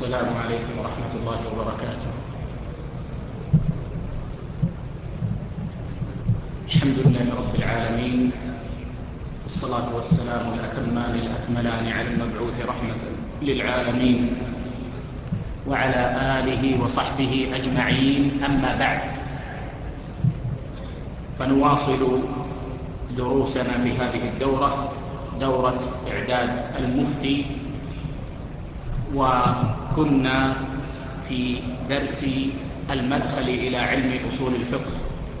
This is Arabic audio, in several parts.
السلام عليكم ورحمة الله وبركاته. الحمد لله رب العالمين، والصلاة والسلام الأتمان الأكملان على المبعوث رحمة للعالمين وعلى آله وصحبه أجمعين. أما بعد، فنواصل دروسنا في هذه الدورة، دورة إعداد المفتي، وكنا في درس المدخل إلى علم أصول الفقه.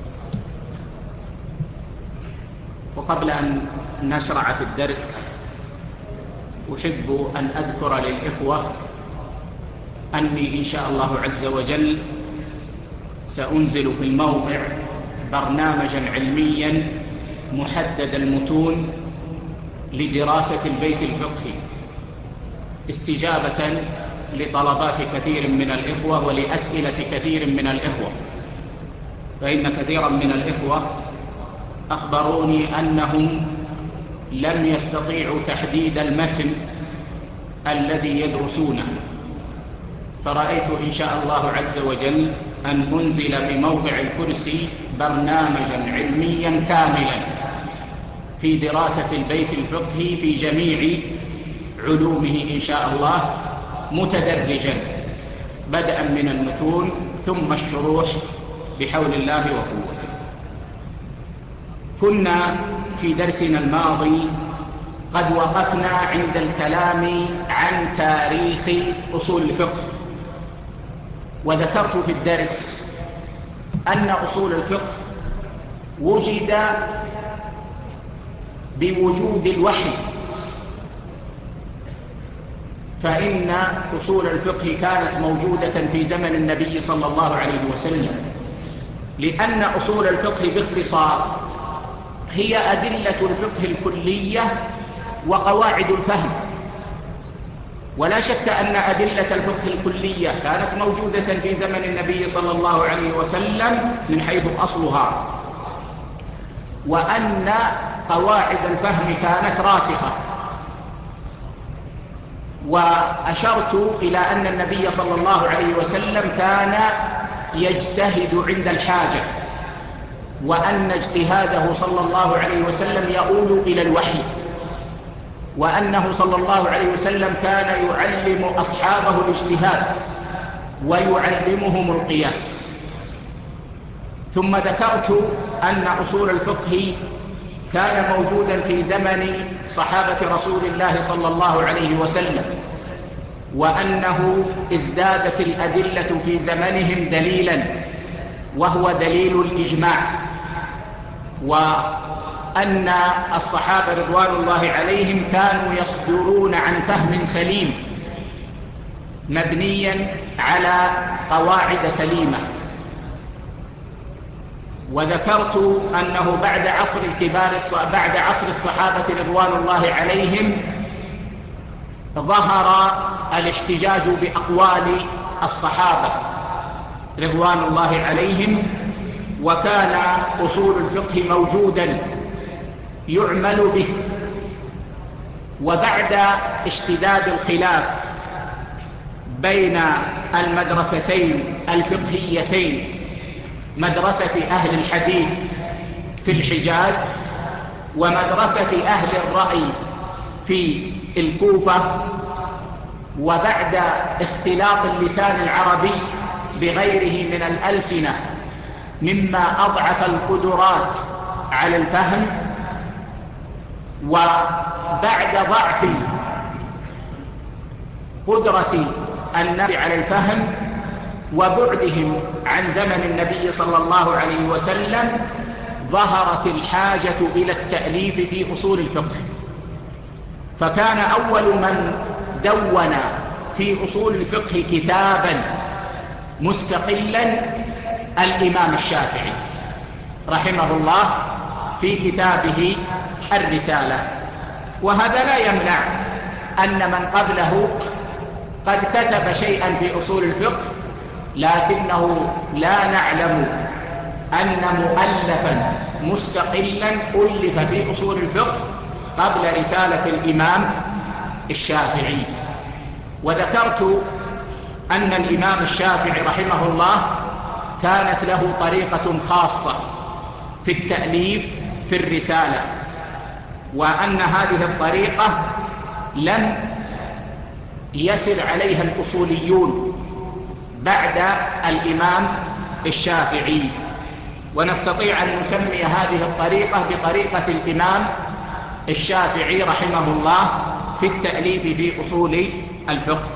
وقبل أن نشرع في الدرس أحب أن أذكر للإخوة أني إن شاء الله عز وجل سأنزل في الموقع برنامجا علميا محدد المتون لدراسة البيت الفقهي، استجابة لطلبات كثير من الإخوة ولأسئلة كثير من الإخوة. فإن كثيرا من الإخوة أخبروني أنهم لم يستطيعوا تحديد المتن الذي يدرسونه، فرأيت إن شاء الله عز وجل أن أنزل بموقع الكرسي برنامجا علميا كاملا في دراسة البيت الفقهي في جميع علومه إن شاء الله، متدرجا بدءا من المتون ثم الشروح بحول الله وقوته. كنا في درسنا الماضي قد وقفنا عند الكلام عن تاريخ أصول الفقه، وذكرت في الدرس أن أصول الفقه وجد بوجود الوحي، فإن أصول الفقه كانت موجودة في زمن النبي صلى الله عليه وسلم، لأن أصول الفقه باختصار هي أدلة الفقه الكلية وقواعد الفهم. ولا شك أن أدلة الفقه الكلية كانت موجودة في زمن النبي صلى الله عليه وسلم من حيث أصلها، وأن قواعد الفهم كانت راسخة. وأشرت إلى أن النبي صلى الله عليه وسلم كان يجتهد عند الحاجة، وأن اجتهاده صلى الله عليه وسلم يؤول إلى الوحي، وأنه صلى الله عليه وسلم كان يعلم أصحابه الاجتهاد ويعلمهم القياس. ثم ذكرت أن أصول الفقه كان موجودا في زمن صحابة رسول الله صلى الله عليه وسلم، وأنه ازدادت الأدلة في زمنهم دليلا، وهو دليل الإجماع، وأن الصحابة رضوان الله عليهم كانوا يصدرون عن فهم سليم مبنيا على قواعد سليمة. وذكرت أنه بعد عصر الصحابة رضوان الله عليهم ظهر الاحتجاج بأقوال الصحابة رضوان الله عليهم، وكان أصول الفقه موجودا يعمل به. وبعد اشتداد الخلاف بين المدرستين الفقهيتين، مدرسة أهل الحديث في الحجاز ومدرسة أهل الرأي في الكوفة، وبعد اختلاط اللسان العربي بغيره من الألسنة مما أضعف القدرات على الفهم، وبعد ضعف قدرة الناس على الفهم وبعدهم عن زمن النبي صلى الله عليه وسلم، ظهرت الحاجة إلى التأليف في أصول الفقه. فكان أول من دون في أصول الفقه كتابا مستقلا الإمام الشافعي رحمه الله في كتابه الرسالة. وهذا لا يمنع أن من قبله قد كتب شيئا في أصول الفقه، لكنه لا نعلم أن مؤلفا مستقلا ألف في أصول الفقه قبل رسالة الإمام الشافعي. وذكرت أن الإمام الشافعي رحمه الله كانت له طريقة خاصة في التأليف في الرسالة، وأن هذه الطريقة لم يسر عليها الأصوليون بعد الإمام الشافعي، ونستطيع أن نسمي هذه الطريقة بطريقة الإمام الشافعي رحمه الله في التأليف في أصول الفقه.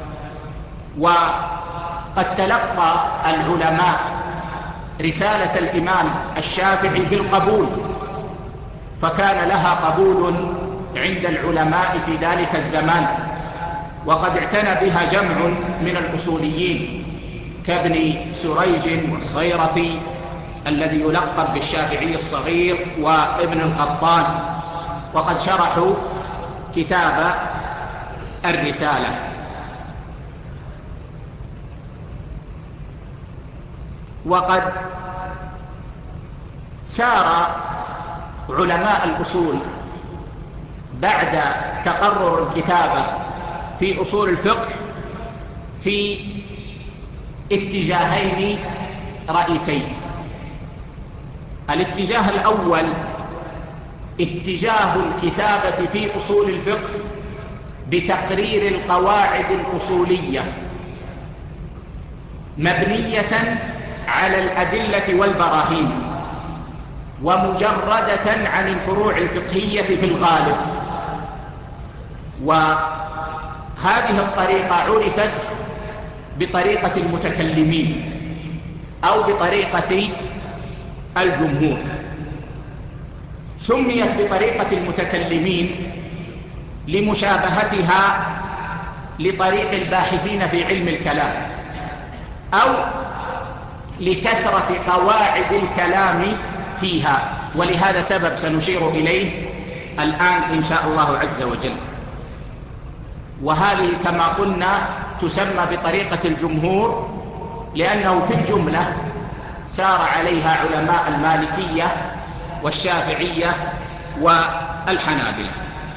وقد تلقى العلماء رسالة الإمام الشافعي بالقبول، فكان لها قبول عند العلماء في ذلك الزمان، وقد اعتنى بها جمع من الأصوليين كابن سريج والصيرفي الذي يلقب بالشافعي الصغير وابن القطان، وقد شرحوا كتاب الرسالة. وقد سار علماء الأصول بعد تقرر الكتابة في أصول الفقه في اتجاهين رئيسين. الاتجاه الأول اتجاه الكتابة في أصول الفقه بتقرير القواعد الأصولية مبنية على الأدلة والبراهين ومجردة عن الفروع الفقهية في الغالب. وهذه الطريقة عرفت بطريقة المتكلمين أو بطريقة الجمهور. سميت بطريقة المتكلمين لمشابهتها لطريق الباحثين في علم الكلام، أو لكثرة قواعد الكلام فيها، ولهذا سبب سنشير إليه الآن إن شاء الله عز وجل. وهذه كما قلنا تسمى بطريقة الجمهور لأنه في الجملة سار عليها علماء المالكية والشافعية والحنابلة.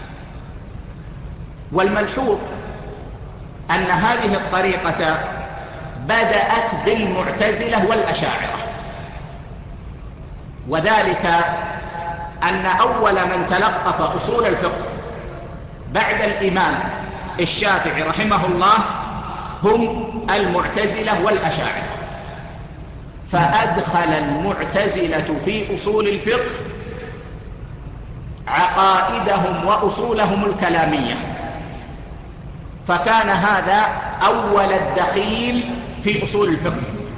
والملحوظ أن هذه الطريقة بدأت بالمعتزلة والأشاعرة، وذلك أن أول من تلقف أصول الفقه بعد الإمام الشافعي رحمه الله هم المعتزلة والأشاعرة، فأدخل المعتزلة في أصول الفقه عقائدهم وأصولهم الكلامية، فكان هذا أول الدخيل في أصول الفقه.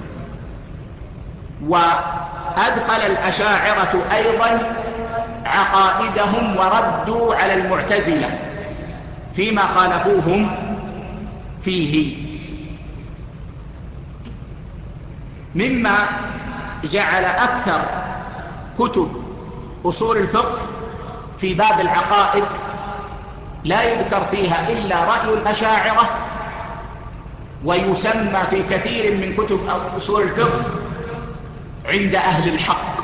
وأدخل الأشاعرة أيضا عقائدهم وردوا على المعتزلة فيما خالفوهم فيه، مما جعل أكثر كتب أصول الفقه في باب العقائد لا يذكر فيها إلا رأي الأشاعرة، ويسمى في كثير من كتب أصول الفقه عند أهل الحق،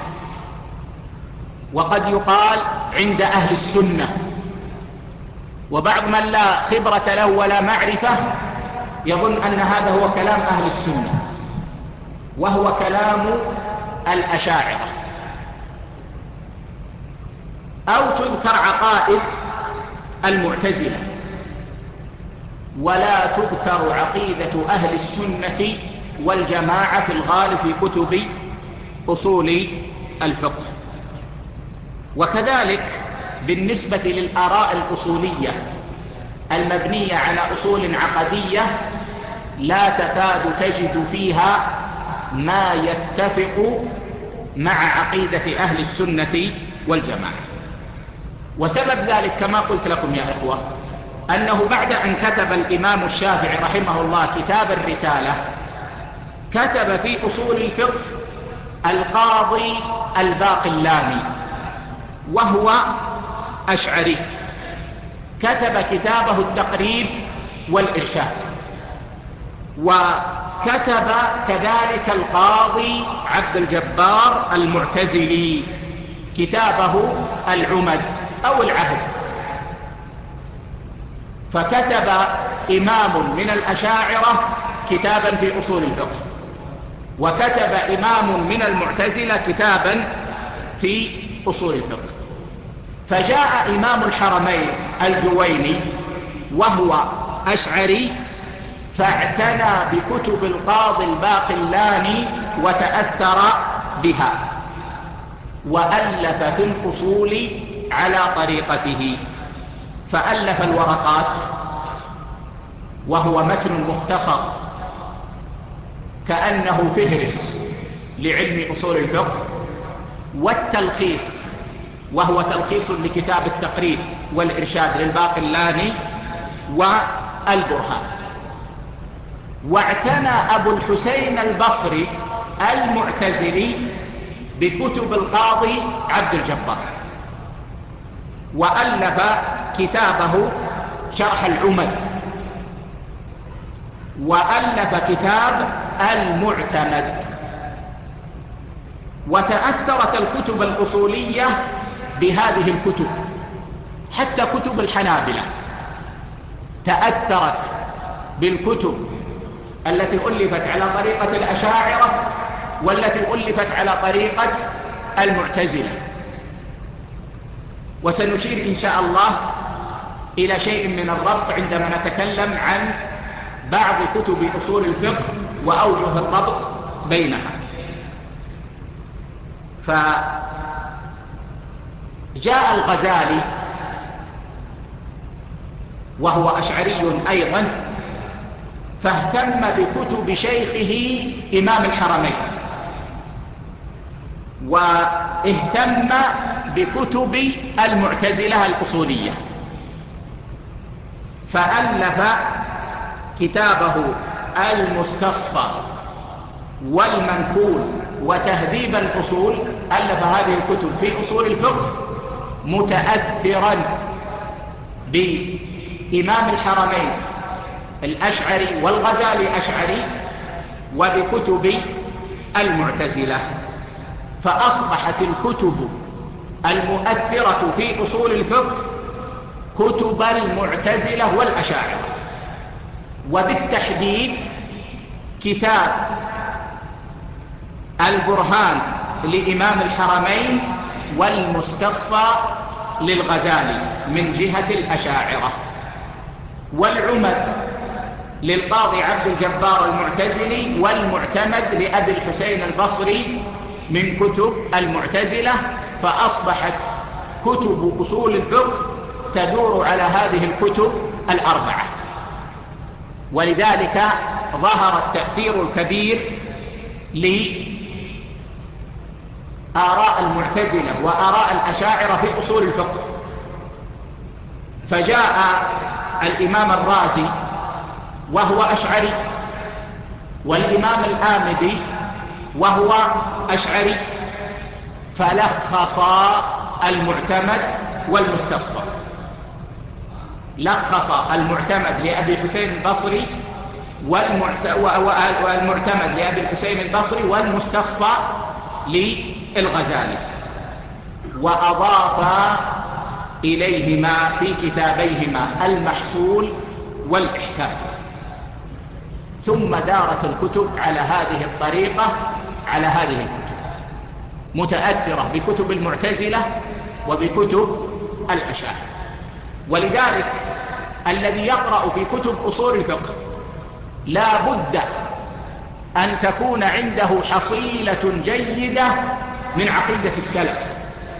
وقد يقال عند أهل السنة. وبعض من لا خبرة له ولا معرفة يظن أن هذا هو كلام أهل السنة، وهو كلام الأشاعرة. أو تذكر عقائد المعتزلة ولا تذكر عقيدة أهل السنة والجماعة في الغالب في كتب أصول الفقه. وكذلك بالنسبة للآراء الأصولية المبنية على أصول عقدية لا تكاد تجد فيها ما يتفق مع عقيدة أهل السنة والجماعة. وسبب ذلك كما قلت لكم يا إخوة أنه بعد أن كتب الإمام الشافعي رحمه الله كتاب الرسالة كتب في أصول الفقه القاضي الباقلاني وهو أشعري، كتب كتابه التقريب والإرشاد. وكتب كذلك القاضي عبد الجبار المعتزلي كتابه العمد أو العهد. فكتب إمام من الأشاعرة كتابا في أصول الفقه، وكتب إمام من المعتزلة كتابا في أصول الفقه. فجاء إمام الحرمين الجويني وهو أشعري، فاعتنى بكتب القاضي الباقلاني وتأثر بها، وألف في الأصول على طريقته، فألف الورقات وهو متن مختصر كأنه فهرس لعلم أصول الفقه، والتلخيص وهو تلخيص لكتاب التقريب والإرشاد للباقلاني والبرهان. واعتنى أبو الحسين البصري المعتزلي بكتب القاضي عبد الجبار، وألف كتابه شرح العمد، وألف كتاب المعتمد. وتأثرت الكتب الأصولية بهذه الكتب، حتى كتب الحنابلة تأثرت بالكتب التي ألفت على طريقة الأشاعرة والتي ألفت على طريقة المعتزلة. وسنشير إن شاء الله إلى شيء من الربط عندما نتكلم عن بعض كتب أصول الفقه وأوجه الربط بينها. فجاء الغزالي وهو أشعري أيضا، فاهتم بكتب شيخه إمام الحرمين، واهتم بكتب المعتزلة الأصولية، فألف كتابه المستصفى والمنقول وتهذيب الأصول. ألف هذه الكتب في أصول الفقه متأثرا بإمام الحرمين الأشعري والغزالي أشعري وبكتب المعتزلة، فأصبحت الكتب المؤثرة في أصول الفقه كتب المعتزلة والأشاعرة، وبالتحديد كتاب البرهان لإمام الحرمين والمستصفى للغزالي من جهة الأشاعرة، والعمد للقاضي عبد الجبار المعتزلي، والمعتمد لأبي الحسين البصري من كتب المعتزلة. فأصبحت كتب أصول الفقه تدور على هذه الكتب الأربعة، ولذلك ظهر التأثير الكبير لآراء المعتزلة وآراء الأشاعرة في أصول الفقه. فجاء الإمام الرازي وهو أشعري، والإمام الآمدي وهو أشعري، فلخصا المعتمد والمستصفى. لخص المعتمد لأبي الحسين البصري والمعتمد لأبي الحسين البصري والمستصفى للغزالي، وأضاف إليهما في كتابيهما المحصول والإحكام. ثم دارت الكتب على هذه الطريقة، على هذه الكتب متأثرة بكتب المعتزلة وبكتب الأشاعرة. ولذلك الذي يقرأ في كتب أصول الفقه لا بد أن تكون عنده حصيلة جيدة من عقيدة السلف،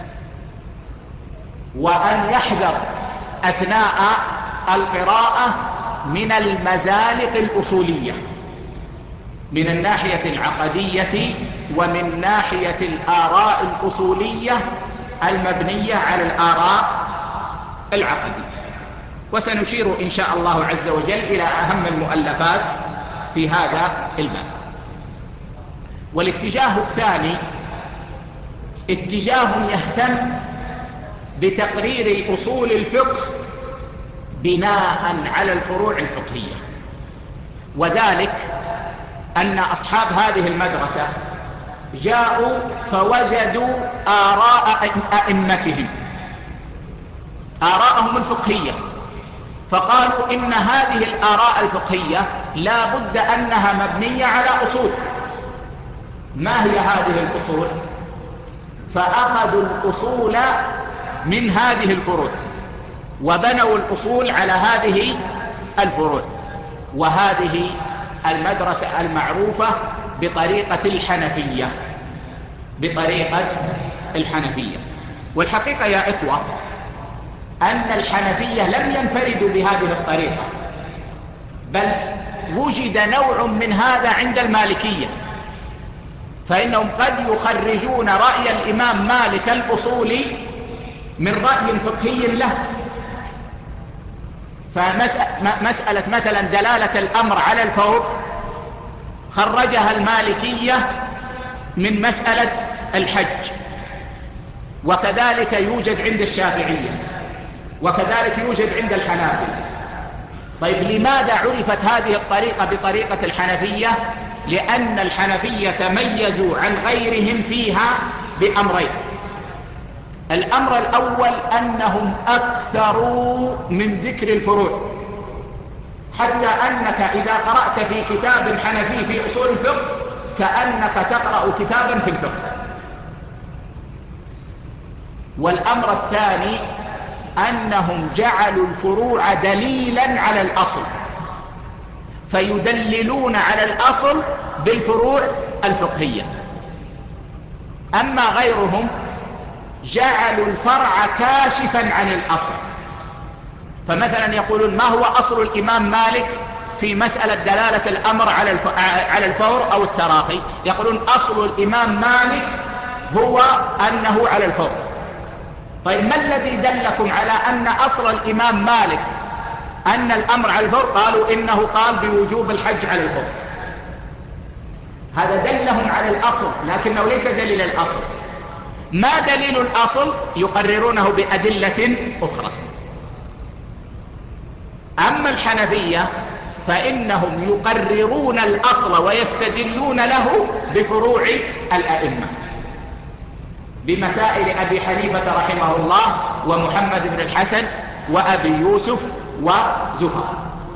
وأن يحذر أثناء القراءة من المزالق الأصولية من الناحية العقدية ومن ناحية الآراء الأصولية المبنية على الآراء العقدية. وسنشير إن شاء الله عز وجل إلى أهم المؤلفات في هذا الباب. والاتجاه الثاني اتجاه يهتم بتقرير أصول الفقه بناء على الفروع الفقهية، وذلك أن أصحاب هذه المدرسة جاءوا فوجدوا آراء أئمتهم، آراءهم الفقهية، فقالوا إن هذه الآراء الفقهية لا بد أنها مبنية على أصول. ما هي هذه الأصول؟ فأخذوا الأصول من هذه الفروع وبنوا الأصول على هذه الفروع، وهذه المدرسة المعروفة بطريقة الحنفية. والحقيقة يا إخوة أن الحنفية لم ينفردوا بهذه الطريقة، بل وجد نوع من هذا عند المالكية، فإنهم قد يخرجون رأي الإمام مالك الأصولي من رأي فقهي له. فمسألة مثلا دلالة الأمر على الفور خرجها المالكية من مسألة الحج، وكذلك يوجد عند الشافعية، وكذلك يوجد عند الحنابلة. طيب لماذا عرفت هذه الطريقة بطريقة الحنفية؟ لأن الحنفية تميزوا عن غيرهم فيها بأمرين. الأمر الأول أنهم أكثروا من ذكر الفروع، حتى أنك إذا قرأت في كتاب حنفي في أصول الفقه كأنك تقرأ كتابا في الفقه. والأمر الثاني أنهم جعلوا الفروع دليلا على الأصل، فيدللون على الأصل بالفروع الفقهية. أما غيرهم جعلوا الفرع كاشفا عن الأصل، فمثلا يقولون ما هو أصل الإمام مالك في مسألة دلالة الأمر على الفور أو التراخي؟ يقولون أصل الإمام مالك هو أنه على الفور. طيب ما الذي دلكم على أن أصل الإمام مالك أن الأمر على الفور؟ قالوا إنه قال بوجوب الحج على الفور. هذا دلهم على الأصل، لكنه ليس دليل الأصل. ما دليل الأصل؟ يقررونه بأدلة أخرى. أما الحنفية فإنهم يقررون الأصل ويستدلون له بفروع الأئمة، بمسائل أبي حنيفة رحمه الله ومحمد بن الحسن وأبي يوسف وزفر.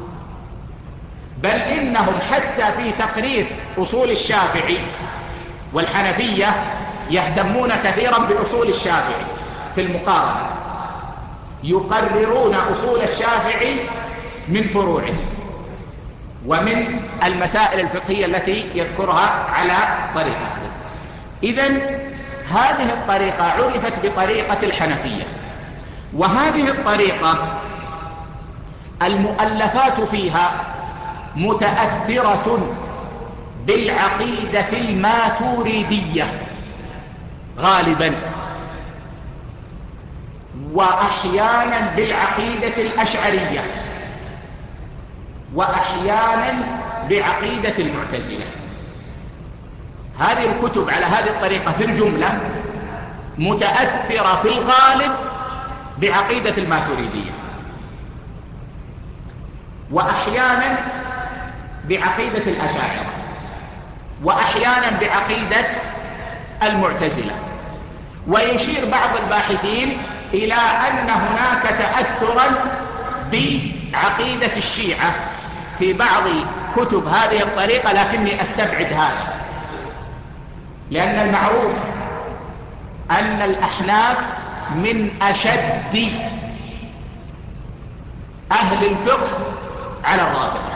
بل إنهم حتى في تقرير أصول الشافعي والحنفية يهتمون كثيرا بأصول الشافعي في المقارنة، يقررون أصول الشافعي من فروعه ومن المسائل الفقهية التي يذكرها على طريقته. إذن هذه الطريقة عرفت بطريقة الحنفية، وهذه الطريقة المؤلفات فيها متأثرة بالعقيدة الماتوريدية غالبا، وأحيانا بالعقيدة الأشعرية، وأحيانا بعقيدة المعتزلة. هذه الكتب على هذه الطريقة في الجملة متأثرة في الغالب بعقيدة الماتوريدية، وأحيانا بعقيدة الأشاعرة، وأحيانا بعقيدة المعتزلة. ويشير بعض الباحثين إلى أن هناك تأثرا بعقيدة الشيعة في بعض كتب هذه الطريقة، لكني أستبعد هذا، لأن المعروف أن الأحناف من أشد أهل الفقه على الرافضة،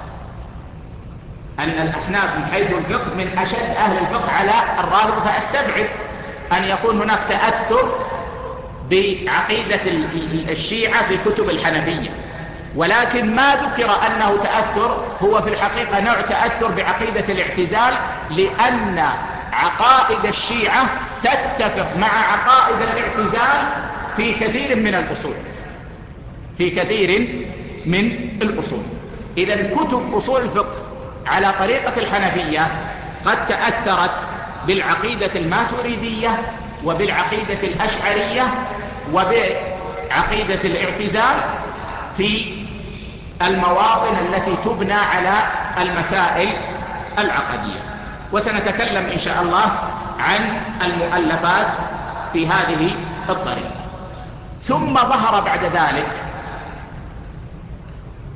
أن الأحناف من حيث الفقه من أشد أهل الفقه على الرافضة، فأستبعد أن يكون هناك تأثر بعقيدة الشيعة في كتب الحنفية. ولكن ما ذكر أنه تأثر، هو في الحقيقة نوع تأثر بعقيدة الاعتزال، لأن عقائد الشيعة تتفق مع عقائد الاعتزال في كثير من الأصول، في كثير من الأصول. إذن كتب أصول الفقه على طريقة الحنفية قد تأثرت بالعقيدة الماتوريدية وبالعقيدة الأشعرية وبعقيدة الاعتزال في المواطن التي تبنى على المسائل العقدية. وسنتكلم إن شاء الله عن المؤلفات في هذه الطريقة. ثم ظهر بعد ذلك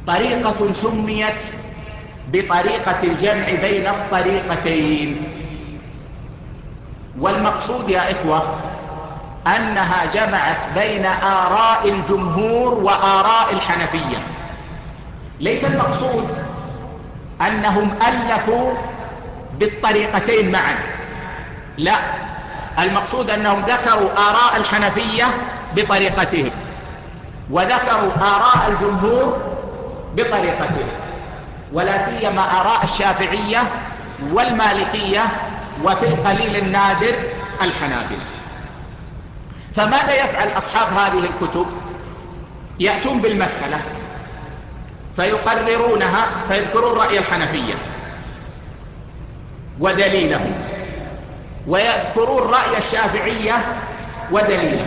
طريقة سميت بطريقة الجمع بين الطريقتين، والمقصود يا إخوة أنها جمعت بين آراء الجمهور وآراء الحنفية. ليس المقصود أنهم ألفوا بالطريقتين معا، لا، المقصود أنهم ذكروا آراء الحنفية بطريقتهم وذكروا آراء الجمهور بطريقتهم، ولا سيما آراء الشافعية والمالكية، وفي القليل النادر الحنابلة. فماذا يفعل أصحاب هذه الكتب؟ يأتون بالمسألة فيقررونها، فيذكرون رأي الحنفية ودليله، ويذكرون رأي الشافعية ودليله.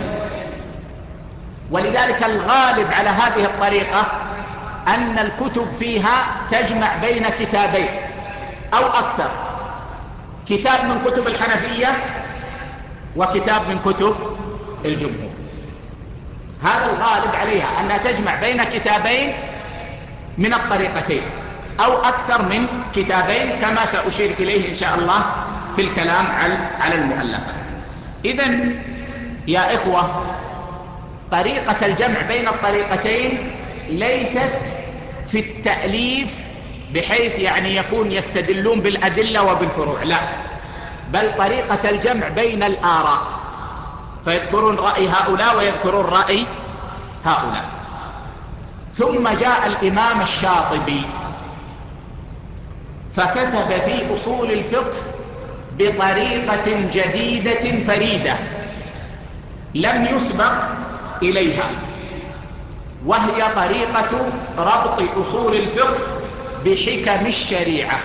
ولذلك الغالب على هذه الطريقة أن الكتب فيها تجمع بين كتابين أو أكثر، كتاب من كتب الحنفية وكتاب من كتب الجمهور. هذا الغالب عليها أنها تجمع بين كتابين من الطريقتين أو أكثر من كتابين، كما سأشير إليه إن شاء الله في الكلام على المؤلفات. إذن يا إخوة، طريقة الجمع بين الطريقتين ليست في التأليف بحيث يعني يكون يستدلون بالأدلة وبالفروع، لا، بل طريقة الجمع بين الآراء، فيذكرون رأي هؤلاء ويذكرون رأي هؤلاء. ثم جاء الإمام الشاطبي فكتب في أصول الفقه بطريقة جديدة فريدة لم يسبق إليها، وهي طريقة ربط أصول الفقه بحكم الشريعة.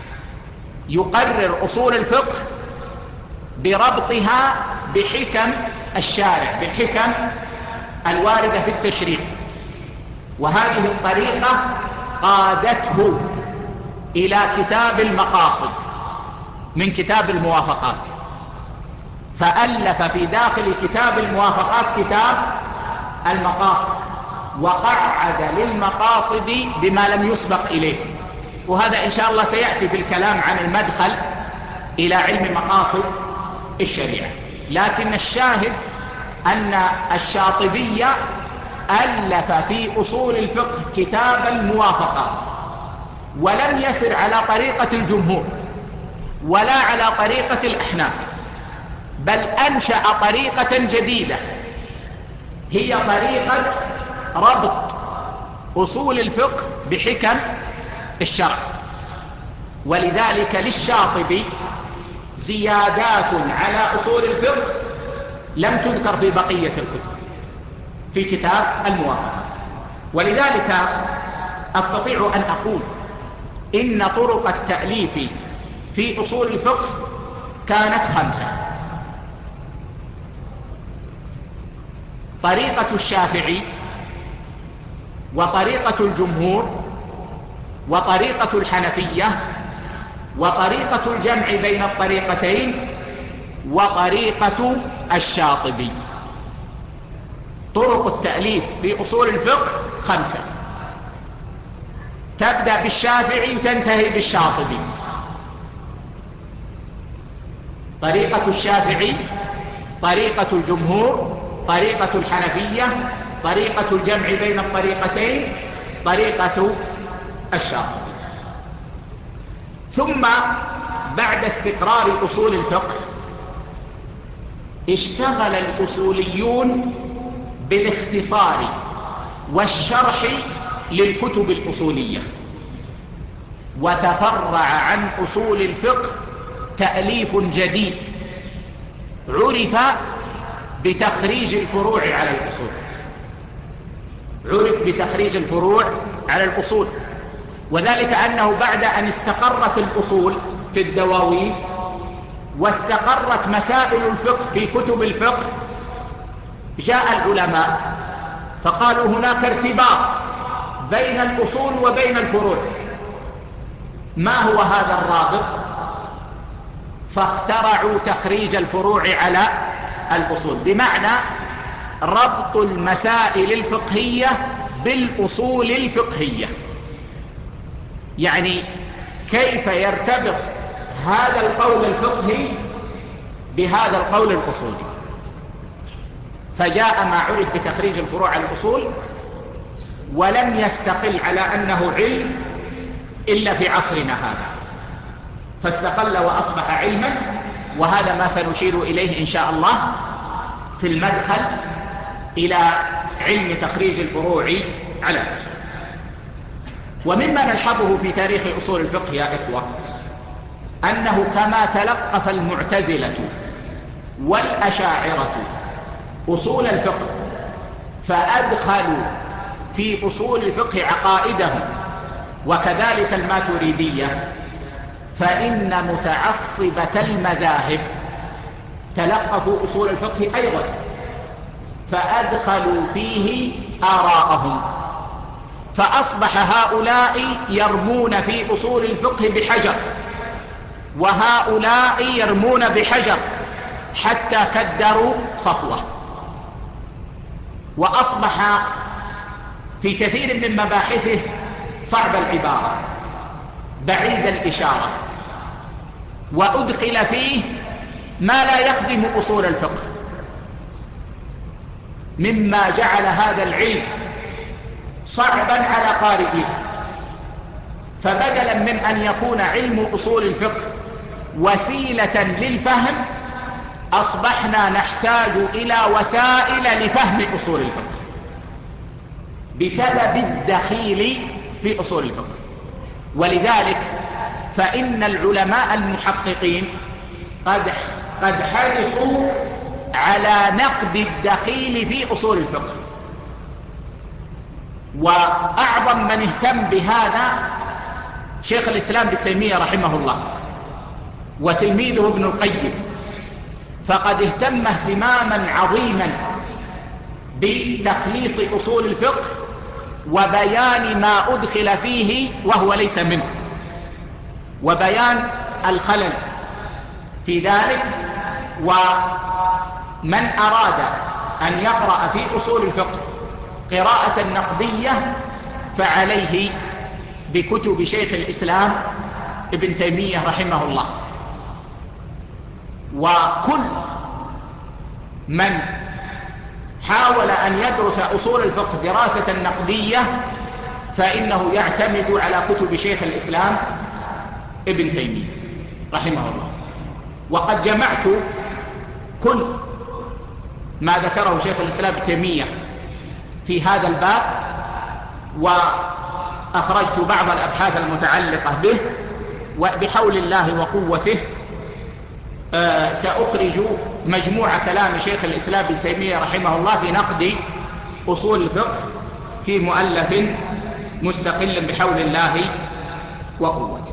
يقرر أصول الفقه بربطها بحكم الشارع، بالحكم الواردة في التشريع. وهذه الطريقة قادته إلى كتاب المقاصد من كتاب الموافقات، فألف في داخل كتاب الموافقات كتاب المقاصد، وقعد للمقاصد بما لم يسبق إليه. وهذا إن شاء الله سيأتي في الكلام عن المدخل إلى علم مقاصد الشريعة. لكن الشاهد أن الشاطبي ألف في أصول الفقه كتاب الموافقات، ولم يسر على طريقة الجمهور ولا على طريقة الأحناف، بل أنشأ طريقة جديدة، هي طريقة ربط أصول الفقه بحكم الشرع. ولذلك للشاطبي زيادات على أصول الفقه لم تذكر في بقية الكتب في كتاب الموافقات. ولذلك أستطيع أن أقول إن طرق التأليف في أصول الفقه كانت 5: طريقة الشافعي، وطريقة الجمهور، وطريقة الحنفية، وطريقة الجمع بين الطريقتين، وطريقة الشاطبي. طرق التأليف في أصول الفقه 5، تبدأ بالشافعي وتنتهي بالشاطبي. طريقة الشافعي، طريقة الجمهور، طريقة الحنفية، طريقة الجمع بين الطريقتين، طريقة الشاطبي. ثم بعد استقرار أصول الفقه اشتغل الأصوليون بالاختصار والشرح للكتب الأصولية، وتفرع عن أصول الفقه تأليف جديد عرف بتخريج الفروع على الأصول. عرف بتخريج الفروع على الأصول، وذلك أنه بعد أن استقرت الأصول في الدواوين واستقرت مسائل الفقه في كتب الفقه، جاء العلماء فقالوا هناك ارتباط بين الأصول وبين الفروع. ما هو هذا الرابط؟ فاخترعوا تخريج الفروع على الأصول، بمعنى ربط المسائل الفقهية بالأصول الفقهية. يعني كيف يرتبط هذا القول الفقهي بهذا القول الأصولي. فجاء ما عرف بتخريج الفروع على الأصول، ولم يستقل على أنه علم إلا في عصرنا هذا، فاستقل وأصبح علما، وهذا ما سنشير إليه إن شاء الله في المدخل إلى علم تخريج الفروع على الأصول. ومما نلحظه في تاريخ أصول الفقه يا إخوة أنه كما تلقف المعتزلة والأشاعرة أصول الفقه فأدخلوا في أصول الفقه عقائدهم، وكذلك الماتريدية، فإن متعصبة المذاهب تلقفوا أصول الفقه أيضا فأدخلوا فيه آراءهم، فأصبح هؤلاء يرمون في أصول الفقه بحجر، وهؤلاء يرمون بحجر، حتى كدروا صفوة. وأصبح في كثير من مباحثه صعب العبارة بعيد الإشارة، وأدخل فيه ما لا يخدم أصول الفقه، مما جعل هذا العلم صعبا على قارئه. فبدلا من أن يكون علم أصول الفقه وسيلة للفهم، أصبحنا نحتاج إلى وسائل لفهم أصول الفقه بسبب الدخيل في أصول الفقه. ولذلك فإن العلماء المحققين قد حرصوا على نقد الدخيل في أصول الفقه، وأعظم من اهتم بهذا شيخ الإسلام ابن تيمية رحمه الله وتلميذه ابن القيم، فقد اهتم اهتماما عظيما بتخليص أصول الفقه وبيان ما أدخل فيه وهو ليس منه، وبيان الخلل في ذلك. ومن أراد أن يقرأ في أصول الفقه قراءة نقدية فعليه بكتب شيخ الإسلام ابن تيمية رحمه الله. وكل من حاول أن يدرس أصول الفقه دراسة نقدية فإنه يعتمد على كتب شيخ الإسلام ابن تيمية رحمه الله. وقد جمعت كل ما ذكره شيخ الإسلام ابن تيمية في هذا الباب، وأخرجت بعض الأبحاث المتعلقة به، وبحول الله وقوته سأخرج مجموعة كلام شيخ الإسلام ابن تيمية رحمه الله في نقد أصول الفقه في مؤلف مستقل بحول الله وقوته.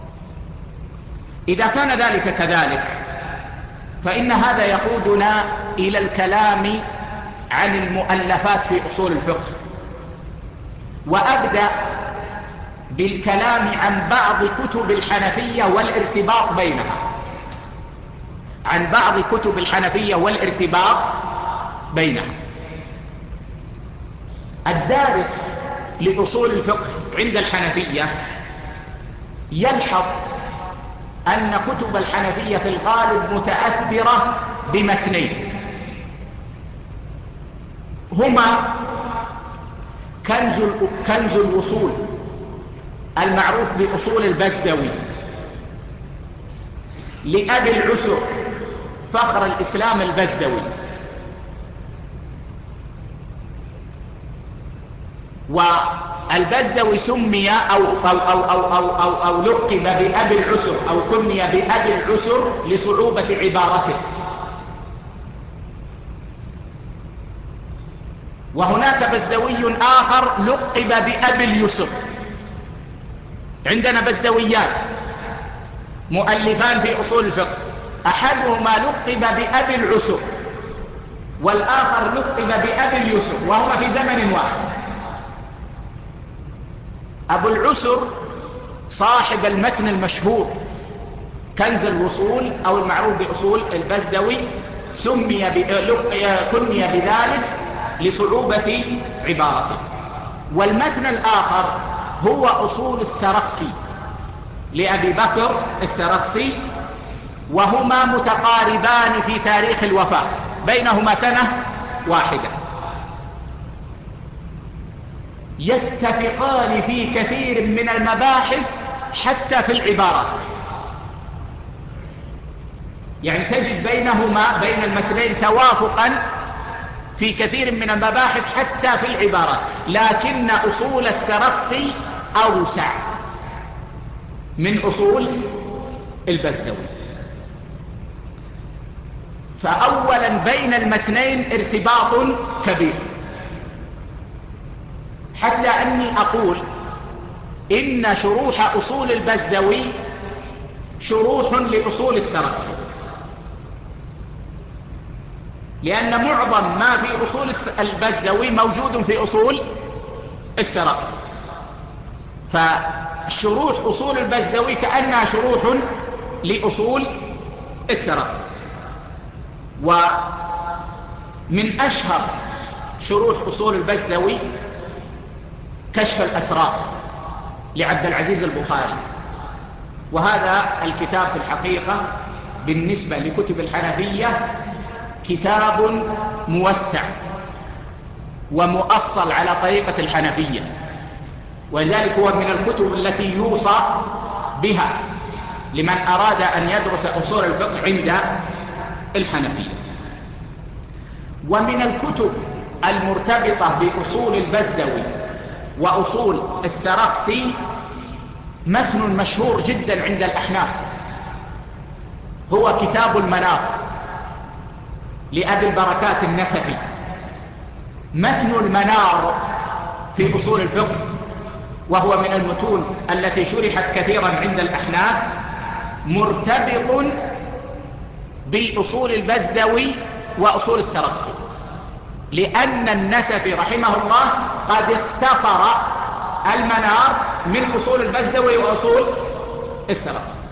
إذا كان ذلك كذلك فإن هذا يقودنا إلى الكلام عن المؤلفات في أصول الفقه، وأبدأ بالكلام عن بعض كتب الحنفية والارتباط بينها، عن بعض كتب الحنفية والارتباط بينها. الدارس لأصول الفقه عند الحنفية يلحظ أن كتب الحنفية في الغالب متأثرة بمتنين، هما كنز الوصول المعروف بأصول البزدوي لأبي العسر فخر الإسلام البزدوي، والبزدوي سمي أو لقب بأبي العسر أو كني بأبي العسر لصعوبة عبارته. وهناك بزدوي آخر لقب بأبي اليسر. عندنا بزدويان مؤلفان في أصول الفقه، أحدهما لقب بأبي العسر والآخر لقب بأبي اليسر، وهما في زمن واحد. أبو العسر صاحب المتن المشهور كنز الوصول أو المعروف بأصول البزدوي كني بذلك لصعوبة عبارته. والمتن الآخر هو أصول السرخسي لأبي بكر السرخسي، وهما متقاربان في تاريخ الوفاة، بينهما سنة واحدة، يتفقان في كثير من المباحث حتى في العبارات. يعني تجد بينهما بين المتنين توافقا في كثير من المباحث حتى في العبارات، لكن أصول السرخسي أوسع من أصول البزدوي. فأولا بين المتنين ارتباط كبير، حتى أني أقول إن شروح أصول البزدوي شروح لأصول السرخسي، لأن معظم ما في أصول البزدوي موجود في أصول السرخسي، فشروح أصول البزدوي كأنها شروح لأصول السرخسي. ومن أشهر شروح أصول البزدوي كشف الأسرار لعبد العزيز البخاري، وهذا الكتاب في الحقيقة بالنسبة لكتب الحنفية كتاب موسع ومؤصل على طريقة الحنفية، ولذلك هو من الكتب التي يوصى بها لمن أراد أن يدرس أصول الفقه عند الحنفية. ومن الكتب المرتبطة بأصول البزدوي وأصول السرخسي متن مشهور جدا عند الأحناف، هو كتاب المنار لأبي البركات النسفي. متن المنار في أصول الفقه، وهو من المتون التي شرحت كثيرا عند الأحناف، مرتبط بأصول البزدوي وأصول السرخسي، لأن النسفي رحمه الله قد اختصر المنار من أصول البزدوي وأصول السرخسي.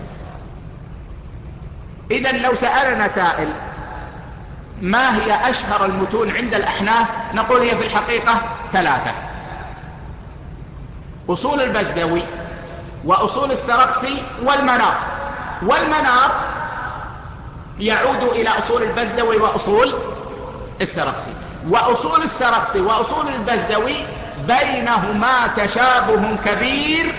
إذن لو سألنا سائل ما هي أشهر المتون عند الأحناف، نقول هي في الحقيقة ثلاثة: أصول البزدوي وأصول السرخسي والمنار. والمنار يعود إلى أصول البزدوي وأصول السرخسي، وأصول السرخسي وأصول البزدوي بينهما تشابه كبير،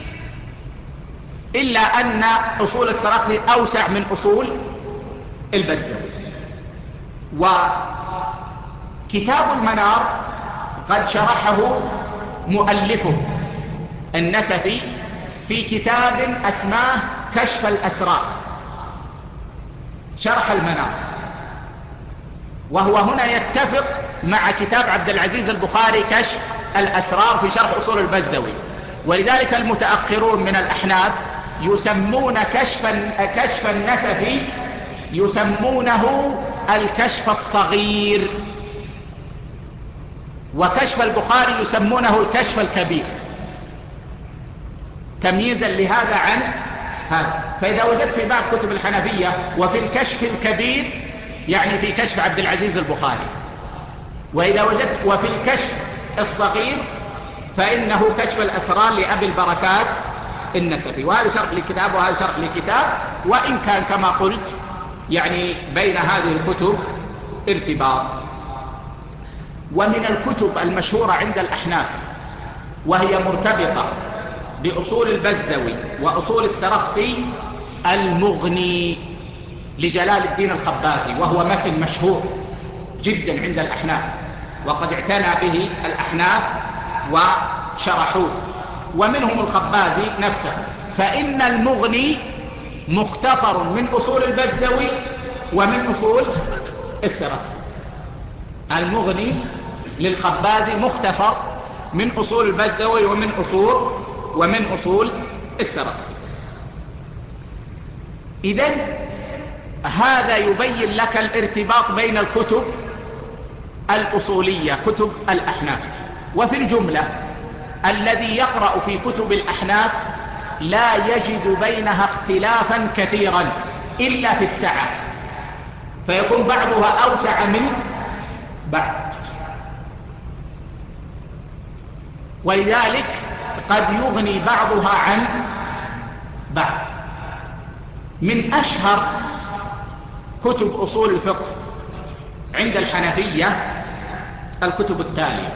إلا أن أصول السرخسي أوسع من أصول البزدوي. وكتاب المنار قد شرحه مؤلفه النسفي في كتاب اسماه كشف الأسرار، شرح المنار، وهو هنا يتفق مع كتاب عبد العزيز البخاري كشف الأسرار في شرح أصول البزدوي. ولذلك المتأخرون من الأحناف يسمون كشف النسفي يسمونه الكشف الصغير، وكشف البخاري يسمونه الكشف الكبير، تمييزا لهذا عن هذا. فإذا وجدت في بعض كتب الحنفية وفي الكشف الكبير يعني في كشف عبد العزيز البخاري، وإذا وجدت وفي الكشف الصغير فإنه كشف الأسرار لأبي البركات النسفي. وهذا شرح لكتاب وهذا شرح لكتاب، وإن كان كما قلت يعني بين هذه الكتب ارتباط. ومن الكتب المشهورة عند الأحناف وهي مرتبطة بأصول البزدوي وأصول السرخسي المغني لجلال الدين الخبازي، وهو متن مشهور جدا عند الأحناف، وقد اعتنى به الأحناف وشرحوه، ومنهم الخبازي نفسه. فإن المغني مختصر من أصول البزدوي ومن أصول السرخسي. المغني للخبازي مختصر من أصول البزدوي ومن أصول السرخسي. إذن هذا يبين لك الارتباط بين الكتب الأصولية كتب الأحناف. وفي الجملة الذي يقرأ في كتب الأحناف لا يجد بينها اختلافا كثيرا إلا في السعة، فيكون بعضها أوسع من بعض. ولذلك قد يغني بعضها عن بعض. من أشهر كتب أصول الفقه عند الحنفية الكتب التالية: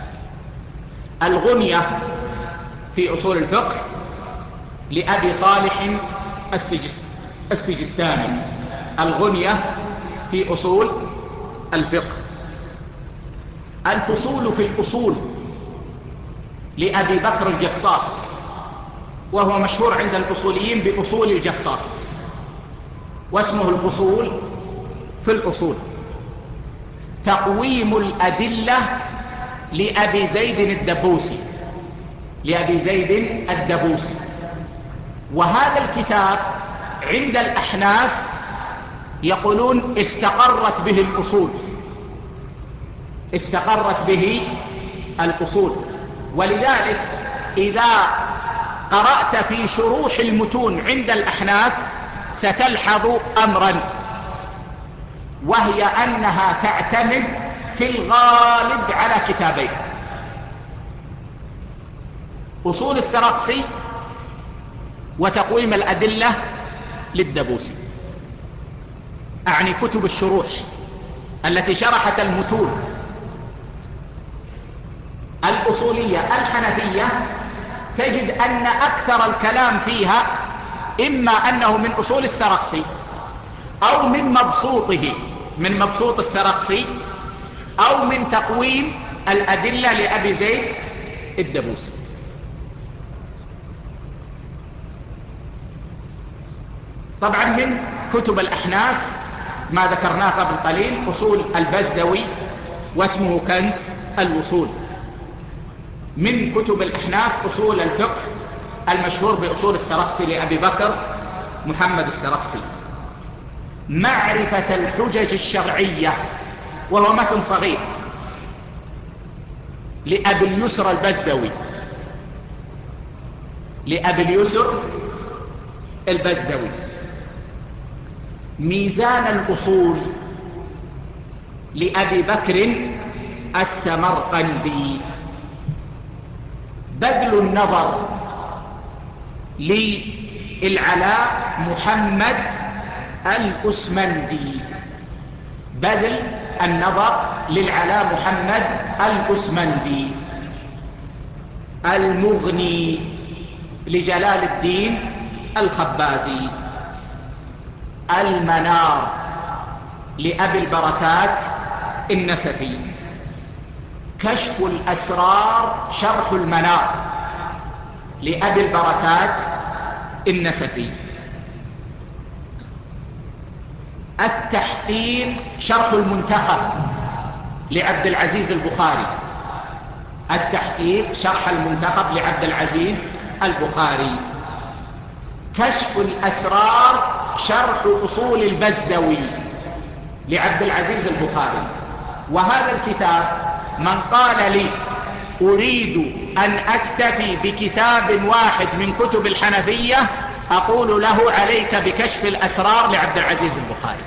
الغنية في أصول الفقه لأبي صالح السجستاني، الغنية في أصول الفقه. الفصول في الأصول لأبي بكر الجصاص، وهو مشهور عند الأصوليين بأصول الجصاص، واسمه الفصول في الأصول. تقويم الأدلة لأبي زيد الدبوسي، وهذا الكتاب عند الأحناف يقولون استقرت به الأصول. ولذلك إذا قرأت في شروح المتون عند الأحناف ستلحظ أمرا، وهي أنها تعتمد في الغالب على كتابين: أصول السرخسي وتقويم الأدلة للدبوسي، أعني كتب الشروح التي شرحت المتون الأصولية الحنفية. تجد أن أكثر الكلام فيها إما أنه من أصول السرخسي أو من مبسوط السرخسي أو من تقويم الأدلة لأبي زيد الدبوسي. طبعا من كتب الأحناف ما ذكرناه قبل قليل أصول البزدوي واسمه كنز الوصول. من كتب الأحناف أصول الفقه المشهور بأصول السرخسي لأبي بكر محمد السرخسي. معرفة الحجج الشرعية، وهو متن صغير لأبي اليسر البزدوي. ميزان الأصول لأبي بكر السمرقندي. بذل النظر للعلاء محمد الأسمندي، المغني لجلال الدين الخبازي. المنار لأبي البركات النسفي. كشف الأسرار شرح المنار لأبي البركات النسفي. التحقيق شرح المنتخب لعبد العزيز البخاري. كشف الأسرار شرح أصول البزدوي لعبد العزيز البخاري. وهذا الكتاب من قال لي أريد أن أكتفي بكتاب واحد من كتب الحنفية أقول له عليك بكشف الأسرار لعبد العزيز البخاري،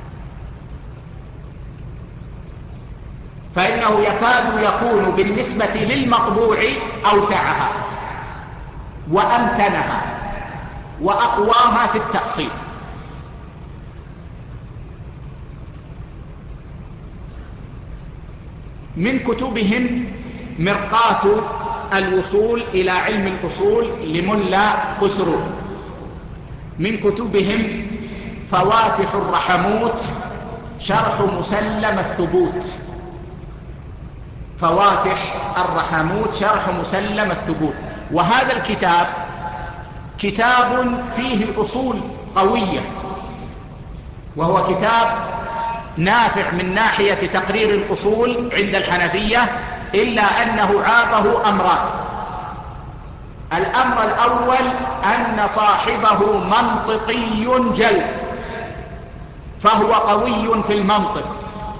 فإنه يكاد يكون بالنسبة للمطبوع أوسعها وأمتنها وأقواها في التأصيل. من كتبهم مرقاة الوصول إلى علم الأصول لملا خسرو. من كتبهم فواتح الرحموت شرح مسلم الثبوت. وهذا الكتاب كتاب فيه أصول قوية، وهو كتاب نافع من ناحية تقرير الأصول عند الحنفية، إلا أنه عابه أمران. الأمر الأول أن صاحبه منطقي جلد، فهو قوي في المنطق،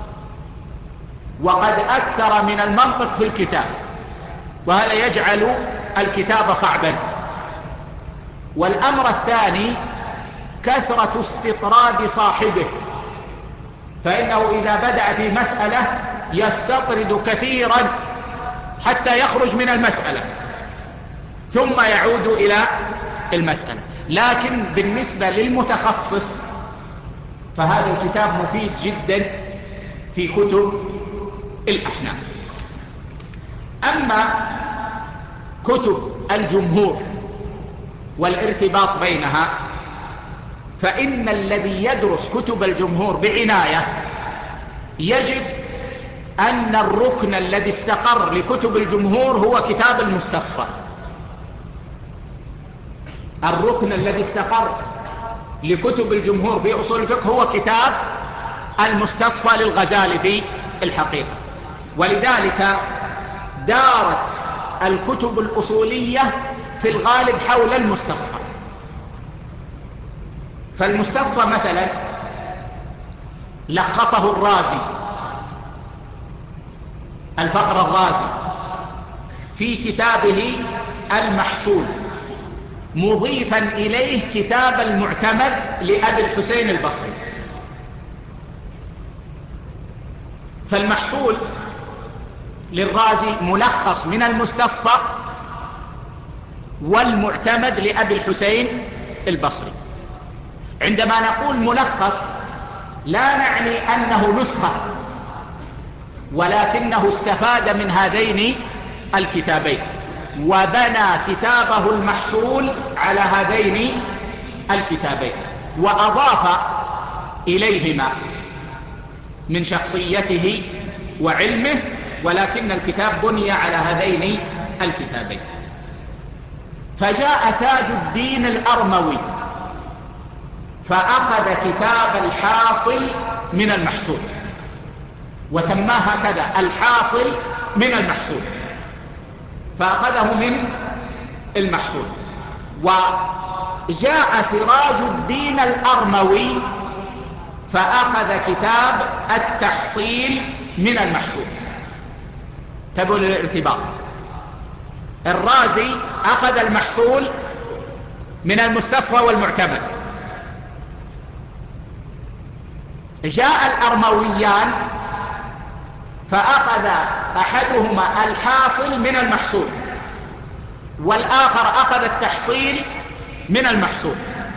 وقد أكثر من المنطق في الكتاب، وهذا يجعل الكتاب صعبا. والأمر الثاني كثرة استطراد صاحبه، فإنه إذا بدأ في مسألة يستطرد كثيرا حتى يخرج من المسألة ثم يعود إلى المسألة. لكن بالنسبة للمتخصص فهذا الكتاب مفيد جدا في كتب الأحناف. أما كتب الجمهور والارتباط بينها، فإن الذي يدرس كتب الجمهور بعناية يجد أن الركن الذي استقر لكتب الجمهور هو كتاب المستصفى. الركن الذي استقر لكتب الجمهور في أصول الفقه هو كتاب المستصفى للغزالي في الحقيقة. ولذلك دارت الكتب الأصولية في الغالب حول المستصفى. فالمستصفى مثلا لخصه الرازي، الفقر الرازي، في كتابه المحصول، مضيفا إليه كتاب المعتمد لأبي الحسين البصري. فالمحصول للرازي ملخص من المستصفى، والمعتمد لأبي الحسين البصري. عندما نقول ملخص لا نعني أنه نسخة، ولكنه استفاد من هذين الكتابين وبنى كتابه المحصول على هذين الكتابين وأضاف إليهما من شخصيته وعلمه، ولكن الكتاب بني على هذين الكتابين. فجاء تاج الدين الأرموي فأخذ كتاب الحاصل من المحصول وسماه هكذا، الحاصل من المحصول، فأخذه من المحصول. وجاء سراج الدين الأرموي فأخذ كتاب التحصيل من المحصول. تبع الارتباط، الرازي أخذ المحصول من المستصفى والمعتمد، جاء الأرمويان فأخذ أحدهما الحاصل من المحصول والآخر أخذ التحصيل من المحصول.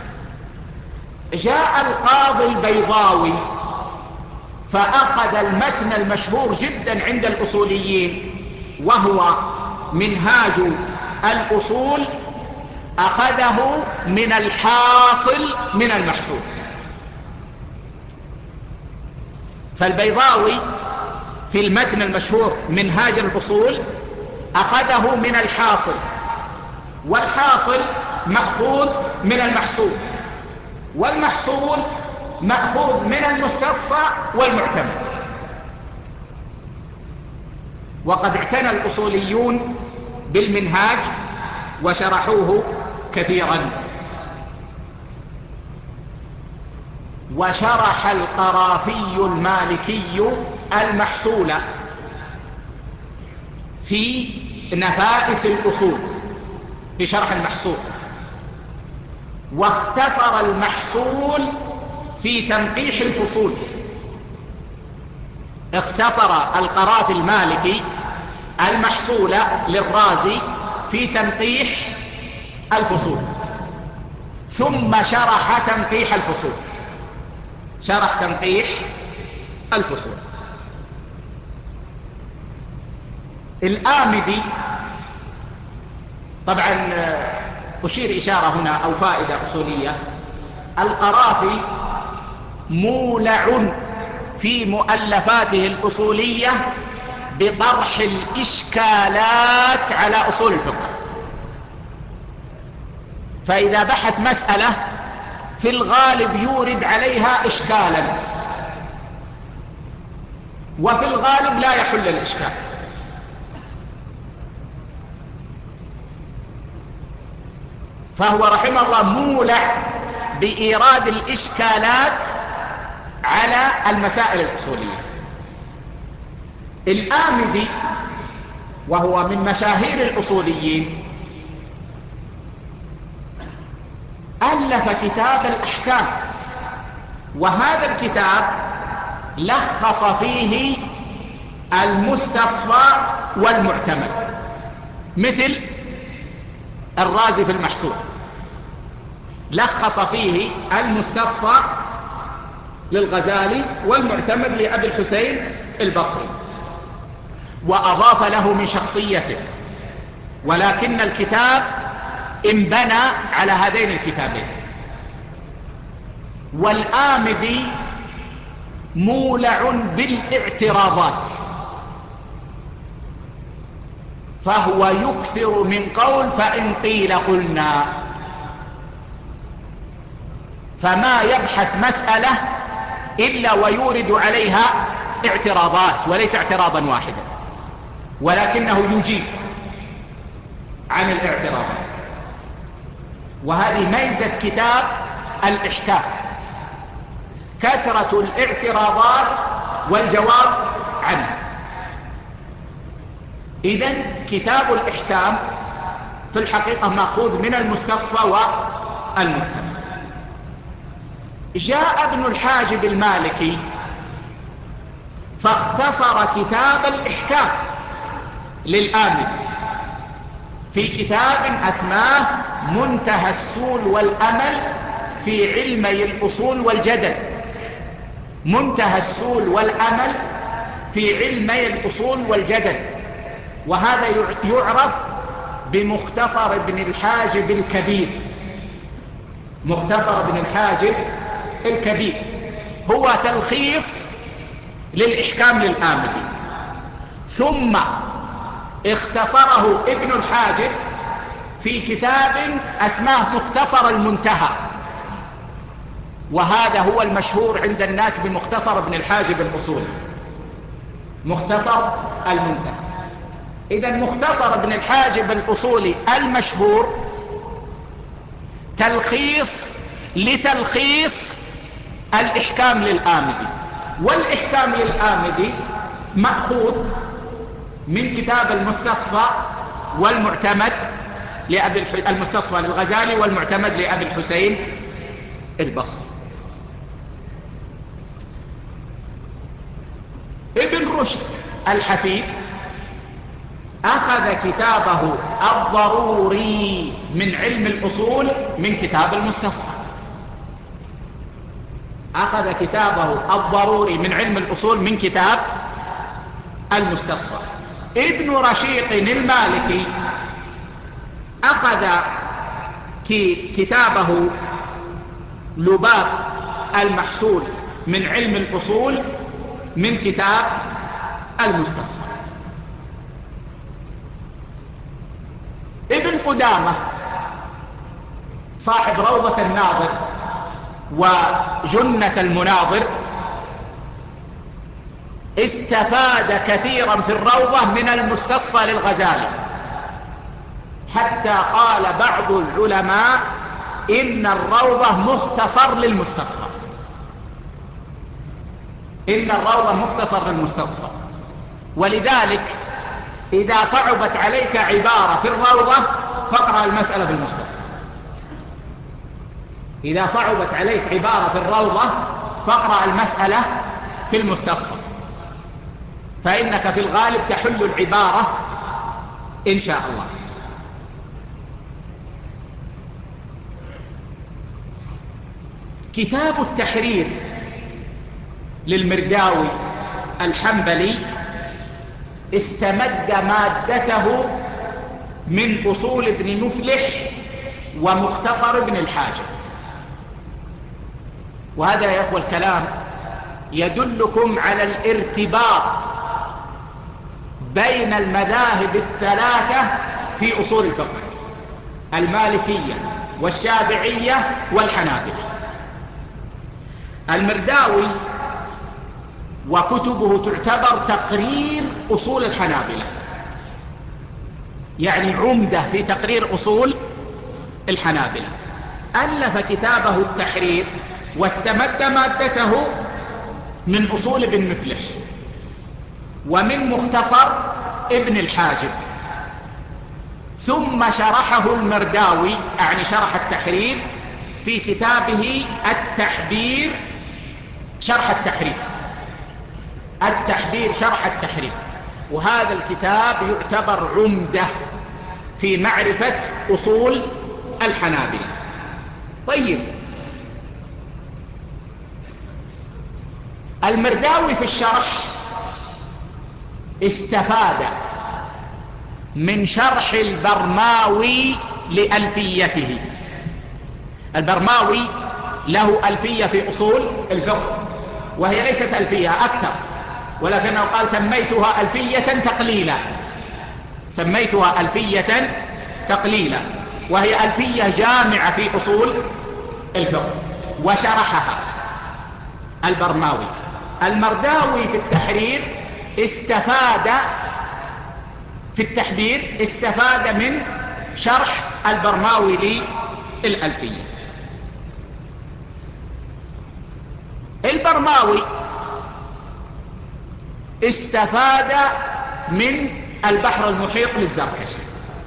جاء القاضي البيضاوي فأخذ المتن المشهور جدا عند الأصوليين وهو منهاج الأصول، أخذه من الحاصل من المحصول. فالبيضاوي في المتن المشهور منهاج الأصول أخذه من الحاصل، والحاصل مأخوذ من المحصول، والمحصول مأخوذ من المستصفى والمعتمد. وقد اعتنى الأصوليون بالمنهاج وشرحوه كثيرا. وشرح القرافي المالكي المحصول في نفائس الأصول في شرح المحصول، واختصر المحصول في تنقيح الفصول. اختصر القرافي المالكي المحصول للرازي في تنقيح الفصول، ثم شرح تنقيح الفصول، شرح تنقيح الفصول. الآمدي طبعا أشير إشارة هنا أو فائدة أصولية، القرافي مولع في مؤلفاته الأصولية بطرح الإشكالات على أصول الفقه. فإذا بحث مسألة في الغالب يورد عليها إشكالا، وفي الغالب لا يحل الإشكال. فهو رحمه الله مولع بإيراد الإشكالات على المسائل الأصولية. الآمدي وهو من مشاهير الأصوليين ألف كتاب الأحكام، وهذا الكتاب لخص فيه المستصفى والمعتمد، مثل الرازي في المحصول لخص فيه المستصفى للغزالي والمعتمد لأبي الحسين البصري، وأضاف له من شخصيته، ولكن الكتاب انبنى على هذين الكتابين. والآمدي مولع بالاعتراضات، فهو يكثر من قول فإن قيل قلنا، فما يبحث مسألة إلا ويورد عليها اعتراضات، وليس اعتراضا واحدا، ولكنه يجيب عن الاعتراضات. وهذه ميزة كتاب الإحكام، كثرة الاعتراضات والجواب عنه. إذن كتاب الإحكام في الحقيقة مأخوذ من المستصفى والمعتمد. جاء ابن الحاجب المالكي فاختصر كتاب الإحكام للآمدي في كتاب أسماه منتهى السول والأمل في علمي الأصول والجدل. منتهى السول والأمل في علمي الأصول والجدل، وهذا يعرف بمختصر ابن الحاجب الكبير. مختصر ابن الحاجب الكبير هو تلخيص للإحكام للآمدي، ثم اختصره ابن الحاجب في كتاب اسماه مختصر المنتهى، وهذا هو المشهور عند الناس بمختصر ابن الحاجب الأصولي، مختصر المنتهى. إذن مختصر ابن الحاجب الأصولي المشهور تلخيص لتلخيص الإحكام للآمدي. والإحكام للآمدي مأخوذ من كتاب المستصفى والمعتمد المستصفى للغزالي والمعتمد لأبي الحسين البصري. ابن رشد الحفيد أخذ كتابه الضروري من علم الأصول من كتاب المستصفى. أخذ كتابه الضروري من علم الأصول من كتاب المستصفى. ابن رشيق المالكي أخذ كتابه لباب المحصول من علم الأصول من كتاب المستصفى. ابن قدامة صاحب روضة الناظر وجنة المناظر استفاد كثيرا في الروضة من المستصفى للغزالي، حتى قال بعض العلماء إن الروضة مختصر للمستصفى. إن الروضة مختصر للمستصفى. ولذلك إذا صعبت عليك عبارة في الروضة فاقرأ المسألة في المستصفى. إذا صعبت عليك عبارة في الروضة فاقرأ المسألة في المستصفى، فإنك في الغالب تحل العبارة إن شاء الله. كتاب التحرير للمرداوي الحنبلي استمد مادته من أصول ابن مفلح ومختصر ابن الحاجب. وهذا يا أخوة الكلام يدلكم على الارتباط بين المذاهب الثلاثة في أصول الفقه: المالكية والشافعية والحنابلة. المرداوي وكتبه تعتبر تقرير أصول الحنابلة، يعني عمدة في تقرير أصول الحنابلة. ألف كتابه التحرير واستمد مادته من أصول ابن مفلح ومن مختصر ابن الحاجب، ثم شرحه المرداوي، يعني شرح التحرير في كتابه التحبير شرح التحرير. التحبير شرح التحرير، وهذا الكتاب يعتبر عمدة في معرفة أصول الحنابلة. طيب، المرداوي في الشرح استفاد من شرح البرماوي لألفيته. البرماوي له ألفية في أصول الفقه، وهي ليست ألفية أكثر، ولكنه قال سميتها ألفية تقليلا، سميتها ألفية تقليلا، وهي ألفية جامعة في أصول الفقه، وشرحها البرماوي. المرداوي في التحرير استفاد في التحبير استفاد من شرح البرماوي للألفية. البرماوي استفاد من البحر المحيط للزركشي.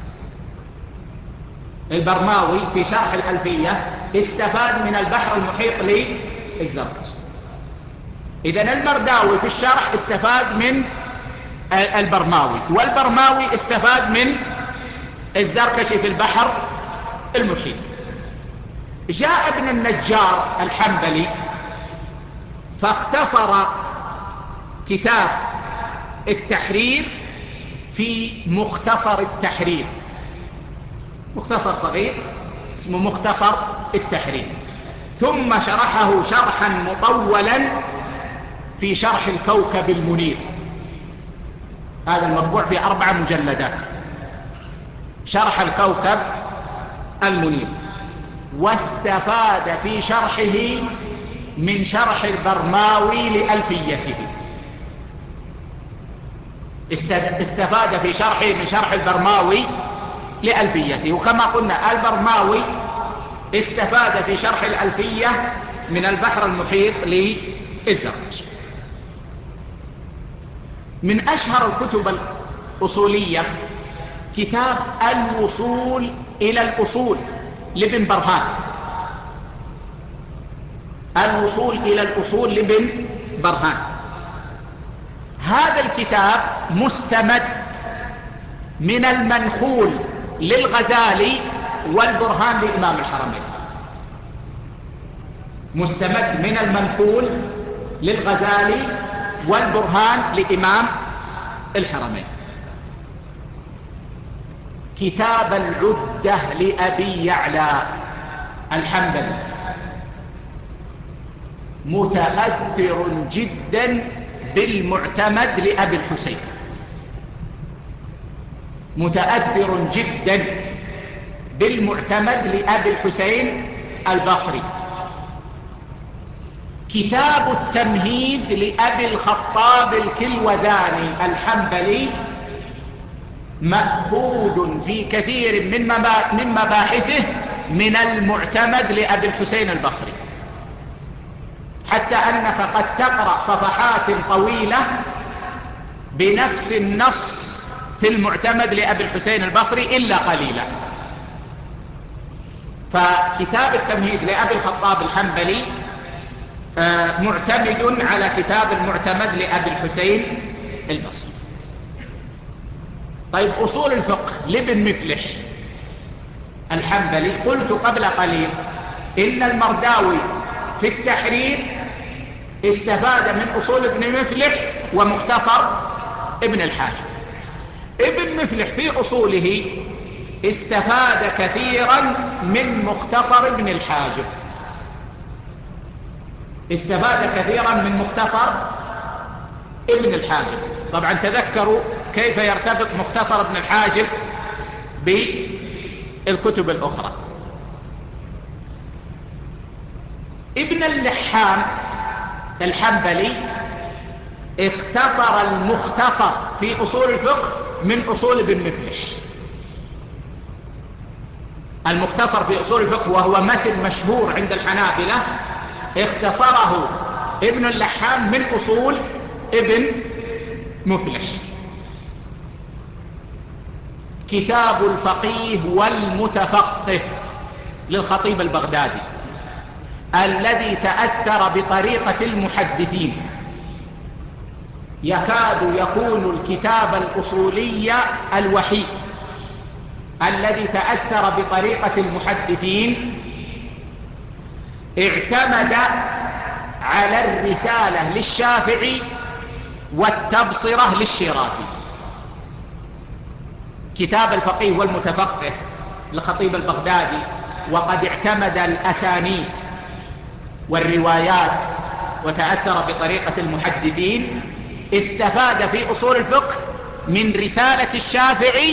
البرماوي في شرح الألفية استفاد من البحر المحيط للزركشي. إذن المرداوي في الشرح استفاد من البرماوي، والبرماوي استفاد من الزركشي في البحر المحيط. جاء ابن النجار الحنبلي فاختصر كتاب التحرير في مختصر التحرير، مختصر صغير اسمه مختصر التحرير، ثم شرحه شرحا مطولا في شرح الكوكب المنير. هذا المطبوع في 4 مجلدات، شرح الكوكب المنير. واستفاد في شرحه من شرح البرماوي لألفيته، استفاد في شرحه من شرح البرماوي لألفيته. وكما قلنا البرماوي استفاد في شرح الألفية من البحر المحيط للزركشي. من أشهر الكتب الأصولية كتاب الوصول إلى الأصول لابن برهان. الوصول إلى الأصول لابن برهان. هذا الكتاب مستمد من المنخول للغزالي والبرهان لإمام الحرمين، مستمد من المنخول للغزالي والبرهان لإمام الحرمين. كتاب العدة لأبي يعلى الحنبلي متأثر جدا بالمعتمد لأبي الحسين، متأثر جدا بالمعتمد لأبي الحسين البصري. كتاب التمهيد لأبي الخطاب الكلوذاني الحنبلي مأخوذ في كثير من مباحثه من المعتمد لأبي الحسين البصري، حتى أنك قد تقرأ صفحات طويلة بنفس النص في المعتمد لأبي الحسين البصري إلا قليلا. فكتاب التمهيد لأبي الخطاب الحنبلي معتمد على كتاب المعتمد لأبي الحسين البصري. طيب، أصول الفقه لابن مفلح الحنبلي، قلت قبل قليل إن المرداوي في التحرير استفاد من أصول ابن مفلح ومختصر ابن الحاجب. ابن مفلح في أصوله استفاد كثيرا من مختصر ابن الحاجب، استفاد كثيرا من مختصر ابن الحاجب. طبعا تذكروا كيف يرتبط مختصر ابن الحاجب بالكتب الأخرى. ابن اللحام الحنبلي اختصر المختصر في أصول الفقه من أصول ابن مفلح. المختصر في أصول الفقه وهو متن مشهور عند الحنابلة اختصره ابن اللحام من أصول ابن مفلح. كتاب الفقيه والمتفقه للخطيب البغدادي الذي تأثر بطريقة المحدثين، يكاد يكون الكتاب الأصولي الوحيد الذي تأثر بطريقة المحدثين اعتمد على الرسالة للشافعي والتبصرة للشيرازي. كتاب الفقيه والمتفقه للخطيب البغدادي، وقد اعتمد الأسانيد والروايات وتأثر بطريقة المحدثين، استفاد في أصول الفقه من رسالة الشافعي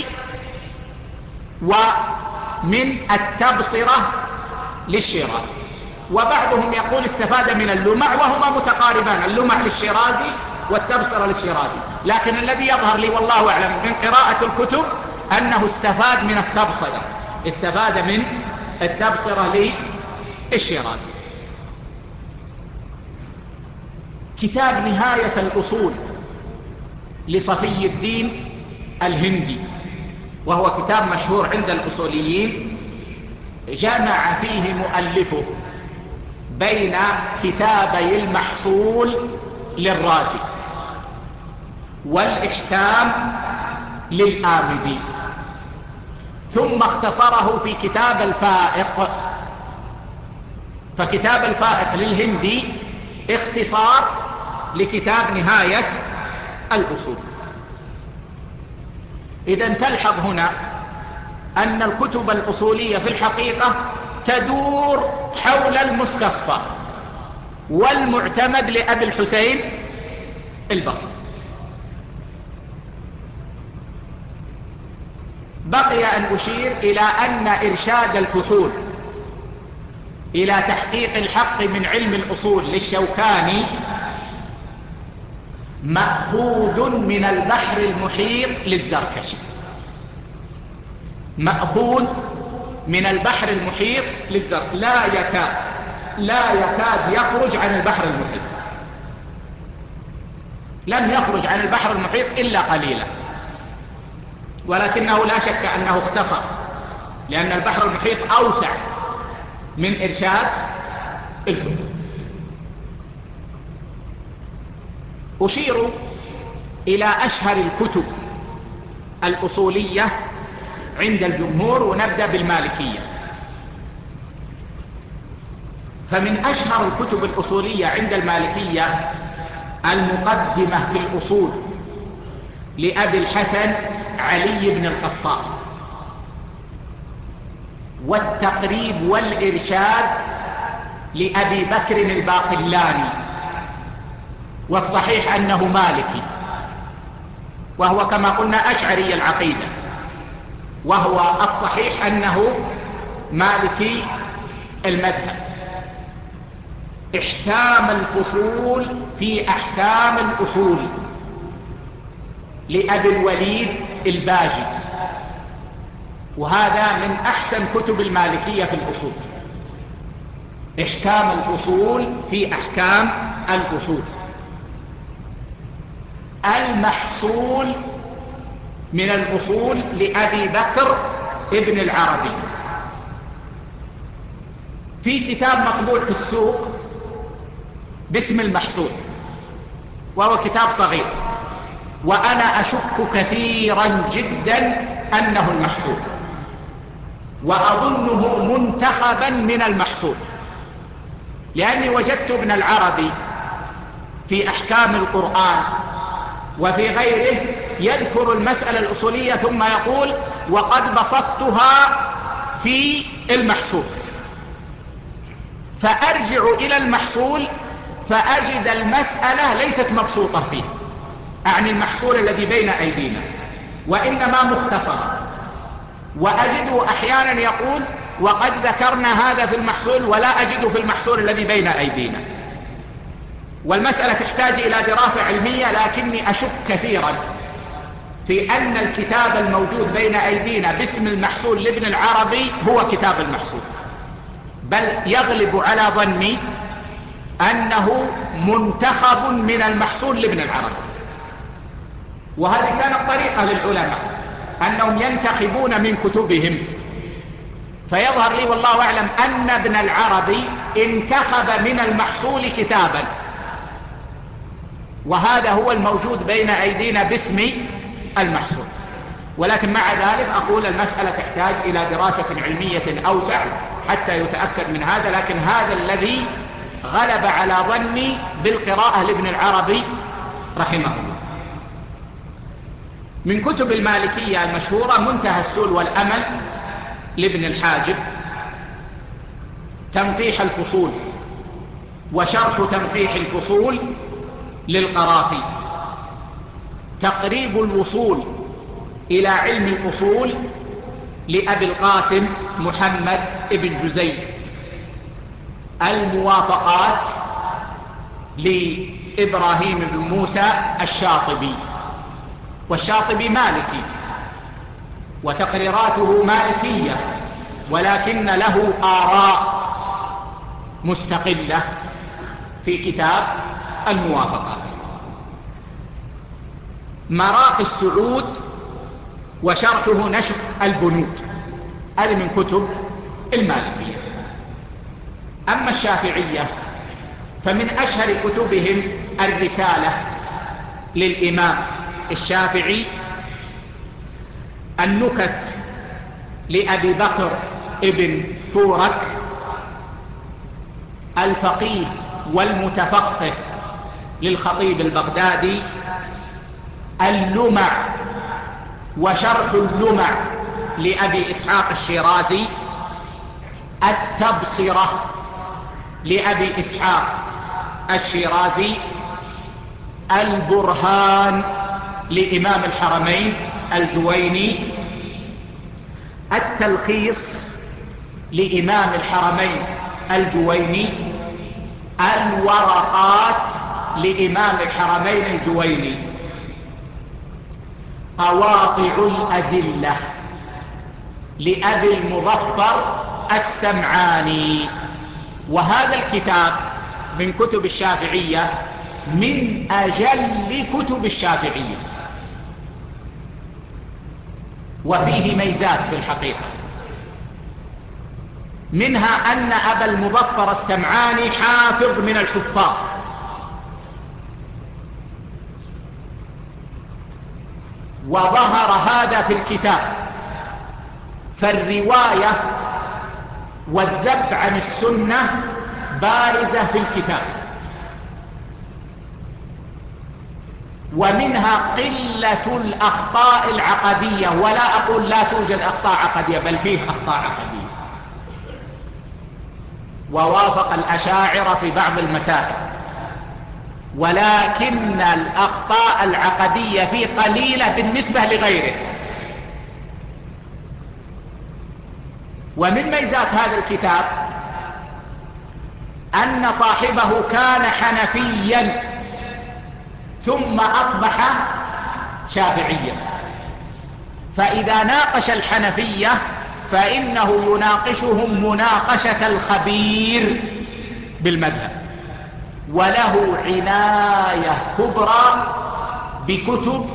ومن التبصرة للشيرازي. وبعضهم يقول استفاد من اللمع، وهما متقاربان، اللمع للشيرازي والتبصرة للشيرازي، لكن الذي يظهر لي والله أعلم من قراءة الكتب أنه استفاد من التبصرة، استفاد من التبصرة للشيرازي. كتاب نهاية الأصول لصفي الدين الهندي، وهو كتاب مشهور عند الأصوليين، جمع فيه مؤلفه بين كتابي المحصول للرازي والإحكام للآمدي، ثم اختصره في كتاب الفائق. فكتاب الفائق للهندي اختصار لكتاب نهاية الأصول. إذن تلحظ هنا أن الكتب الأصولية في الحقيقة تدور حول المستصفى والمعتمد لأبي الحسين البصري. بقي أن أشير إلى أن إرشاد الفحول إلى تحقيق الحق من علم الأصول للشوكاني مأخوذ من البحر المحيط للزركشي، مأخوذ من البحر المحيط للزركشي، لا يكاد يخرج عن البحر المحيط، لم يخرج عن البحر المحيط إلا قليلا، ولكنه لا شك أنه اختصر، لأن البحر المحيط أوسع من إرشاد الفحول. أشير إلى أشهر الكتب الأصولية عند الجمهور، ونبدأ بالمالكية. فمن أشهر الكتب الأصولية عند المالكية المقدمة في الأصول لأبي الحسن علي بن القصار، والتقريب والإرشاد لأبي بكر الباقلاني، والصحيح أنه مالكي، وهو كما قلنا أشعري العقيدة، وهو الصحيح أنه مالكي المذهب. إحكام الفصول في أحكام الأصول لأبي الوليد الباجي، وهذا من أحسن كتب المالكية في الأصول. إحكام الفصول في أحكام الأصول. المحصول من الأصول لأبي بكر ابن العربي، في كتاب مطبوع في السوق باسم المحصول، وهو كتاب صغير، وأنا أشك كثيرا جدا أنه المحصول، وأظنه منتخبا من المحصول، لأني وجدت ابن العربي في أحكام القرآن وفي غيره يذكر المسألة الأصولية ثم يقول وقد بسطتها في المحصول، فأرجع إلى المحصول فأجد المسألة ليست مبسوطة فيه، أعني المحصول الذي بين أيدينا، وإنما مختصرة. وأجده أحيانا يقول وقد ذكرنا هذا في المحصول ولا أجد في المحصول الذي بين أيدينا، والمسألة تحتاج إلى دراسة علمية، لكني أشك كثيرا في أن الكتاب الموجود بين أيدينا باسم المحصول لابن العربي هو كتاب المحصول، بل يغلب على ظني أنه منتخب من المحصول لابن العربي. وهذه كانت طريقة للعلماء أنهم ينتخبون من كتبهم، فيظهر لي والله أعلم أن ابن العربي انتخب من المحصول كتابا وهذا هو الموجود بين أيدينا باسم المحصول. ولكن مع ذلك أقول المسألة تحتاج إلى دراسة علمية أوسع حتى يتأكد من هذا، لكن هذا الذي غلب على ظني بالقراءة لابن العربي رحمه الله. من كتب المالكية المشهورة منتهى السؤل والأمل لابن الحاجب، تنقيح الفصول وشرح تنقيح الفصول للقرافي، تقريب الوصول إلى علم الأصول لأبي القاسم محمد ابن جزي، الموافقات لإبراهيم بن موسى الشاطبي، والشاطبي مالكي وتقريراته مالكية، ولكن له آراء مستقلة في كتاب الموافقات. مراقي السعود وشرحه نشر البنود، هذه من كتب المالكية. أما الشافعية فمن أشهر كتبهم الرسالة للإمام الشافعي، النكت لأبي بكر ابن فورك، الفقيه والمتفقه للخطيب البغدادي، اللمع وشرح اللمع لأبي إسحاق الشيرازي، التبصرة لأبي إسحاق الشيرازي، البرهان لإمام الحرمين الجويني، التلخيص لإمام الحرمين الجويني، الورقات لإمام الحرمين الجويني، قواطع الأدلة لأبي المظفر السمعاني. وهذا الكتاب من كتب الشافعية من أجل كتب الشافعية، وفيه ميزات في الحقيقة، منها أن أبا المظفر السمعاني حافظ من الحفاظ، وظهر هذا في الكتاب، فالرواية والذب عن السنة بارزة في الكتاب، ومنها قلة الأخطاء العقدية، ولا أقول لا توجد أخطاء عقدية، بل فيه أخطاء عقدية، ووافق الأشاعرة في بعض المسائل، ولكن الأخطاء العقدية فيه قليلة بالنسبة لغيره. ومن ميزات هذا الكتاب أن صاحبه كان حنفيا ثم أصبح شافعيا، فإذا ناقش الحنفية فإنه يناقشهم مناقشة الخبير بالمذهب، وله عناية كبرى بكتب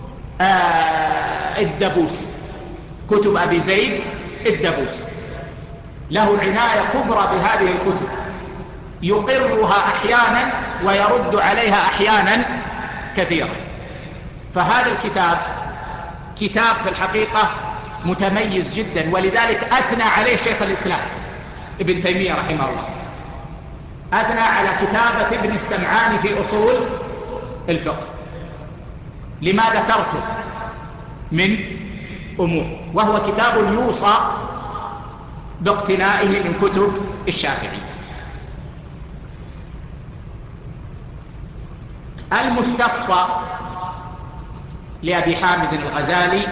الدبوس، كتب أبي زيد الدبوس، له عناية كبرى بهذه الكتب، يقرها أحيانا ويرد عليها أحيانا كثيرا. فهذا الكتاب كتاب في الحقيقة متميز جدا، ولذلك أثنى عليه شيخ الإسلام ابن تيمية رحمه الله، أثنى على كتابة ابن السمعاني في أصول الفقه لما ذكرته من أمور، وهو كتاب يوصى باقتنائه من كتب الشافعي. المستصفى لأبي حامد الغزالي،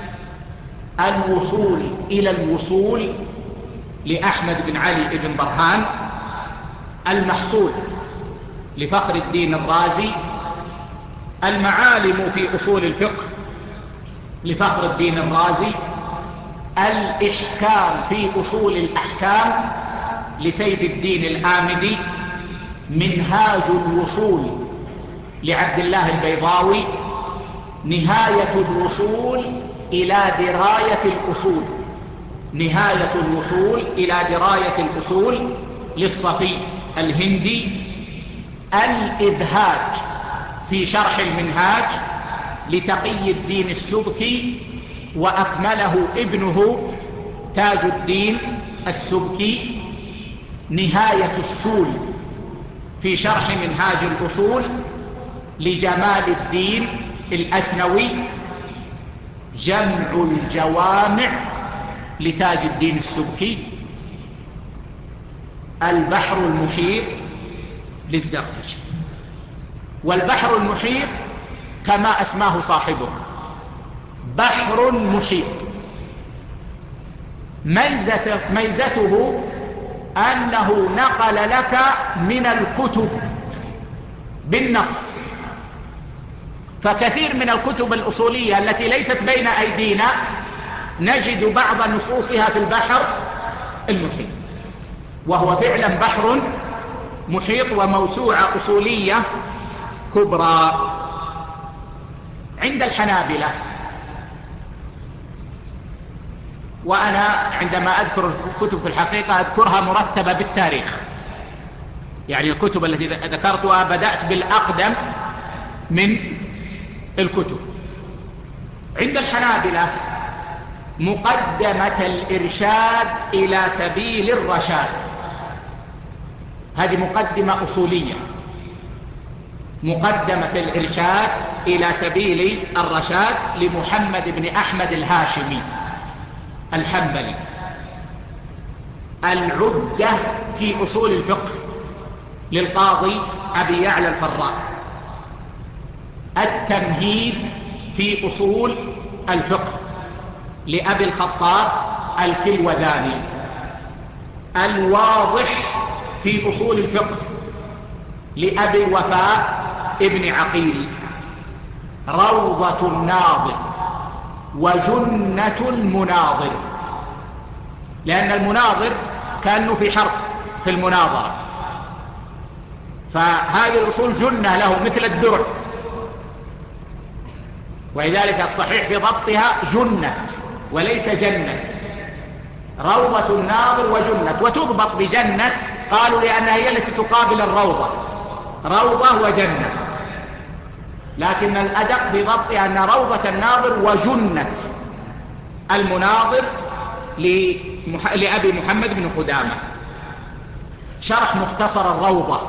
الوصول إلى الوصول لأحمد بن علي بن برهان، المحصول لفخر الدين الرازي، المعالم في أصول الفقه لفخر الدين الرازي، الإحكام في أصول الأحكام لسيف الدين الآمدي، منهاج الوصول لعبد الله البيضاوي، نهاية الوصول إلى دراية الأصول، نهاية الوصول إلى دراية الأصول للصفي الهندي، الإبهاج في شرح المنهاج لتقي الدين السبكي، وأكمله ابنه تاج الدين السبكي نهاية السول في شرح منهاج الأصول لجمال الدين الأسنوي، جمع الجوامع لتاج الدين السبكي، البحر المحيط للزركشي. والبحر المحيط كما أسماه صاحبه بحر محيط، ميزته أنه نقل لك من الكتب بالنص، فكثير من الكتب الأصولية التي ليست بين أيدينا نجد بعض نصوصها في البحر المحيط، وهو فعلا بحر محيط وموسوعة أصولية كبرى. عند الحنابلة، وأنا عندما أذكر الكتب في الحقيقة أذكرها مرتبة بالتاريخ، يعني الكتب التي ذكرتها بدأت بالأقدم من الكتب. عند الحنابلة مقدمة الإرشاد إلى سبيل الرشاد، هذه مقدمة أصولية، مقدمة الإرشاد إلى سبيل الرشاد لمحمد بن أحمد الهاشمي الحنبلي. العدة في أصول الفقه للقاضي أبي يعلى الفراء. التمهيد في أصول الفقه لأبي الخطاب الكلوذاني. الواضح في أصول الفقه لأبي الوفاء ابن عقيل. روضة الناظر وجنة المناظر، لأن المناظر كانوا في حرب في المناظرة، فهذه الأصول جنة له مثل الدرع، ولذلك الصحيح في ضبطها جنة وليس جنة. روضة الناظر وجنة، وتضبط بجنة قالوا لأنها هي التي تقابل الروضة، روضة وجنة، لكن الأدق في ضبطها أن روضة الناظر وجنة المناظر لأبي محمد بن قدامة. شرح مختصر الروضة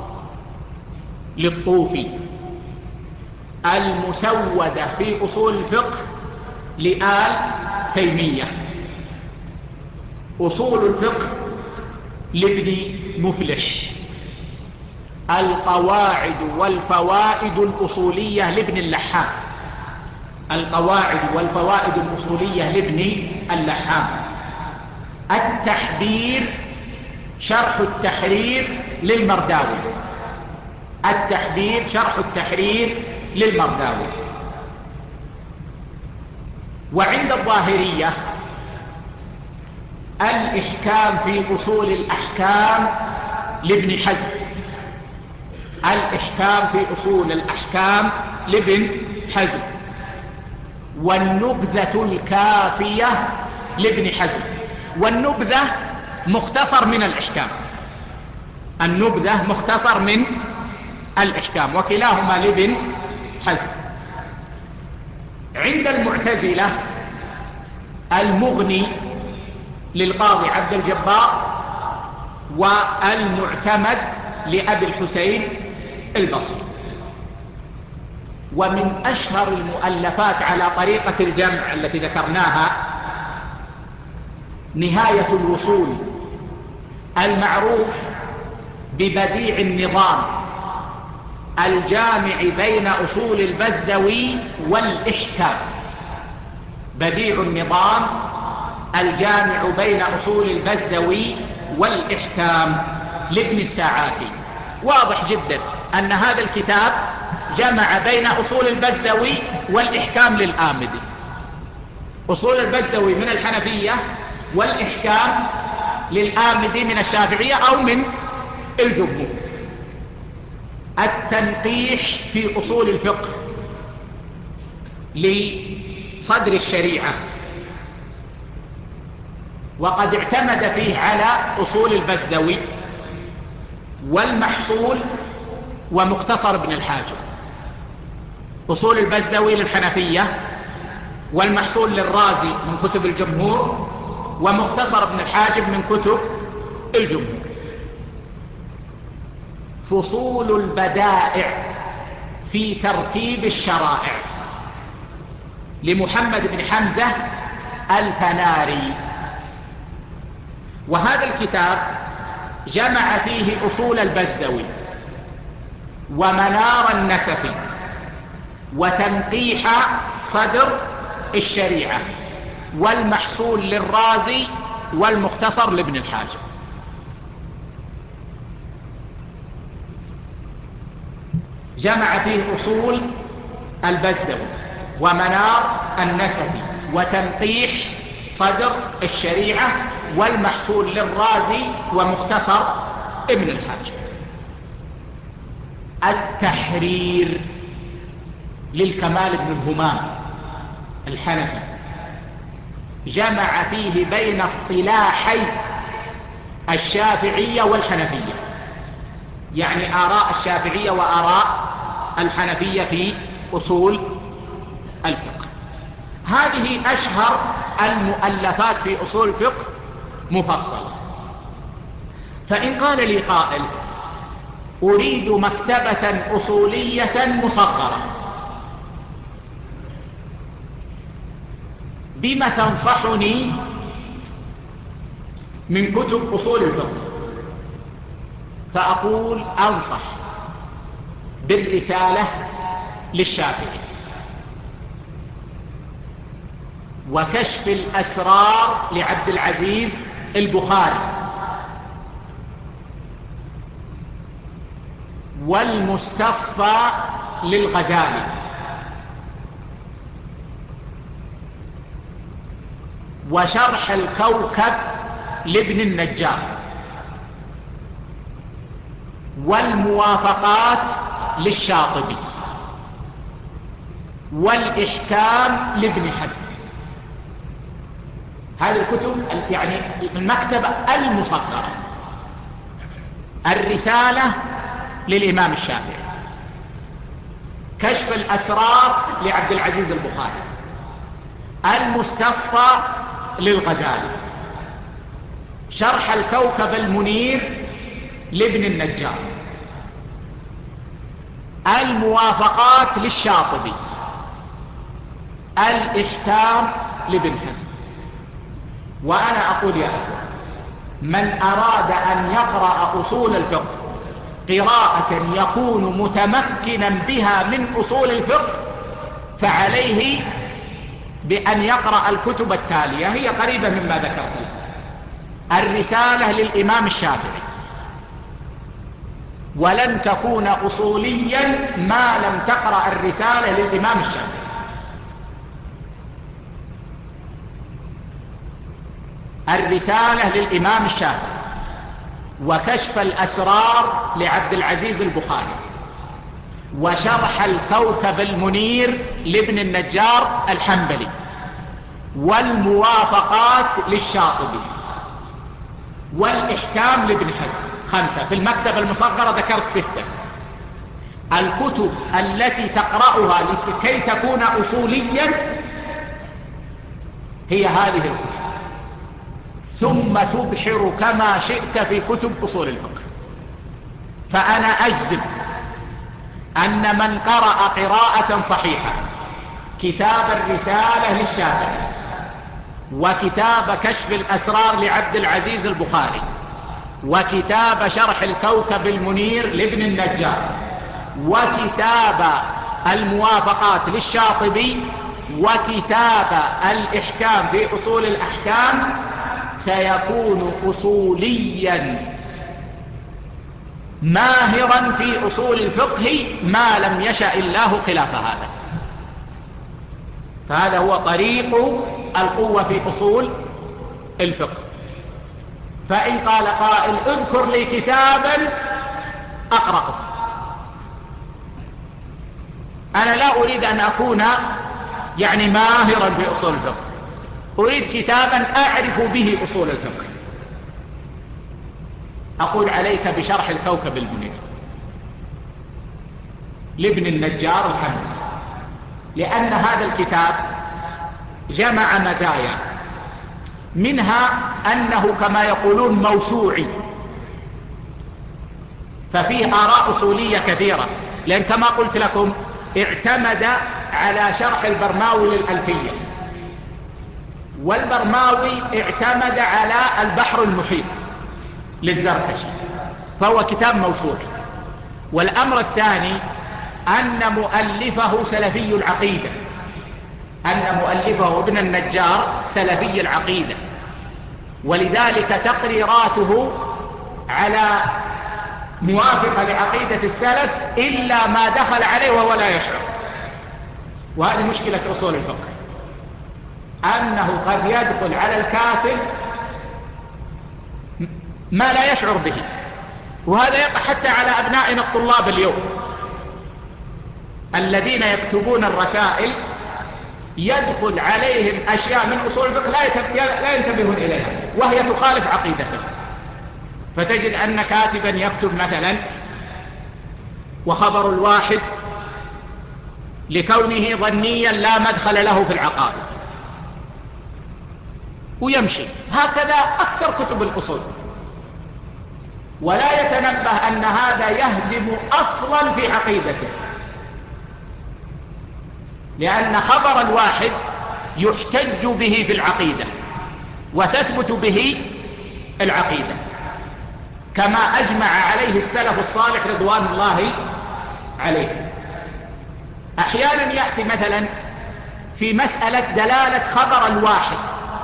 للطوفي. المسودة في أصول الفقه لآل تيمية. أصول الفقه لابن مفلح. القواعد والفوائد الأصولية لابن اللحام. القواعد والفوائد الأصولية لابن اللحام. التحبير شرح التحرير للمرداوي. التحبير شرح التحرير للمرداوي. وعند الظاهرية الإحكام في أصول الأحكام لابن حزم. الإحكام في أصول الأحكام لابن حزم. والنبذة الكافية لابن حزم. والنبذة مختصر من الإحكام، النبذة مختصر من الإحكام، وكلاهما لابن حزم. عند المعتزلة المغني للقاضي عبد الجبار، والمعتمد لأبي الحسين البصري. ومن أشهر المؤلفات على طريقة الجمع التي ذكرناها نهاية الوصول، المعروف ببديع النظام، الجامع بين أصول البزدوي والإحكام. بديع النظام الجامع بين أصول البزدوي والإحكام لابن الساعاتي. واضح جدا أن هذا الكتاب جمع بين أصول البزدوي والإحكام للآمدي. أصول البزدوي من الحنفية والإحكام للآمدي من الشافعية أو من الجمهور. التنقيح في أصول الفقه لصدر الشريعة، وقد اعتمد فيه على أصول البزدوي والمحصول ومختصر ابن الحاجب. أصول البزدوي للحنفية، والمحصول للرازي من كتب الجمهور، ومختصر ابن الحاجب من كتب الجمهور. فصول البدائع في ترتيب الشرائع لمحمد بن حمزة الفناري. وهذا الكتاب جمع فيه أصول البزدوي ومنار النسفي وتنقيح صدر الشريعة والمحصول للرازي والمختصر لابن الحاجب. جمع فيه أصول البزدوي ومنار النسفي وتنقيح صدر الشريعة والمحصول للرازي ومختصر ابن الحاجب. التحرير للكمال بن الهمام الحنفي جمع فيه بين اصطلاحي الشافعية والحنفية، يعني آراء الشافعية وآراء الحنفية في أصول الفقه. هذه أشهر المؤلفات في أصول الفقه مفصلة. فإن قال لي قائل أريد مكتبة أصولية مصغرة، بما تنصحني من كتب أصول الفقه؟ فأقول أنصح بالرسالة للشافعي، وكشف الأسرار لعبد العزيز البخاري، والمستصفى للغزالي، وشرح الكوكب لابن النجار، والموافقات للشاطبي، والإحكام لابن حزم. هذه الكتب يعني المكتبة المصغرة. الرسالة للإمام الشافعي، كشف الأسرار لعبد العزيز البخاري، المستصفى للغزالي، شرح الكوكب المنير لابن النجار، الموافقات للشاطبي، الإحكام لابن حزم. وأنا أقول يا أخوة، من أراد أن يقرأ أصول الفقه قراءة يكون متمكنا بها من أصول الفقه فعليه بأن يقرأ الكتب التالية، هي قريبة مما ذكرت لك. الرسالة للإمام الشافعي، ولن تكون أصوليا ما لم تقرأ الرسالة للإمام الشافعي. الرسالة للإمام الشافعي، وكشف الأسرار لعبد العزيز البخاري، وشرح الكوكب المنير لابن النجار الحنبلي، والموافقات للشاطبي، والإحكام لابن حزم. 5. في المكتبة المصغرة ذكرت 6. الكتب التي تقرأها لكي تكون أصوليا هي هذه الكتب، ثم تبحر كما شئت في كتب أصول الفقه. فأنا أجزم أن من قرأ قراءة صحيحة كتاب الرسالة للشافعي، وكتاب كشف الأسرار لعبد العزيز البخاري، وكتاب شرح الكوكب المنير لابن النجار، وكتاب الموافقات للشاطبي، وكتاب الإحكام في أصول الأحكام، سيكون أصوليا ماهرا في أصول الفقه ما لم يشأ الله خلاف هذا. فهذا هو طريق القوة في أصول الفقه. فإن قال قائل اذكر لي كتابا أقرأه، أنا لا أريد أن أكون يعني ماهرا في أصول الفقه، أريد كتابا أعرف به أصول الفقه. أقول عليك بشرح الكوكب المنير لابن النجار الحنبلي، لأن هذا الكتاب جمع مزايا، منها أنه كما يقولون موسوعي، ففيه آراء أصولية كثيرة، لأن كما قلت لكم اعتمد على شرح البرماوي للألفية، والبرماوي اعتمد على البحر المحيط للزركشي، فهو كتاب موسوعي. والأمر الثاني أن مؤلفه سلفي العقيدة، أن مؤلفه ابن النجار سلفي العقيدة، ولذلك تقريراته على موافقة لعقيدة السلف إلا ما دخل عليه وهو لا يشعر. وهذه مشكلة أصول الفقه، أنه قد يدخل على الكاتب ما لا يشعر به، وهذا يقع حتى على أبنائنا الطلاب اليوم الذين يكتبون الرسائل، يدخل عليهم أشياء من أصول الفقه لا ينتبهون إليها وهي تخالف عقيدته، فتجد أن كاتبا يكتب مثلا وخبر الواحد لكونه ظنيا لا مدخل له في العقائد، ويمشي هكذا أكثر كتب الأصول، ولا يتنبه أن هذا يهدم أصلا في عقيدته، لأن خبر الواحد يحتج به في العقيدة وتثبت به العقيدة، كما أجمع عليه السلف الصالح رضوان الله عليه. أحيانا يأتي مثلا في مسألة دلالة خبر الواحد،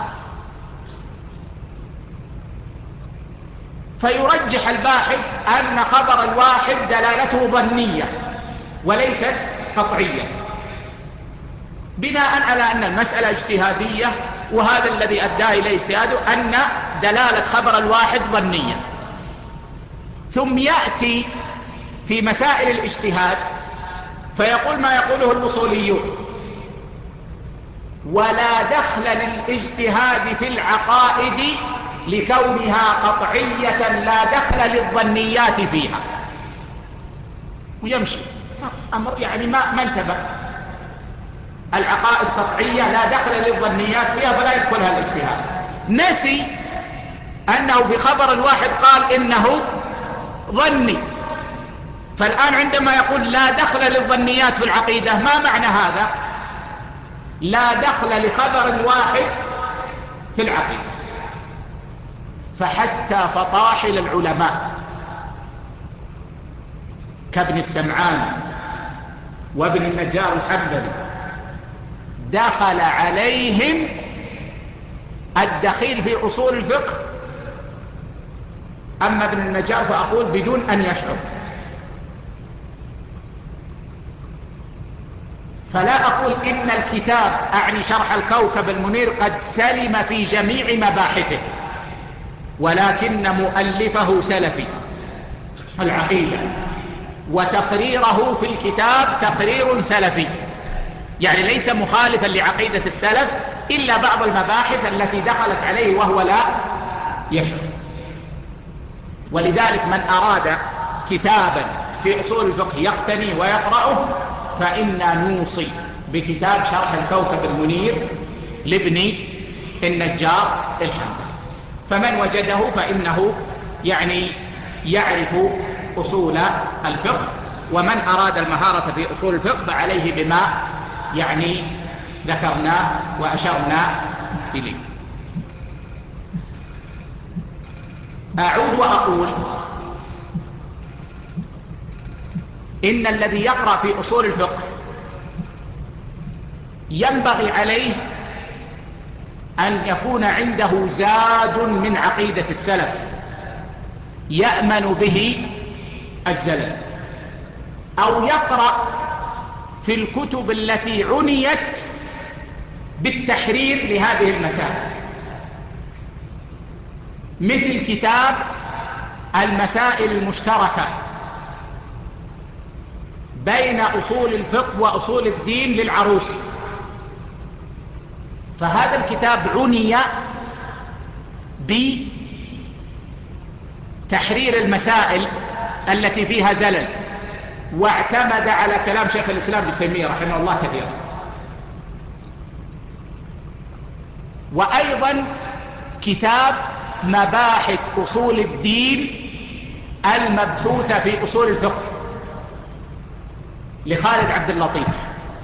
فيرجح الباحث أن خبر الواحد دلالته ظنية وليست قطعية، بناء على أن المسألة اجتهادية، وهذا الذي أدى إليه اجتهاده أن دلالة خبر الواحد ظنية. ثم يأتي في مسائل الاجتهاد فيقول ما يقوله الأصوليون: ولا دخل للاجتهاد في العقائد لكونها قطعية لا دخل للظنيات فيها، ويمشي أمر يعني ما انتبه. العقائد قطعية لا دخل للظنيات فيها فلا يدخلها الاجتهاد. نسي أنه في خبر الواحد قال إنه ظني، فالآن عندما يقول لا دخل للظنيات في العقيدة، ما معنى هذا؟ لا دخل لخبر الواحد في العقيدة. فحتى فطاحل العلماء كابن السمعاني وابن النجار الحنبلي دخل عليهم الدخيل في أصول الفقه، أما ابن النجار فأقول بدون أن يشعر. فلا أقول إن الكتاب أعني شرح الكوكب المنير قد سلم في جميع مباحثه، ولكن مؤلفه سلفي العقيدة، وتقريره في الكتاب تقرير سلفي، يعني ليس مخالفا لعقيدة السلف إلا بعض المباحث التي دخلت عليه وهو لا يشعر. ولذلك من أراد كتابا في أصول الفقه يقتني ويقرأه، فإنا نوصي بكتاب شرح الكوكب المنير لابن النجار الحنبلي، فمن وجده فإنه يعني يعرف أصول الفقه. ومن أراد المهارة في أصول الفقه فعليه بما يعني ذكرنا وأشرنا إليه. أعود وأقول إن الذي يقرأ في أصول الفقه ينبغي عليه أن يكون عنده زاد من عقيدة السلف يأمن به الزلل، أو يقرأ في الكتب التي عنيت بالتحرير لهذه المسائل، مثل كتاب المسائل المشتركة بين أصول الفقه وأصول الدين للعروسي، فهذا الكتاب عني بتحرير المسائل التي فيها زلل، واعتمد على كلام شيخ الإسلام ابن تيمية رحمه الله كثيرا. وأيضا كتاب مباحث أصول الدين المبحوثة في أصول الفقه لخالد عبد اللطيف،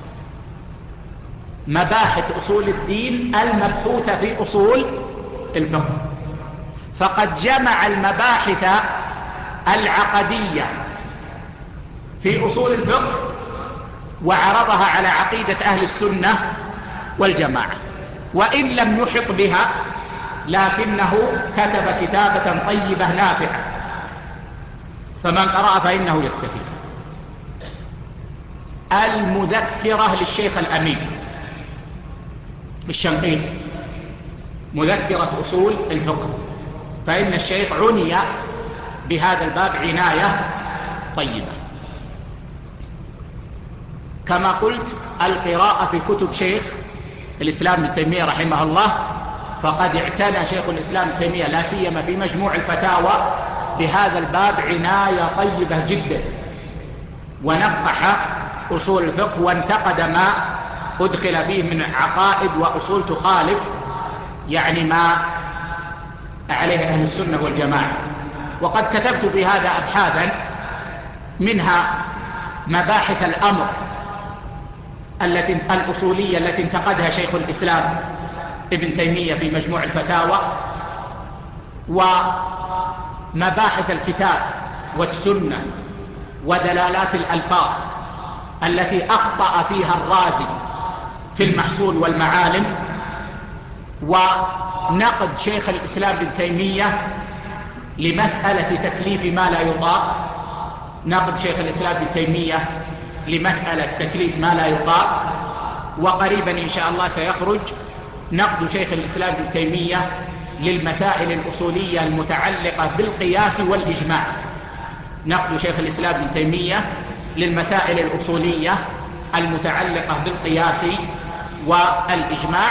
مباحث أصول الدين المبحوثة في أصول الفقه. فقد جمع المباحث العقدية في أصول الفقه وعرضها على عقيدة أهل السنة والجماعة، وإن لم يحط بها لكنه كتب كتابة طيبة نافعة، فمن قرأ فإنه يستفيد. المذكرة للشيخ الأمين الشنقيطي، مذكرة أصول الفقه، فإن الشيخ عني بهذا الباب عناية طيبة. كما قلت، القراءة في كتب شيخ الإسلام ابن تيمية رحمه الله، فقد اعتنى شيخ الإسلام ابن تيمية لا سيما في مجموع الفتاوى بهذا الباب عناية طيبة جدا، ونقح أصول الفقه وانتقد ما أدخل فيه من عقائد وأصول تخالف يعني ما عليه أهل السنة والجماعة. وقد كتبت بهذا أبحاثا، منها مباحث الأمر الأصولية التي انتقدها شيخ الإسلام ابن تيمية في مجموع الفتاوى، ومباحث الكتاب والسنة ودلالات الألفاظ التي أخطأ فيها الرازي في المحصول والمعالم، ونقد شيخ الإسلام ابن تيمية لمسألة تكليف ما لا يطاق، نقد شيخ الإسلام ابن تيمية لمسألة تكليف ما لا يطاق. وقريبا إن شاء الله سيخرج نقد شيخ الإسلام ابن تيمية للمسائل الأصولية المتعلقة بالقياس والإجماع، نقد شيخ الإسلام ابن تيمية للمسائل الأصولية المتعلقة بالقياس والإجماع.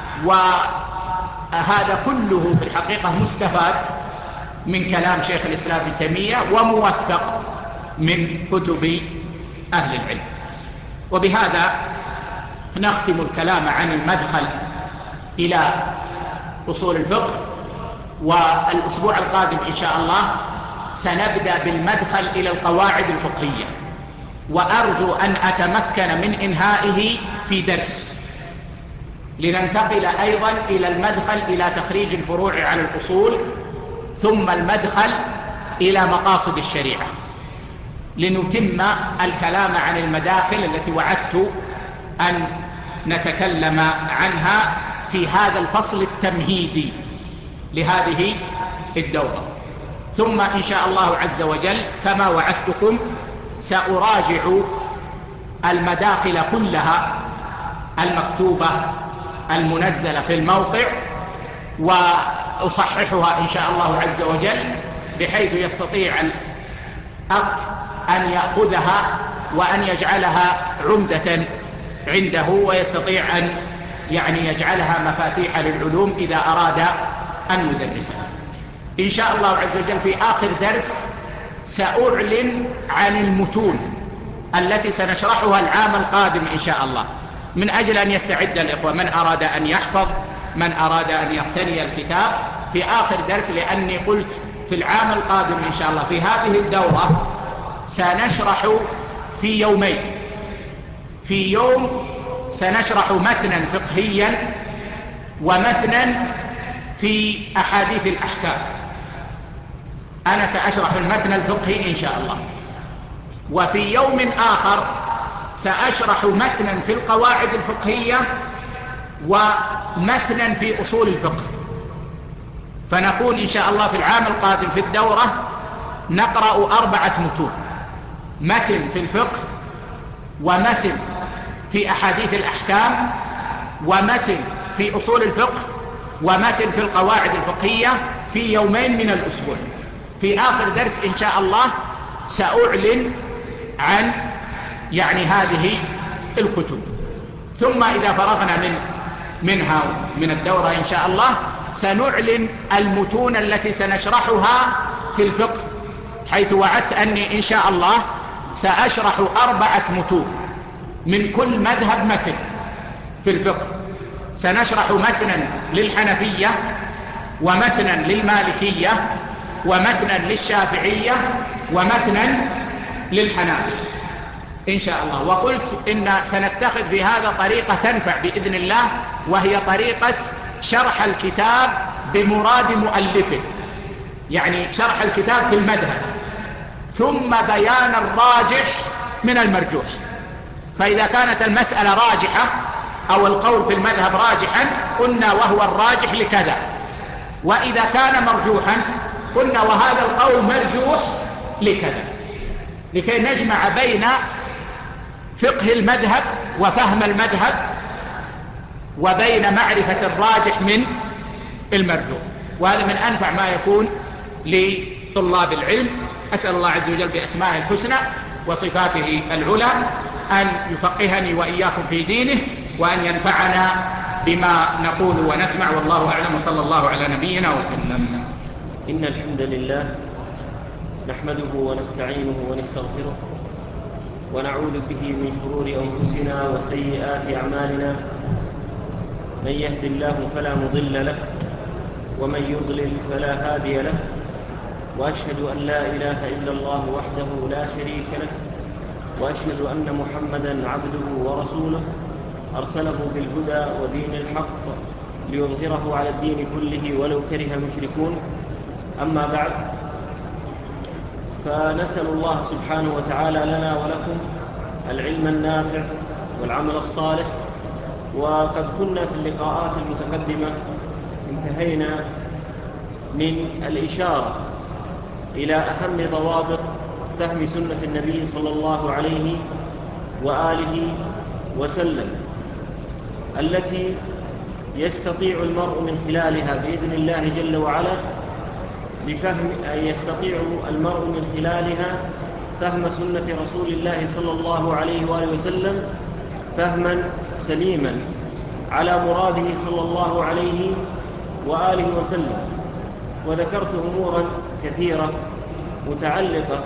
وهذا كله في الحقيقة مستفاد من كلام شيخ الإسلام ابن تيمية وموثق من كتب أهل العلم. وبهذا نختم الكلام عن المدخل إلى أصول الفقه، والأسبوع القادم إن شاء الله سنبدأ بالمدخل إلى القواعد الفقهية، وأرجو أن أتمكن من إنهائه في درس، لننتقل أيضا إلى المدخل إلى تخريج الفروع على الأصول، ثم المدخل إلى مقاصد الشريعة، لنتم الكلام عن المداخل التي وعدت أن نتكلم عنها في هذا الفصل التمهيدي لهذه الدورة. ثم إن شاء الله عز وجل كما وعدتكم سأراجع المداخل كلها المكتوبة المنزلة في الموقع، وأصححها إن شاء الله عز وجل بحيث يستطيع الأخ أن يأخذها وأن يجعلها عمدة عنده، ويستطيع أن يجعلها مفاتيح للعلوم إذا أراد أن يدرسها. إن شاء الله عز وجل في آخر درس سأعلن عن المتون التي سنشرحها العام القادم إن شاء الله، من أجل أن يستعد الإخوة، من أراد أن يحفظ، من أراد أن يقتني الكتاب في آخر درس، لأني قلت في العام القادم إن شاء الله في هذه الدورة سنشرح في يومين. في يوم سنشرح متنا فقهيا ومتنا في أحاديث الأحكام. أنا سأشرح المتن الفقهي إن شاء الله، وفي يوم آخر سأشرح متنا في القواعد الفقهية ومتنا في أصول الفقه. فنكون إن شاء الله في العام القادم في الدورة نقرأ 4 متون: متن في الفقه، ومتن في أحاديث الأحكام، ومتن في أصول الفقه، ومتن في القواعد الفقهية، في يومين من الأسبوع. في آخر درس إن شاء الله سأعلن عن هذه الكتب. ثم إذا فرغنا منها من الدورة إن شاء الله سنعلن المتون التي سنشرحها في الفقه، حيث وعدت أني إن شاء الله سأشرح 4 متون من كل مذهب متن في الفقه، سنشرح متنا للحنفية ومتنا للمالكية ومتنا للشافعية ومتنا للحنابلة إن شاء الله. وقلت إن سنتخذ في هذا طريقة تنفع بإذن الله، وهي طريقة شرح الكتاب بمراد مؤلفه، يعني شرح الكتاب في المذهب ثم بيان الراجح من المرجوح. فإذا كانت المسألة راجحة أو القول في المذهب راجحا قلنا وهو الراجح لكذا، وإذا كان مرجوحا قلنا وهذا القول مرجوح لكذا، لكي نجمع بين فقه المذهب وفهم المذهب وبين معرفة الراجح من المرجوح. وهذا من أنفع ما يكون لطلاب العلم. أسأل الله عز وجل بأسمائه الحسنى وصفاته العلى أن يفقهني وإياكم في دينه، وأن ينفعنا بما نقول ونسمع، والله أعلم، وصلى الله على نبينا وسلم. إن الحمد لله نحمده ونستعينه ونستغفره ونعوذ به من شرور أنفسنا وسيئات أعمالنا. من يهد الله فلا مضل له ومن يضلل فلا هادي له، وأشهد أن لا إله إلا الله وحده لا شريك له، وأشهد أن محمدا عبده ورسوله أرسله بالهدى ودين الحق ليظهره على الدين كله ولو كره المشركون. أما بعد، فنسأل الله سبحانه وتعالى لنا ولكم العلم النافع والعمل الصالح. وقد كنا في اللقاءات المتقدمة انتهينا من الإشارة إلى أهم ضوابط فهم سنة النبي صلى الله عليه وآله وسلم، التي يستطيع المرء من خلالها بإذن الله جل وعلا يستطيع المرء من خلالها فهم سنة رسول الله صلى الله عليه وآله وسلم فهما سليما على مراده صلى الله عليه وآله وسلم. وذكرت أمورا كثيرة متعلقة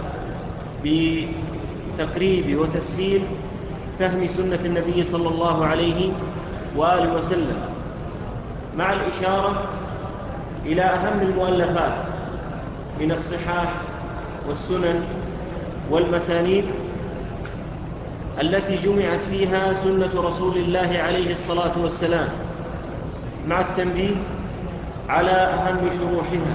بتقريب وتسهيل فهم سنة النبي صلى الله عليه وآله وسلم، مع الإشارة إلى أهم المؤلفات من الصحاح والسنن والمسانيد التي جمعت فيها سنة رسول الله عليه الصلاة والسلام، مع التنبيه على أهم شروحها،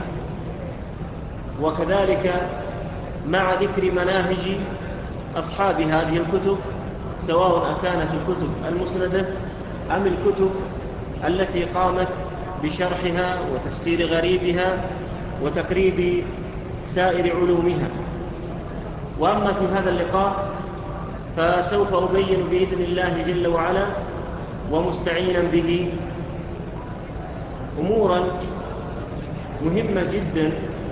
وكذلك مع ذكر مناهج أصحاب هذه الكتب، سواء كانت الكتب المسندة أم الكتب التي قامت بشرحها وتفسير غريبها وتقريب سائر علومها. وأما في هذا اللقاء فسوف أبين بإذن الله جل وعلا ومستعينا به أمورا مهمة جدا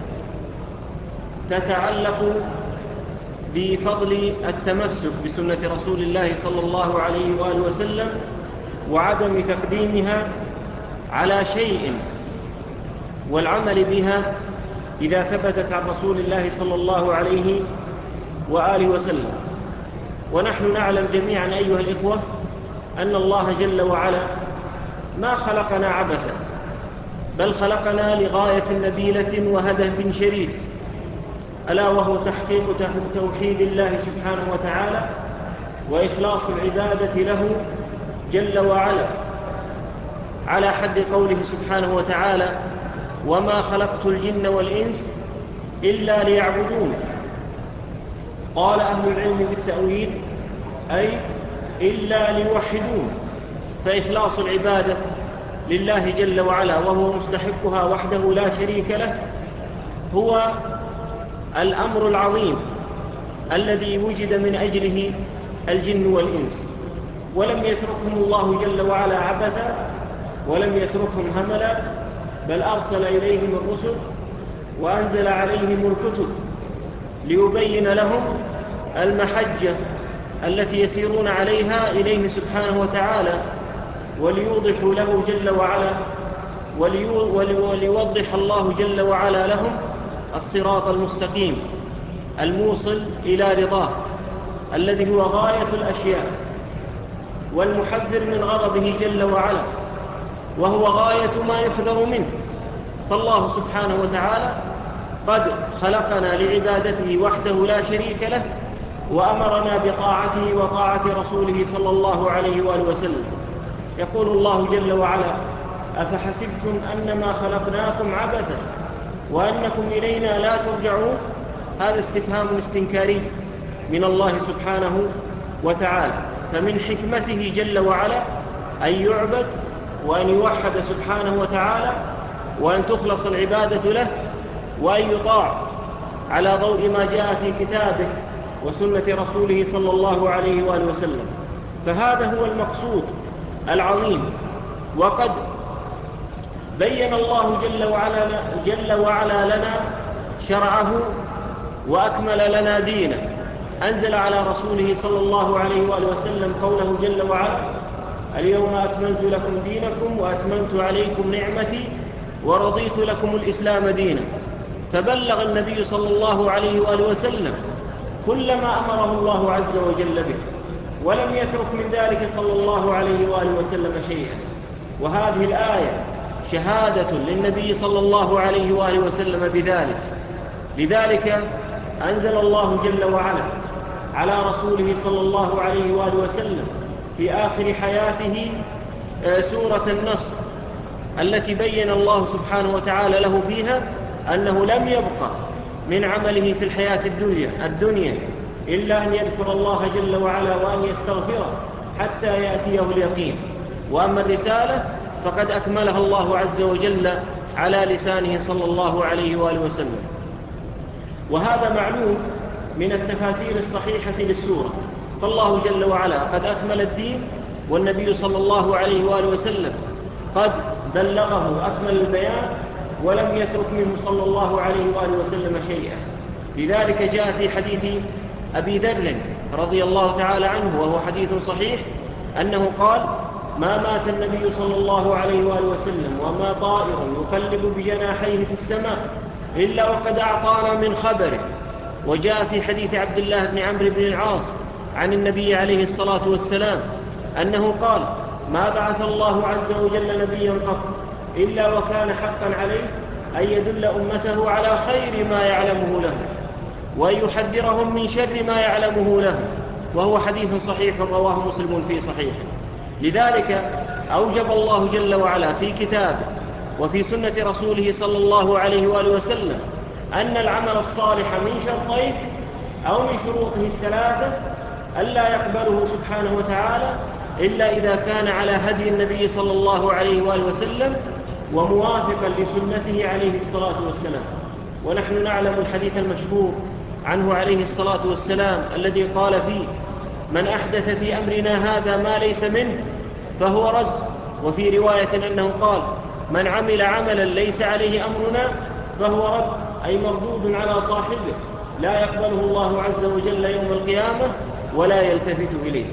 تتعلق بفضل التمسك بسنة رسول الله صلى الله عليه وآله وسلم، وعدم تقديمها على شيء، والعمل بها إذا ثبتت عن رسول الله صلى الله عليه وآله وسلم. ونحن نعلم جميعا أيها الإخوة أن الله جل وعلا ما خلقنا عبثا، بل خلقنا لغاية نبيلة وهدف شريف، ألا وهو تحقيق توحيد الله سبحانه وتعالى وإخلاص العبادة له جل وعلا، على حد قوله سبحانه وتعالى: وما خلقت الجن والإنس إلا ليعبدون. قال أهل العلم بالتأويل أي إلا ليوحدون، فإخلاص العبادة لله جل وعلا وهو مستحقها وحده لا شريك له هو الأمر العظيم الذي وجد من أجله الجن والإنس. ولم يتركهم الله جل وعلا عبثا، ولم يتركهم هملا، بل أرسل إليهم الرسل وأنزل عليهم الكتب ليبين لهم المحجة التي يسيرون عليها إليه سبحانه وتعالى، وليوضحوا له جل وعلا، وليوضح الله جل وعلا لهم الصراط المستقيم الموصل إلى رضاه، الذي هو غاية الأشياء والمحذر من غضبه جل وعلا. وهو غاية ما يحذر منه. فالله سبحانه وتعالى قد خلقنا لعبادته وحده لا شريك له، وأمرنا بطاعته وطاعة رسوله صلى الله عليه وآله وسلم. يقول الله جل وعلا: أفحسبتم أنما خلقناكم عبثا وأنكم إلينا لا ترجعون. هذا استفهام استنكاري من الله سبحانه وتعالى. فمن حكمته جل وعلا أن يعبد وأن يوحد سبحانه وتعالى، وأن تخلص العبادة له، وأن يطاع على ضوء ما جاء في كتابه وسنة رسوله صلى الله عليه وآله وسلم. فهذا هو المقصود العظيم. وقد بين الله جل وعلا لنا شرعه وأكمل لنا دينه. أنزل على رسوله صلى الله عليه وآله وسلم قوله جل وعلا: اليوم أكملت لكم دينكم وأتممت عليكم نعمتي ورضيت لكم الإسلام دينا. فبلغ النبي صلى الله عليه وآله وسلم كل ما أمره الله عز وجل به، ولم يترك من ذلك صلى الله عليه وآله وسلم شيئا. وهذه الآية شهادة للنبي صلى الله عليه وآله وسلم بذلك. لذلك أنزل الله جل وعلا على رسوله صلى الله عليه وآله وسلم في آخر حياته سورة النصر، التي بين الله سبحانه وتعالى له فيها أنه لم يبقى من عمله في الحياة الدنيا إلا أن يذكر الله جل وعلا وأن يستغفره حتى يأتيه اليقين. وأما الرسالة فقد أكملها الله عز وجل على لسانه صلى الله عليه وآله وسلم. وهذا معلوم من التفاسير الصحيحة للسورة. فالله جل وعلا قد أكمل الدين، والنبي صلى الله عليه وآله وسلم قد بلغه أكمل البيان، ولم يترك منه صلى الله عليه وآله وسلم شيئا. لذلك جاء في حديث أبي ذر رضي الله تعالى عنه، وهو حديث صحيح، أنه قال: ما مات النبي صلى الله عليه وآله وسلم وما طائر يقلب بجناحيه في السماء إلا وقد أعطانا من خبره. وجاء في حديث عبد الله بن عمرو بن العاص عن النبي عليه الصلاة والسلام أنه قال: ما بعث الله عز وجل نبيا قط إلا وكان حقا عليه أن يدل أمته على خير ما يعلمه له، وأن يحذرهم من شر ما يعلمه له. وهو حديث صحيح رواه مسلم في صحيحه. لذلك أوجب الله جل وعلا في كتابه وفي سنة رسوله صلى الله عليه وآله وسلم أن العمل الصالح من شرطين أو من شروطه الثلاثة ألا يقبله سبحانه وتعالى إلا إذا كان على هدي النبي صلى الله عليه وآله وسلم وموافقا لسنته عليه الصلاة والسلام. ونحن نعلم الحديث المشهور عنه عليه الصلاة والسلام الذي قال فيه: من أحدث في أمرنا هذا ما ليس منه فهو رد. وفي رواية أنه قال: من عمل عملا ليس عليه أمرنا فهو رد، أي مردود على صاحبه، لا يقبله الله عز وجل يوم القيامة ولا يلتفت إليه.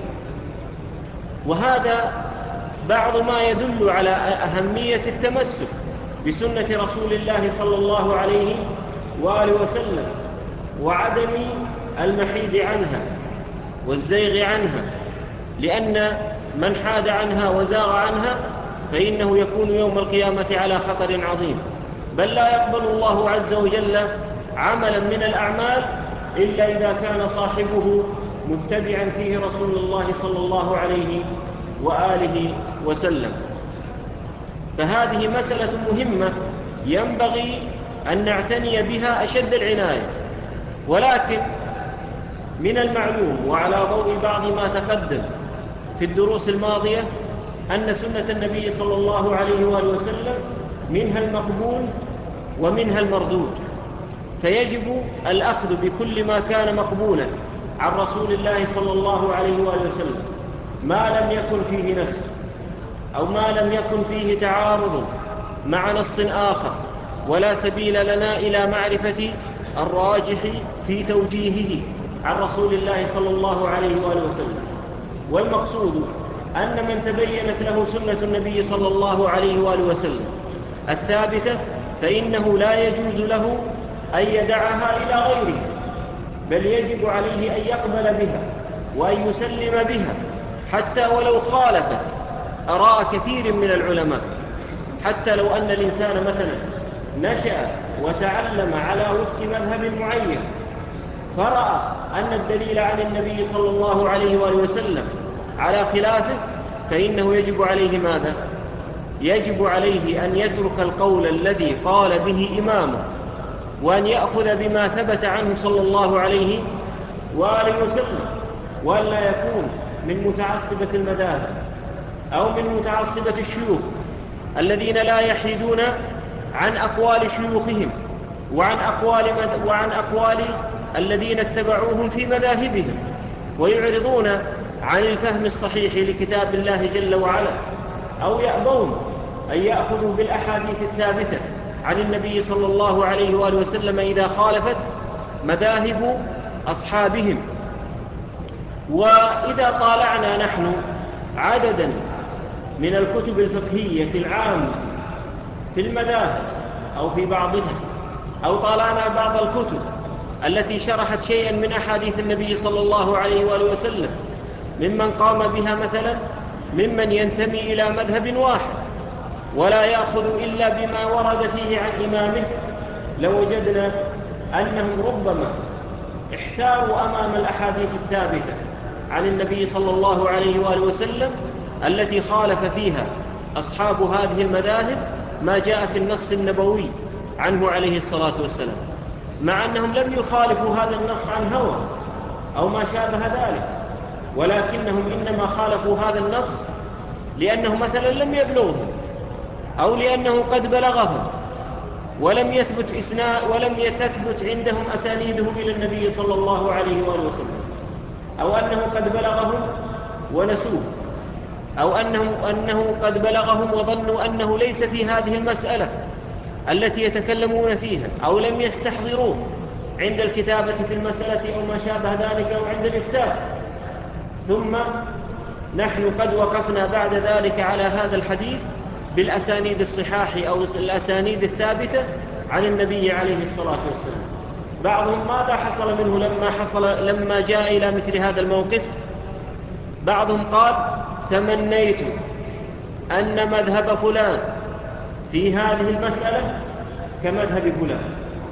وهذا بعض ما يدل على أهمية التمسك بسنة رسول الله صلى الله عليه وآله وسلم، وعدم المحيد عنها والزيغ عنها، لأن من حاد عنها وزاغ عنها فإنه يكون يوم القيامة على خطر عظيم. بل لا يقبل الله عز وجل عملا من الأعمال إلا إذا كان صاحبه متبعا فيه رسول الله صلى الله عليه وآله وسلم. فهذه مسألة مهمة ينبغي أن نعتني بها أشد العناية. ولكن من المعلوم وعلى ضوء بعض ما تقدم في الدروس الماضية أن سنة النبي صلى الله عليه وآله وسلم منها المقبول ومنها المردود، فيجب الأخذ بكل ما كان مقبولا عن رسول الله صلى الله عليه وآله وسلم ما لم يكن فيه نسخ أو ما لم يكن فيه تعارض مع نص آخر، ولا سبيل لنا إلى معرفة الراجح في توجيهه عن رسول الله صلى الله عليه وآله وسلم. والمقصود أن من تبينت له سنة النبي صلى الله عليه وآله وسلم الثابتة فإنه لا يجوز له أن يدعها إلى غيره، بل يجب عليه أن يقبل بها وأن يسلم بها حتى ولو خالفت آراء كثير من العلماء. حتى لو أن الإنسان مثلا نشأ وتعلم على وفق مذهب معين فرأى أن الدليل عن النبي صلى الله عليه وآله وسلم على خلافه، فإنه يجب عليه ماذا؟ يجب عليه أن يترك القول الذي قال به إمامه، وأن يأخذ بما ثبت عنه صلى الله عليه وآله وسلم، وأن لا يكون من متعصبة المذاهب أو من متعصبة الشيوخ الذين لا يحيدون عن أقوال شيوخهم وعن أقوال الذين اتبعوهم في مذاهبهم، ويعرضون عن الفهم الصحيح لكتاب الله جل وعلا، أو يأبون أن يأخذوا بالأحاديث الثابتة عن النبي صلى الله عليه وآله وسلم إذا خالفت مذاهب أصحابهم. وإذا طالعنا نحن عددا من الكتب الفقهية العامة في المذاهب أو في بعضها، أو طالعنا بعض الكتب التي شرحت شيئا من أحاديث النبي صلى الله عليه وآله وسلم ممن قام بها مثلا ممن ينتمي إلى مذهب واحد ولا يأخذ إلا بما ورد فيه عن إمامه، لوجدنا أنهم ربما احتاروا أمام الأحاديث الثابتة عن النبي صلى الله عليه وآله وسلم التي خالف فيها أصحاب هذه المذاهب ما جاء في النص النبوي عنه عليه الصلاة والسلام، مع أنهم لم يخالفوا هذا النص عن هوى أو ما شابه ذلك، ولكنهم إنما خالفوا هذا النص لأنه مثلا لم يبلغهم، أو لأنه قد بلغهم ولم تثبت عندهم أسانيده إلى النبي صلى الله عليه وآله وسلم، أو أنه قد بلغهم ونسوه، أو أنه قد بلغهم وظنوا أنه ليس في هذه المسألة التي يتكلمون فيها، أو لم يستحضروه عند الكتابة في المسألة أو ما شابه ذلك، أو عند الإفتاء. ثم نحن قد وقفنا بعد ذلك على هذا الحديث بالأسانيد الصحاح أو الأسانيد الثابتة عن النبي عليه الصلاة والسلام. بعضهم ماذا حصل منه لما جاء إلى مثل هذا الموقف؟ بعضهم قال: تمنيت أن مذهب فلان في هذه المسألة كمذهب فلان.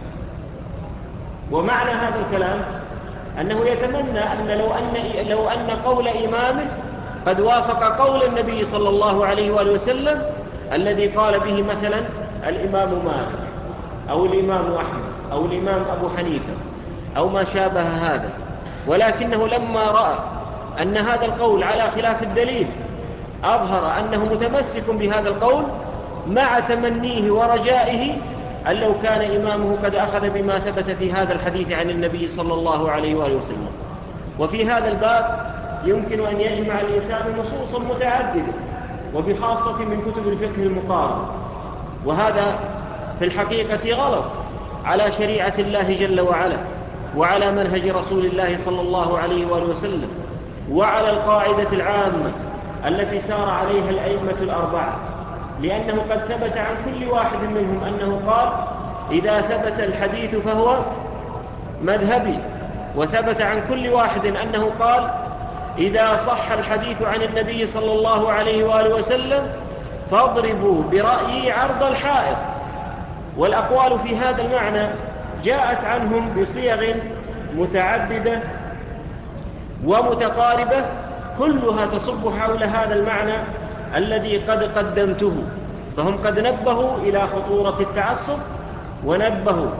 ومعنى هذا الكلام أنه يتمنى أن لو أن قول إمامه قد وافق قول النبي صلى الله عليه وآله وسلم الذي قال به مثلا الإمام مالك أو الإمام أحمد أو الإمام أبو حنيفة أو ما شابه هذا، ولكنه لما رأى أن هذا القول على خلاف الدليل أظهر أنه متمسك بهذا القول، مع تمنيه ورجائه أن لو كان إمامه قد أخذ بما ثبت في هذا الحديث عن النبي صلى الله عليه وآله وسلم. وفي هذا الباب يمكن أن يجمع الإنسان نصوصا متعددة، وبخاصة من كتب الفقه المقارن، وهذا في الحقيقة غلط على شريعة الله جل وعلا، وعلى منهج رسول الله صلى الله عليه وآله وسلم، وعلى القاعدة العامة التي سار عليها الأئمة الأربعة، لأنه قد ثبت عن كل واحد منهم أنه قال: إذا ثبت الحديث فهو مذهبي، وثبت عن كل واحد أنه قال: إذا صح الحديث عن النبي صلى الله عليه وآله وسلم فاضربوا برأيي عرض الحائط. والأقوال في هذا المعنى جاءت عنهم بصيغ متعددة ومتقاربة، كلها تصب حول هذا المعنى الذي قد قدمته. فهم قد نبهوا إلى خطورة التعصب، ونبهوا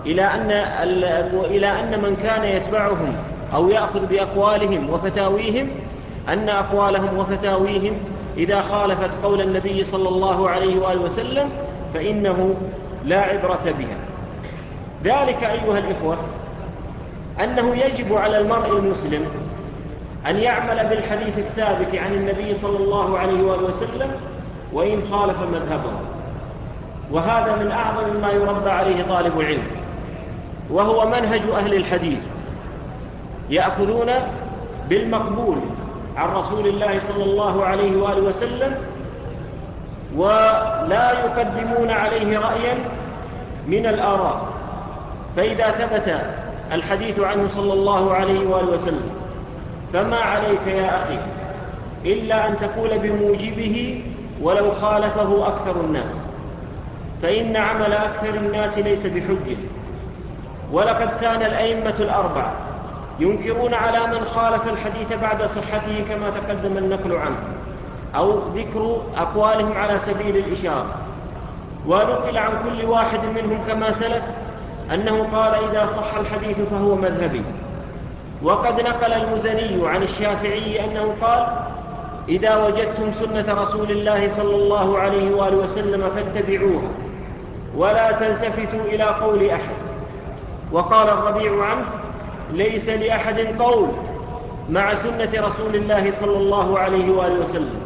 إلى أن من كان يتبعهم أو يأخذ بأقوالهم وفتاويهم أن أقوالهم وفتاويهم إذا خالفت قول النبي صلى الله عليه وآله وسلم فإنه لا عبرة بها. ذلك أيها الإخوة أنه يجب على المرء المسلم أن يعمل بالحديث الثابت عن النبي صلى الله عليه وآله وسلم وإن خالف مذهبه، وهذا من أعظم ما يربى عليه طالب العلم، وهو منهج أهل الحديث، يأخذون بالمقبول عن رسول الله صلى الله عليه وآله وسلم، ولا يقدمون عليه رأيا من الآراء. فإذا ثبت الحديث عنه صلى الله عليه وآله وسلم فما عليك يا أخي إلا أن تقول بموجبه ولو خالفه أكثر الناس، فإن عمل أكثر الناس ليس بحجة. ولقد كان الأئمة الأربعة ينكرون على من خالف الحديث بعد صحته كما تقدم النقل عنه أو ذكر أقوالهم على سبيل الإشارة. ونقل عن كل واحد منهم كما سلف أنه قال إذا صح الحديث فهو مذهبي. وقد نقل المزني عن الشافعي أنه قال إذا وجدتم سنة رسول الله صلى الله عليه وآله وسلم فاتبعوها ولا تلتفتوا إلى قول أحد. وقال الربيع عنه ليس لأحد قول مع سنة رسول الله صلى الله عليه وآله وسلم.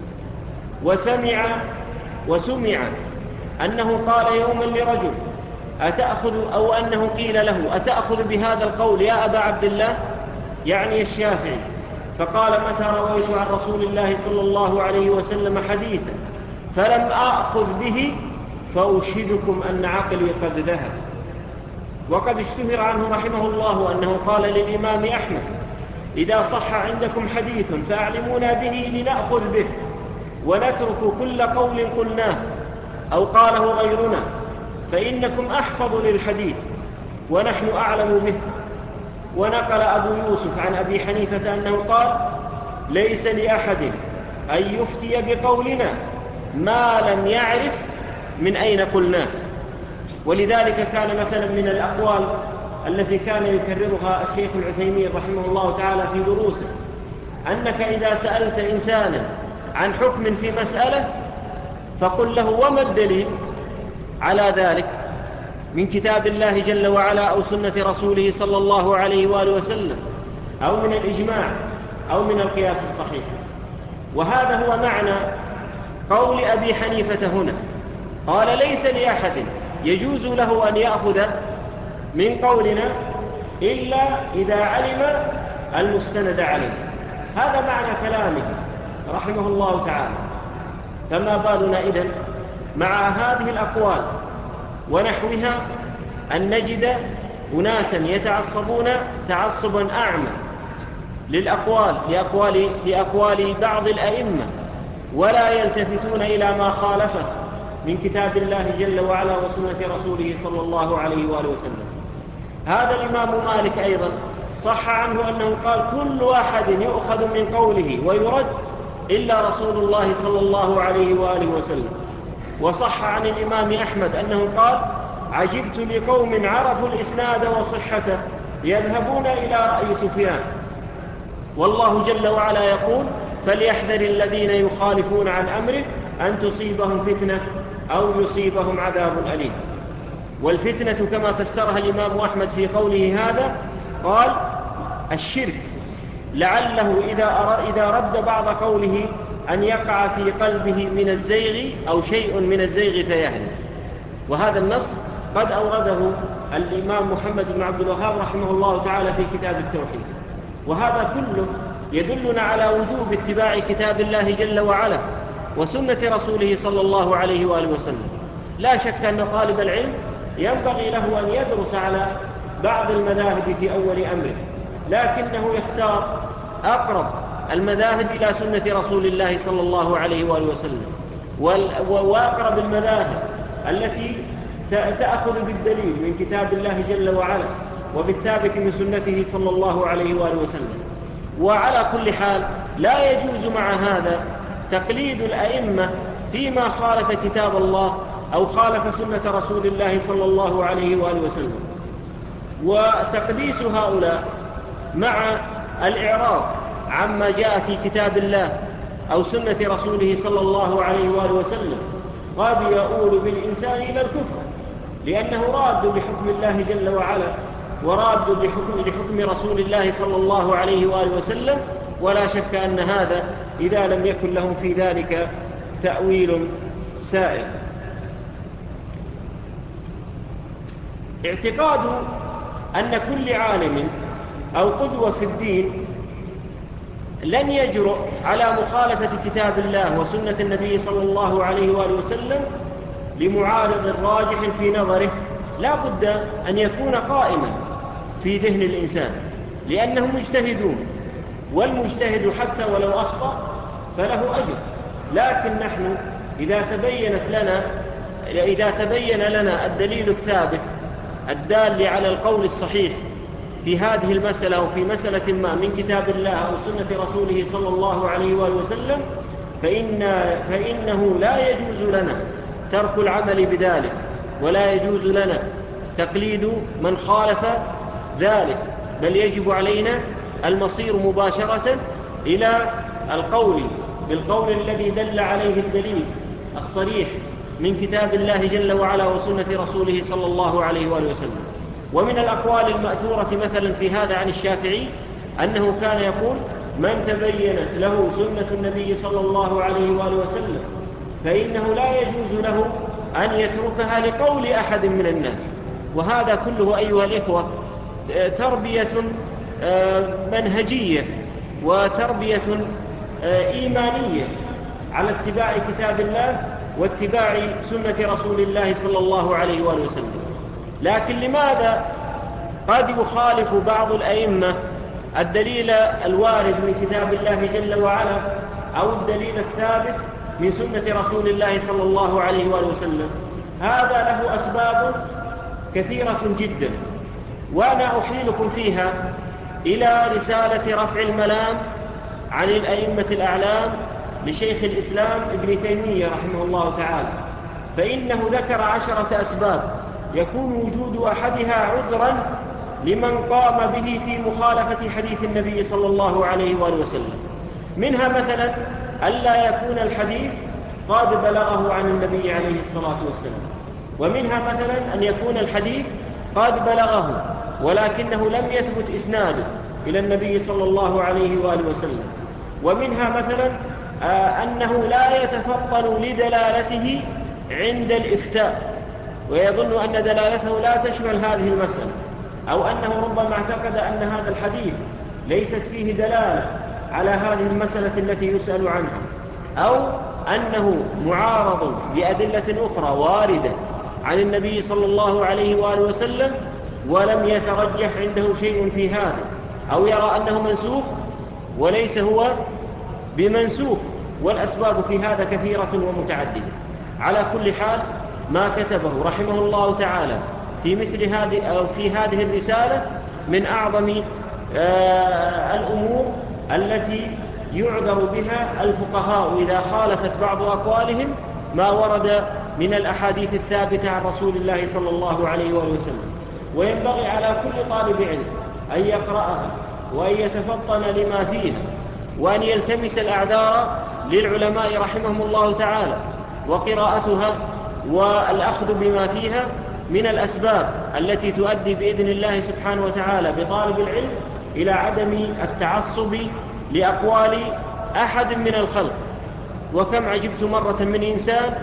وسمع أنه قال يوما لرجل أو أنه قيل له أتأخذ بهذا القول يا أبا عبد الله، يعني الشافعي، فقال متى رويت عن رسول الله صلى الله عليه وسلم حديثا فلم أأخذ به فأشهدكم أن عقلي قد ذهب. وقد اشتهر عنه رحمه الله أنه قال للإمام أحمد إذا صح عندكم حديث فأعلمونا به لنأخذ به ونترك كل قول قلناه أو قاله غيرنا، فإنكم أحفظ للحديث ونحن أعلم به. ونقل أبو يوسف عن أبي حنيفة أنه قال ليس لأحد أن يفتي بقولنا ما لم يعرف من أين قلناه. ولذلك كان مثلا من الأقوال التي كان يكررها الشيخ العثيمين رحمه الله تعالى في دروسه أنك إذا سألت إنسانا عن حكم في مسألة فقل له وما الدليل على ذلك من كتاب الله جل وعلا أو سنة رسوله صلى الله عليه وآله وسلم أو من الإجماع أو من القياس الصحيح. وهذا هو معنى قول أبي حنيفة هنا، قال ليس لأحد يجوز له أن يأخذ من قولنا إلا إذا علم المستند عليه. هذا معنى كلامه رحمه الله تعالى. فما بالنا إذن مع هذه الأقوال ونحوها أن نجد أناسا يتعصبون تعصبا أعمى لأقوال بعض الأئمة ولا يلتفتون إلى ما خالفه من كتاب الله جل وعلا وسنة رسوله صلى الله عليه وآله وسلم. هذا الإمام مالك أيضا صح عنه أنه قال كل واحد يؤخذ من قوله ويرد إلا رسول الله صلى الله عليه وآله وسلم. وصح عن الإمام أحمد أنه قال عجبت لقوم عرفوا الإسناد وصحته يذهبون إلى رأي سفيان، والله جل وعلا يقول فليحذر الذين يخالفون عن أمره أن تصيبهم فتنة أو يصيبهم عذاب أليم. والفتنة كما فسرها الإمام أحمد في قوله هذا قال الشرك، لعله إذا رد بعض قوله أن يقع في قلبه من الزيغ أو شيء من الزيغ فيهلك. وهذا النص قد أورده الإمام محمد بن عبد الوهاب رحمه الله تعالى في كتاب التوحيد. وهذا كله يدلنا على وجوب اتباع كتاب الله جل وعلا وسنة رسوله صلى الله عليه وآله وسلم. لا شك أن طالب العلم ينبغي له أن يدرس على بعض المذاهب في أول أمره، لكنه يختار أقرب المذاهب إلى سنة رسول الله صلى الله عليه وآله وسلم، وأقرب المذاهب التي تأخذ بالدليل من كتاب الله جل وعلا وبالثابت من سنته صلى الله عليه وآله وسلم. وعلى كل حال لا يجوز مع هذا تقليد الأئمة فيما خالف كتاب الله أو خالف سنة رسول الله صلى الله عليه وآله وسلم. وتقديس هؤلاء مع الإعراض عما جاء في كتاب الله أو سنة رسوله صلى الله عليه وآله وسلم قد يؤول بالإنسان إلى الكفر، لأنه راد لحكم الله جل وعلا وراد لحكم رسول الله صلى الله عليه وآله وسلم. ولا شك أن هذا إذا لم يكن لهم في ذلك تأويل سائر. اعتقاد أن كل عالم أو قدوة في الدين لن يجرؤ على مخالفة كتاب الله وسنة النبي صلى الله عليه وآله وسلم لمعارض راجح في نظره لا بد أن يكون قائما في ذهن الإنسان، لأنهم مجتهدون، والمجتهد حتى ولو أخطأ فله أجر، لكن نحن إذا تبين لنا الدليل الثابت الدال على القول الصحيح في هذه المسألة أو في مسألة ما من كتاب الله أو سنة رسوله صلى الله عليه وآله وسلم فإنه لا يجوز لنا ترك العمل بذلك، ولا يجوز لنا تقليد من خالف ذلك، بل يجب علينا المصير مباشرة إلى بالقول الذي دل عليه الدليل الصريح من كتاب الله جل وعلا وسنة رسوله صلى الله عليه وآله وسلم. ومن الأقوال المأثورة مثلا في هذا عن الشافعي أنه كان يقول: من تبينت له سنة النبي صلى الله عليه وآله وسلم فإنه لا يجوز له أن يتركها لقول أحد من الناس. وهذا كله أيها الإخوة تربية منهجية وتربية إيمانية على اتباع كتاب الله واتباع سنة رسول الله صلى الله عليه وآله وسلم. لكن لماذا قد يخالف بعض الأئمة الدليل الوارد من كتاب الله جل وعلا أو الدليل الثابت من سنة رسول الله صلى الله عليه وآله وسلم؟ هذا له أسباب كثيرة جدا، وأنا أحيلكم فيها إلى رسالة رفع الملام عن الأئمة الأعلام لشيخ الإسلام ابن تيمية رحمه الله تعالى، فإنه ذكر 10 أسباب يكون وجود أحدها عذرا لمن قام به في مخالفة حديث النبي صلى الله عليه وآله وسلم. منها مثلا ألا يكون الحديث قد بلغه عن النبي عليه الصلاة والسلام، ومنها مثلا أن يكون الحديث قد بلغه ولكنه لم يثبت إسناده إلى النبي صلى الله عليه وآله وسلم، ومنها مثلا أنه لا يتفطن لدلالته عند الإفتاء ويظن أن دلالته لا تشمل هذه المسألة، أو أنه ربما اعتقد أن هذا الحديث ليست فيه دلالة على هذه المسألة التي يسأل عنها، أو أنه معارض بأدلة أخرى واردة عن النبي صلى الله عليه وآله وسلم ولم يترجح عنده شيء في هذا، أو يرى أنه منسوخ وليس هو بمنسوخ. والأسباب في هذا كثيرة ومتعددة. على كل حال ما كتبه رحمه الله تعالى في مثل هذه أو في هذه الرسالة من أعظم الأمور التي يعذر بها الفقهاء إذا خالفت بعض أقوالهم ما ورد من الأحاديث الثابتة عن رسول الله صلى الله عليه وآله وسلم. وينبغي على كل طالب علم أن يقرأها وأن يتفطن لما فيها وأن يلتمس الأعذار للعلماء رحمهم الله تعالى، وقراءتها والأخذ بما فيها من الأسباب التي تؤدي بإذن الله سبحانه وتعالى بطالب العلم إلى عدم التعصب لأقوال أحد من الخلق. وكم عجبت مرة من إنسان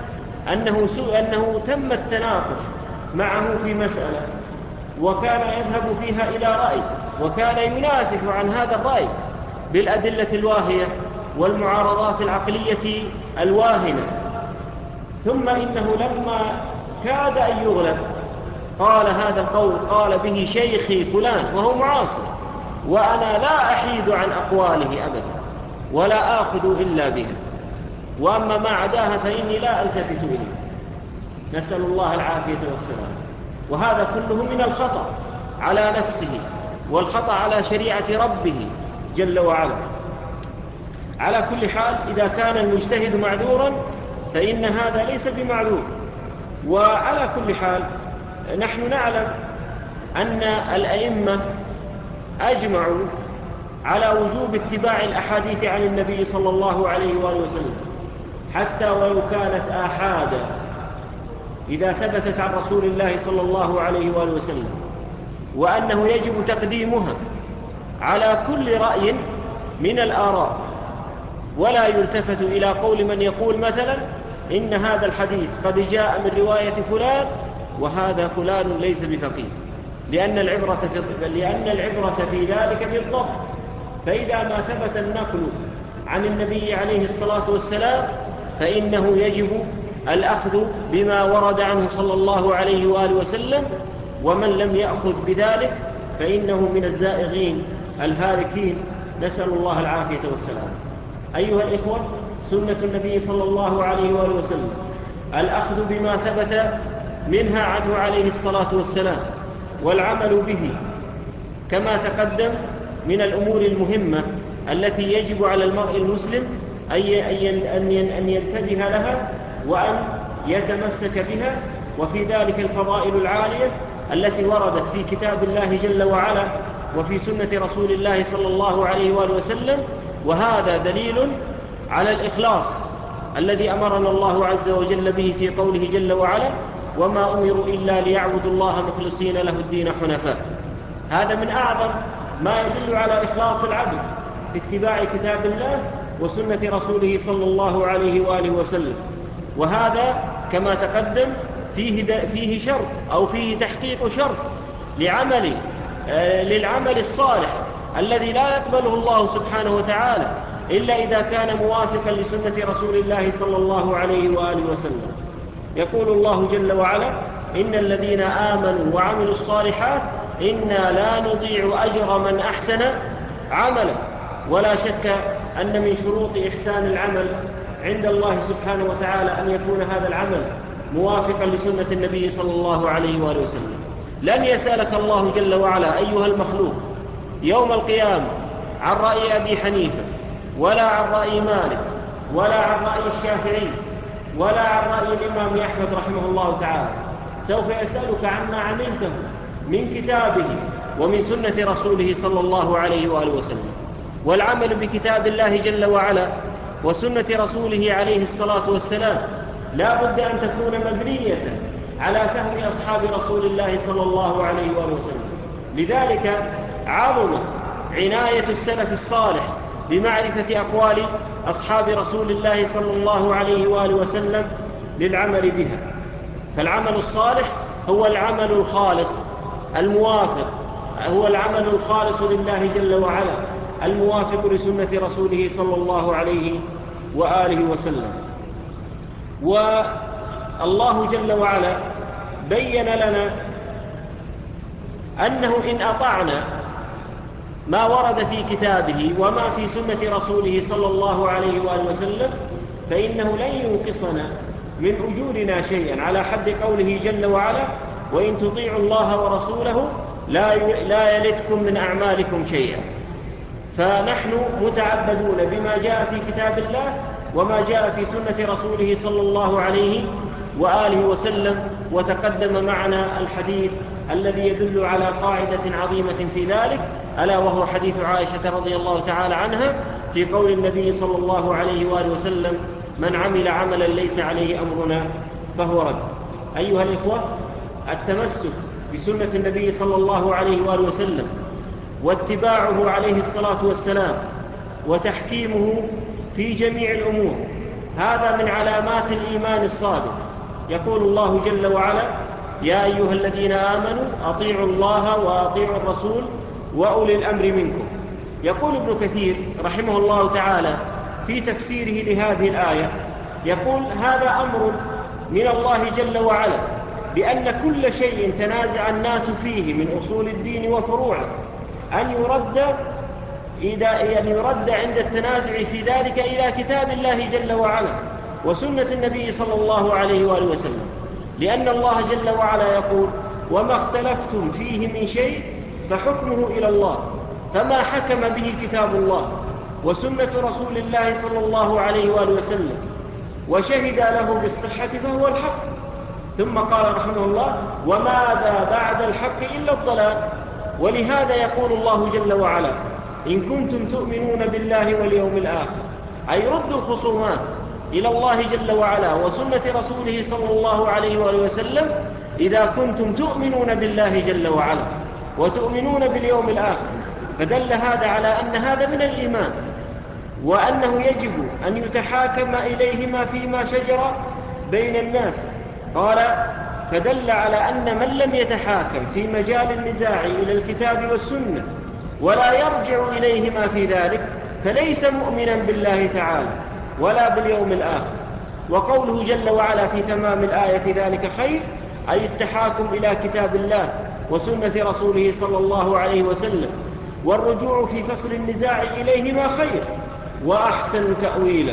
أنه تم التناقش معه في مسألة وكان يذهب فيها إلى رأي وكان ينافح عن هذا الرأي بالأدلة الواهية والمعارضات العقلية الواهنة، ثم إنه لما كاد أن يغلب قال هذا القول قال به شيخي فلان وهو معاصر، وأنا لا أحيد عن أقواله أبدا ولا آخذ إلا بها، وأما ما عداها فإني لا ألتفت إليه. نسأل الله العافية والسلام. وهذا كله من الخطأ على نفسه والخطأ على شريعة ربه جل وعلا. على كل حال إذا كان المجتهد معذورا فإن هذا ليس بمعذور. وعلى كل حال نحن نعلم أن الأئمة أجمعوا على وجوب اتباع الأحاديث عن النبي صلى الله عليه وآله وسلم حتى ولو كانت آحادا إذا ثبتت عن رسول الله صلى الله عليه وآله وسلم، وأنه يجب تقديمها على كل رأي من الآراء، ولا يلتفت إلى قول من يقول مثلا إن هذا الحديث قد جاء من رواية فلان وهذا فلان ليس بفقيه، لأن العبرة في ذلك بالضبط. فإذا ما ثبت النقل عن النبي عليه الصلاة والسلام فإنه يجب الأخذ بما ورد عنه صلى الله عليه وآله وسلم، ومن لم يأخذ بذلك فإنه من الزائغين الهالكين، نسأل الله العافية والسلام. أيها الإخوة، سنة النبي صلى الله عليه وآله وسلم، الأخذ بما ثبت منها عنه عليه الصلاة والسلام والعمل به، كما تقدم من الأمور المهمة التي يجب على المرء المسلم أن ينتبه لها وأن يتمسك بها، وفي ذلك الفضائل العالية التي وردت في كتاب الله جل وعلا وفي سنة رسول الله صلى الله عليه وآله وسلم. وهذا دليل على الإخلاص الذي أمرنا الله عز وجل به في قوله جل وعلا: وما أمروا إلا ليعبدوا الله مخلصين له الدين حنفاء. هذا من أعظم ما يدل على إخلاص العبد في اتباع كتاب الله وسنة رسوله صلى الله عليه وآله وسلم. وهذا كما تقدم فيه شرط أو فيه تحقيق شرط للعمل الصالح الذي لا يقبله الله سبحانه وتعالى إلا إذا كان موافقا لسنة رسول الله صلى الله عليه وآله وسلم. يقول الله جل وعلا: إن الذين آمنوا وعملوا الصالحات إنا لا نضيع أجر من أحسن عملا. ولا شك أن من شروط إحسان العمل عند الله سبحانه وتعالى أن يكون هذا العمل موافقا لسنة النبي صلى الله عليه وآله وسلم. لن يسألك الله جل وعلا أيها المخلوق يوم القيامة عن رأي أبي حنيفة، ولا عن رأي مالك، ولا عن رأي الشافعي، ولا عن رأي الإمام أحمد رحمه الله تعالى. سوف يسألك عما عملته من كتابه ومن سنة رسوله صلى الله عليه وآله وسلم. والعمل بكتاب الله جل وعلا وسنة رسوله عليه الصلاة والسلام لا بد أن تكون مبنية على فهم أصحاب رسول الله صلى الله عليه وآله وسلم. لذلك عظمت عناية السلف الصالح بمعرفة أقوال أصحاب رسول الله صلى الله عليه وآله وسلم للعمل بها. فالعمل الصالح هو العمل الخالص الموافق، هو العمل الخالص لله جل وعلا الموافق لسنة رسوله صلى الله عليه وآله وسلم. والله جل وعلا بين لنا أنه إن أطعنا ما ورد في كتابه وما في سنة رسوله صلى الله عليه وآله وسلم فإنه لن ينقصنا من أجورنا شيئا، على حد قوله جل وعلا: وإن تطيعوا الله ورسوله لا يلتكم من أعمالكم شيئا. فنحن متعبدون بما جاء في كتاب الله وما جاء في سنة رسوله صلى الله عليه وآله وسلم. وتقدم معنا الحديث الذي يدل على قاعدة عظيمة في ذلك، ألا وهو حديث عائشة رضي الله تعالى عنها في قول النبي صلى الله عليه وآله وسلم: من عمل عملا ليس عليه أمرنا فهو رد. أيها الإخوة، التمسك بسنة النبي صلى الله عليه وآله وسلم واتباعه عليه الصلاة والسلام وتحكيمه في جميع الأمور هذا من علامات الإيمان الصادق. يقول الله جل وعلا: يا أيها الذين آمنوا أطيعوا الله وأطيعوا الرسول وأولي الأمر منكم. يقول ابن كثير رحمه الله تعالى في تفسيره لهذه الآية، يقول: هذا أمر من الله جل وعلا بأن كل شيء تنازع الناس فيه من أصول الدين وفروعه أن يرد عند التنازع في ذلك إلى كتاب الله جل وعلا وسنة النبي صلى الله عليه وآله وسلم، لأن الله جل وعلا يقول: وما اختلفتم فيه من شيء فحكمه إلى الله، فما حكم به كتاب الله وسنة رسول الله صلى الله عليه وآله وسلم وشهد له بالصحة فهو الحق. ثم قال رحمه الله: وماذا بعد الحق إلا الضلال. ولهذا يقول الله جل وعلا: إن كنتم تؤمنون بالله واليوم الآخر، أي ردوا الخصومات إلى الله جل وعلا وسنة رسوله صلى الله عليه وآله وسلم إذا كنتم تؤمنون بالله جل وعلا وتؤمنون باليوم الآخر. فدل هذا على أن هذا من الإيمان، وأنه يجب أن يتحاكم إليهما فيما شجر بين الناس. قال: فدل على أن من لم يتحاكم في مجال النزاع إلى الكتاب والسنة ولا يرجع إليهما في ذلك فليس مؤمنا بالله تعالى ولا باليوم الآخر. وقوله جل وعلا في تمام الآية: ذلك خير، أي التحاكم إلى كتاب الله وسنة رسوله صلى الله عليه وسلم، والرجوع في فصل النزاع إليهما خير وأحسن تأويلا.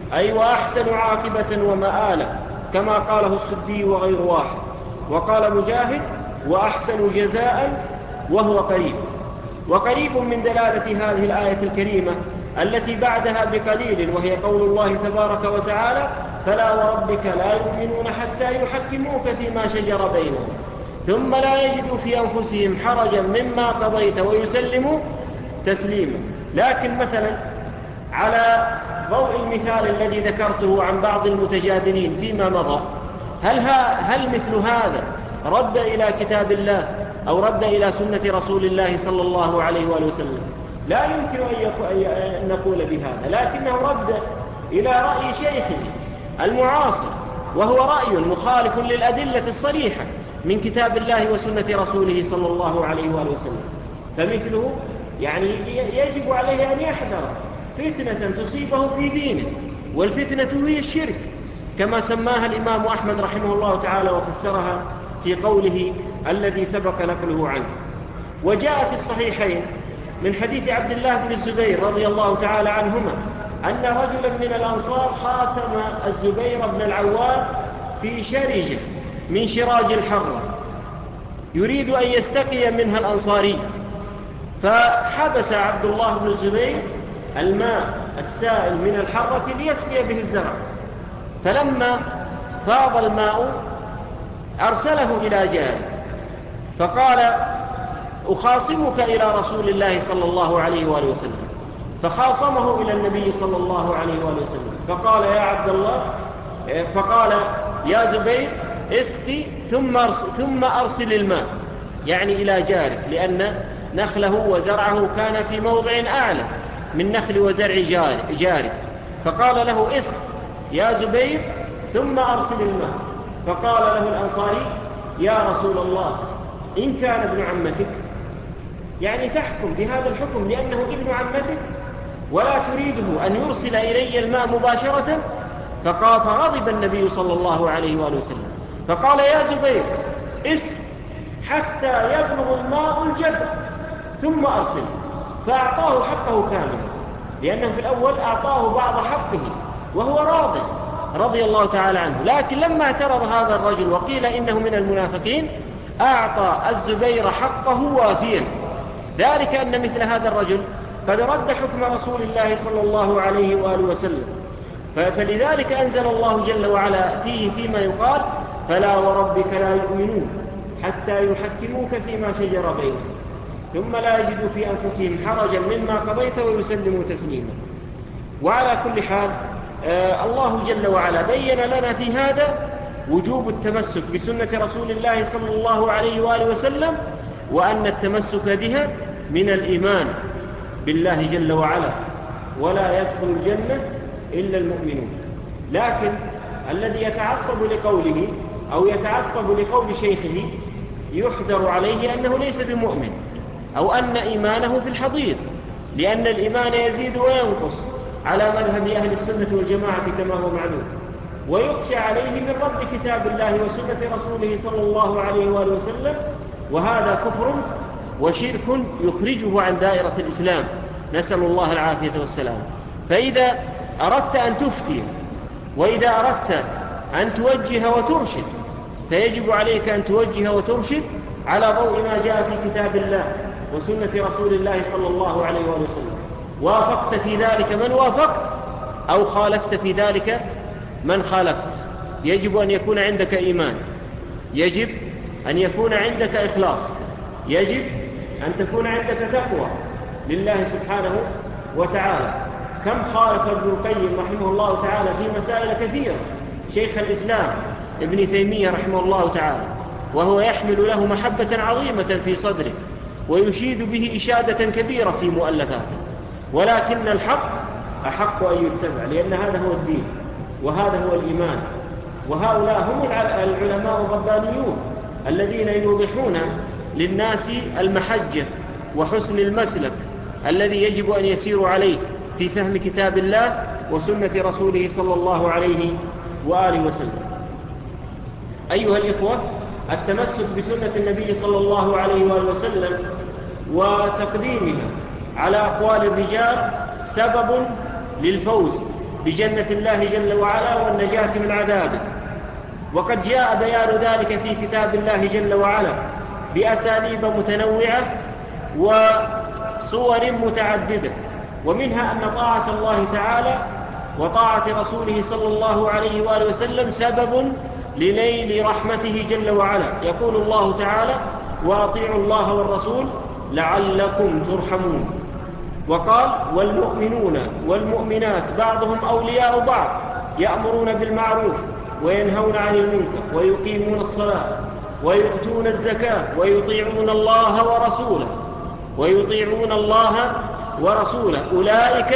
أي وأحسن عاقبة ومآلا، كما قاله السدي وغير واحد. وقال مجاهد: وأحسن جزاء وهو قريب. وقريب من دلالة هذه الآية الكريمة التي بعدها بقليل، وهي قول الله تبارك وتعالى: فلا وربك لا يؤمنون حتى يحكموك فيما شجر بينهم ثم لا يجدوا في أنفسهم حرجا مما قضيت ويسلموا تسليما. لكن مثلا على ضوء المثال الذي ذكرته عن بعض المتجادلين فيما مضى، هل مثل هذا رد إلى كتاب الله أو رد إلى سنة رسول الله صلى الله عليه وآله وسلم؟ لا يمكن أن نقول بهذا، لكنه رد إلى رأي شيخه المعاصر، وهو رأي مخالف للأدلة الصريحة من كتاب الله وسنة رسوله صلى الله عليه وآله وسلم. فمثله يعني يجب عليه أن يحذر فتنة تصيبه في دينه، والفتنة هي الشرك كما سماها الإمام أحمد رحمه الله تعالى وفسرها في قوله الذي سبق نقله عنه. وجاء في الصحيحين من حديث عبد الله بن الزبير رضي الله تعالى عنهما أن رجلا من الأنصار خاصم الزبير بن العوام في شرجة من شراج الحرة يريد أن يستقي منها الأنصاري، فحبس عبد الله بن الزبير الماء السائل من الحرة ليسقي به الزرع، فلما فاض الماء أرسله إلى جاره فقال: أخاصمك إلى رسول الله صلى الله عليه وآله وسلم. فخاصمه إلى النبي صلى الله عليه وآله وسلم فقال: يا عبد الله، فقال: يا زبير اسقي ثم أرسل الماء، يعني إلى جارك، لأن نخله وزرعه كان في موضع أعلى من نخل وزرع جارك. فقال له: اسق يا زبير ثم أرسل الماء. فقال له الأنصاري: يا رسول الله، إن كان ابن عمتك، يعني تحكم بهذا الحكم لأنه ابن عمتك ولا تريده أن يرسل إلي الماء مباشرة؟ فغضب النبي صلى الله عليه وآله وسلم فقال: يا زبير اسق حتى يبلغ الماء الجدر ثم أرسل. فأعطاه حقه كاملا، لأنه في الأول أعطاه بعض حقه وهو راضي رضي الله تعالى عنه. لكن لما اعترض هذا الرجل وقيل إنه من المنافقين أعطى الزبير حقه وافيا، ذلك أن مثل هذا الرجل قد رد حكم رسول الله صلى الله عليه وآله وسلم. فلذلك أنزل الله جل وعلا فيه فيما يقال: فلا وربك لا يؤمنون حتى يحكموك فيما شجر بينهم ثم لا يجدوا في أنفسهم حرجا مما قضيت ويسلموا تسليما. وعلى كل حال الله جل وعلا بين لنا في هذا وجوب التمسك بسنة رسول الله صلى الله عليه وآله وسلم، وأن التمسك بها من الإيمان بالله جل وعلا، ولا يدخل الجنة إلا المؤمنون. لكن الذي يتعصب لقوله أو يتعصب لقول شيخه يحذر عليه أنه ليس بمؤمن، أو أن إيمانه في الحضيض، لأن الإيمان يزيد وينقص على مذهب أهل السنة والجماعة كما هو معلوم، ويخشى عليه من رد كتاب الله وسنة رسوله صلى الله عليه وآله وسلم، وهذا كفر وشرك يخرجه عن دائرة الإسلام، نسأل الله العافية والسلام. فإذا أردت أن تفتي وإذا أردت أن توجه وترشد فيجب عليك أن توجه وترشد على ضوء ما جاء في كتاب الله وسنة رسول الله صلى الله عليه وآله وسلم. وافقت في ذلك من وافقت أو خالفت في ذلك من خالفت، يجب أن يكون عندك إيمان، يجب أن يكون عندك إخلاص، يجب أن تكون عندك تقوى لله سبحانه وتعالى. كم خالف ابن القيم رحمه الله تعالى في مسائل كثيرة شيخ الإسلام ابن تيمية رحمه الله تعالى، وهو يحمل له محبة عظيمة في صدره ويشيد به إشادة كبيرة في مؤلفاته، ولكن الحق أحق أن يتبع، لأن هذا هو الدين وهذا هو الإيمان. وهؤلاء هم العلماء الربانيون الذين يوضحون للناس المحجة وحسن المسلك الذي يجب أن يسيروا عليه في فهم كتاب الله وسنة رسوله صلى الله عليه وآله وسلم. أيها الإخوة، التمسك بسنة النبي صلى الله عليه وآله وسلم وتقديمها على أقوال الرجال سبب للفوز بجنة الله جل وعلا والنجاة من عذابه. وقد جاء بيان ذلك في كتاب الله جل وعلا بأساليب متنوعة وصور متعددة، ومنها أن طاعة الله تعالى وطاعة رسوله صلى الله عليه وآله وسلم سبب لنيل رحمته جل وعلا. يقول الله تعالى: وأطيعوا الله والرسول لعلكم ترحمون. وقال: والمؤمنون والمؤمنات بعضهم أولياء بعض يأمرون بالمعروف وينهون عن المنكر ويقيمون الصلاة ويؤتون الزكاة ويطيعون الله ورسوله أولئك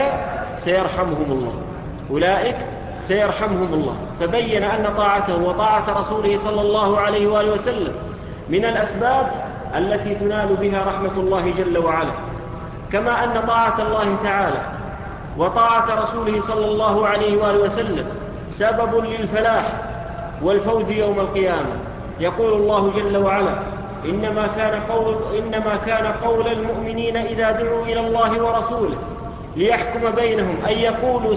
سيرحمهم الله. فبين أن طاعته وطاعة رسوله صلى الله عليه وآله وسلم من الأسباب التي تنال بها رحمة الله جل وعلا، كما أن طاعة الله تعالى وطاعة رسوله صلى الله عليه وآله وسلم سبب للفلاح والفوز يوم القيامة. يقول الله جل وعلا: إنما كان قول المؤمنين إذا دعوا إلى الله ورسوله ليحكم بينهم أن يقولوا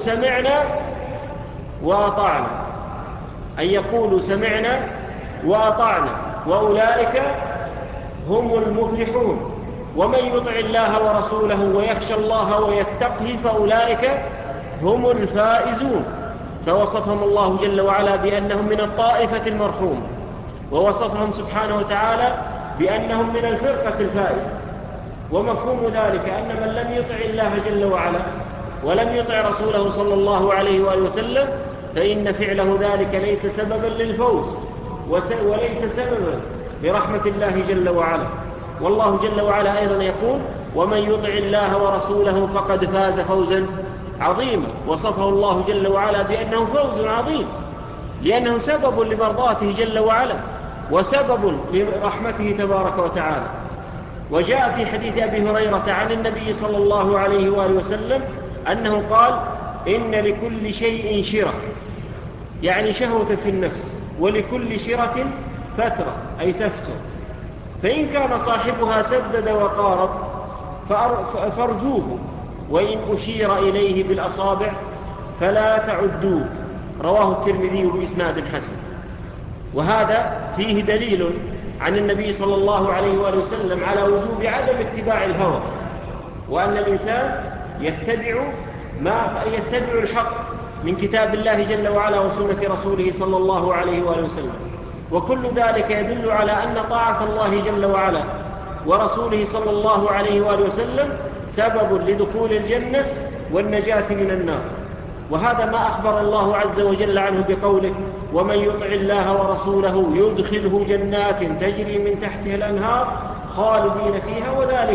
سمعنا وأطعنا وأولئك هم المفلحون. ومن يطع الله ورسوله ويخشى الله ويتقه فأولئك هم الفائزون. فوصفهم الله جل وعلا بأنهم من الطائفة المرحومة، ووصفهم سبحانه وتعالى بأنهم من الفرقة الفائزة. ومفهوم ذلك أن من لم يطع الله جل وعلا ولم يطع رسوله صلى الله عليه وآله وسلم فإن فعله ذلك ليس سببا للفوز وليس سببا لرحمة الله جل وعلا. والله جل وعلا أيضا يقول: ومن يطع الله ورسوله فقد فاز فوزا عظيما. وصفه الله جل وعلا بأنه فوز عظيم، لأنه سبب لمرضاته جل وعلا وسبب لرحمته تبارك وتعالى. وجاء في حديث أبي هريرة عن النبي صلى الله عليه وآله وسلم أنه قال: إن لكل شيء شرة، يعني شهوة في النفس، ولكل شرة فترة أي تفتر، فإن كان صاحبها سدد وقارب فارجوه، وإن أشير إليه بالأصابع فلا تعدوه. رواه الترمذي بإسناد حسن. وهذا فيه دليل عن النبي صلى الله عليه وآله وسلم على وجوب عدم اتباع الهوى، وأن الإنسان يتبع الحق من كتاب الله جل وعلا وسنة رسوله صلى الله عليه وآله وسلم. وكل ذلك يدل على أن طاعة الله جل وعلا ورسوله صلى الله عليه وآله وسلم سبب لدخول الجنة والنجاة من النار. وهذا ما أخبر الله عز وجل عنه بقوله: ومن يطع الله ورسوله يدخله جنات تجري من تحتها الأنهار خالدين فيها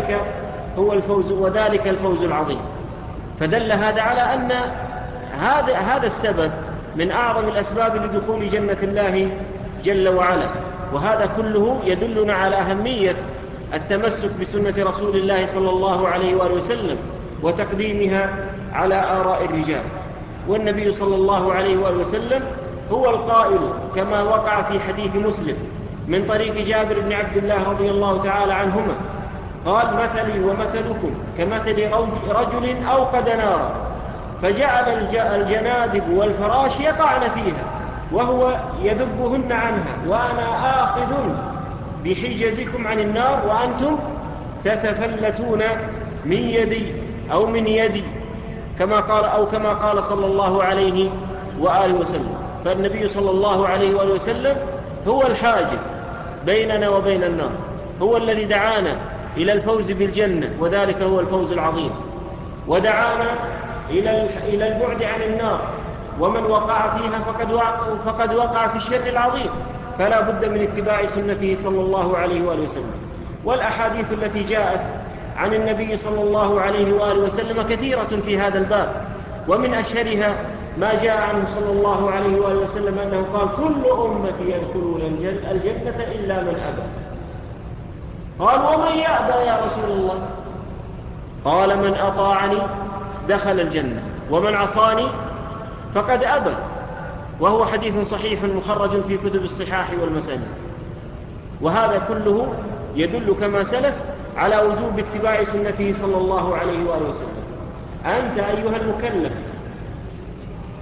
وذلك الفوز العظيم. فدل هذا على أن هذا السبب من أعظم الأسباب لدخول جنة الله جل وعلا. وهذا كله يدلنا على أهمية التمسك بسنة رسول الله صلى الله عليه وآله وسلم وتقديمها على آراء الرجال. والنبي صلى الله عليه وآله وسلم هو القائل كما وقع في حديث مسلم من طريق جابر بن عبد الله رضي الله تعالى عنهما قال: مثلي ومثلكم كمثل رجل أوقد نارا فجعل الجنادب والفراش يقعن فيها وهو يذبهن عنها، وأنا آخذ بحجزكم عن النار وأنتم تتفلتون من يدي أو من يدي، كما قال صلى الله عليه وآله وسلم. فالنبي صلى الله عليه وآله وسلم هو الحاجز بيننا وبين النار، هو الذي دعانا إلى الفوز بالجنة، وذلك هو الفوز العظيم، ودعانا إلى البعد عن النار، ومن وقع فيها فقد وقع في الشر العظيم. فلا بد من اتباع سنته صلى الله عليه وآله وسلم. والأحاديث التي جاءت عن النبي صلى الله عليه وآله وسلم كثيرة في هذا الباب، ومن أشهرها ما جاء عنه صلى الله عليه وآله وسلم أنه قال: كل أمتي يدخلون الجنة إلا من أبى. قال: ومن يأبى يا رسول الله؟ قال: من أطاعني دخل الجنة ومن عصاني فقد أبى. وهو حديث صحيح مخرج في كتب الصحاح والمسانيد. وهذا كله يدل كما سلف على وجوب اتباع سنته صلى الله عليه وآله وسلم. أنت أيها المكلف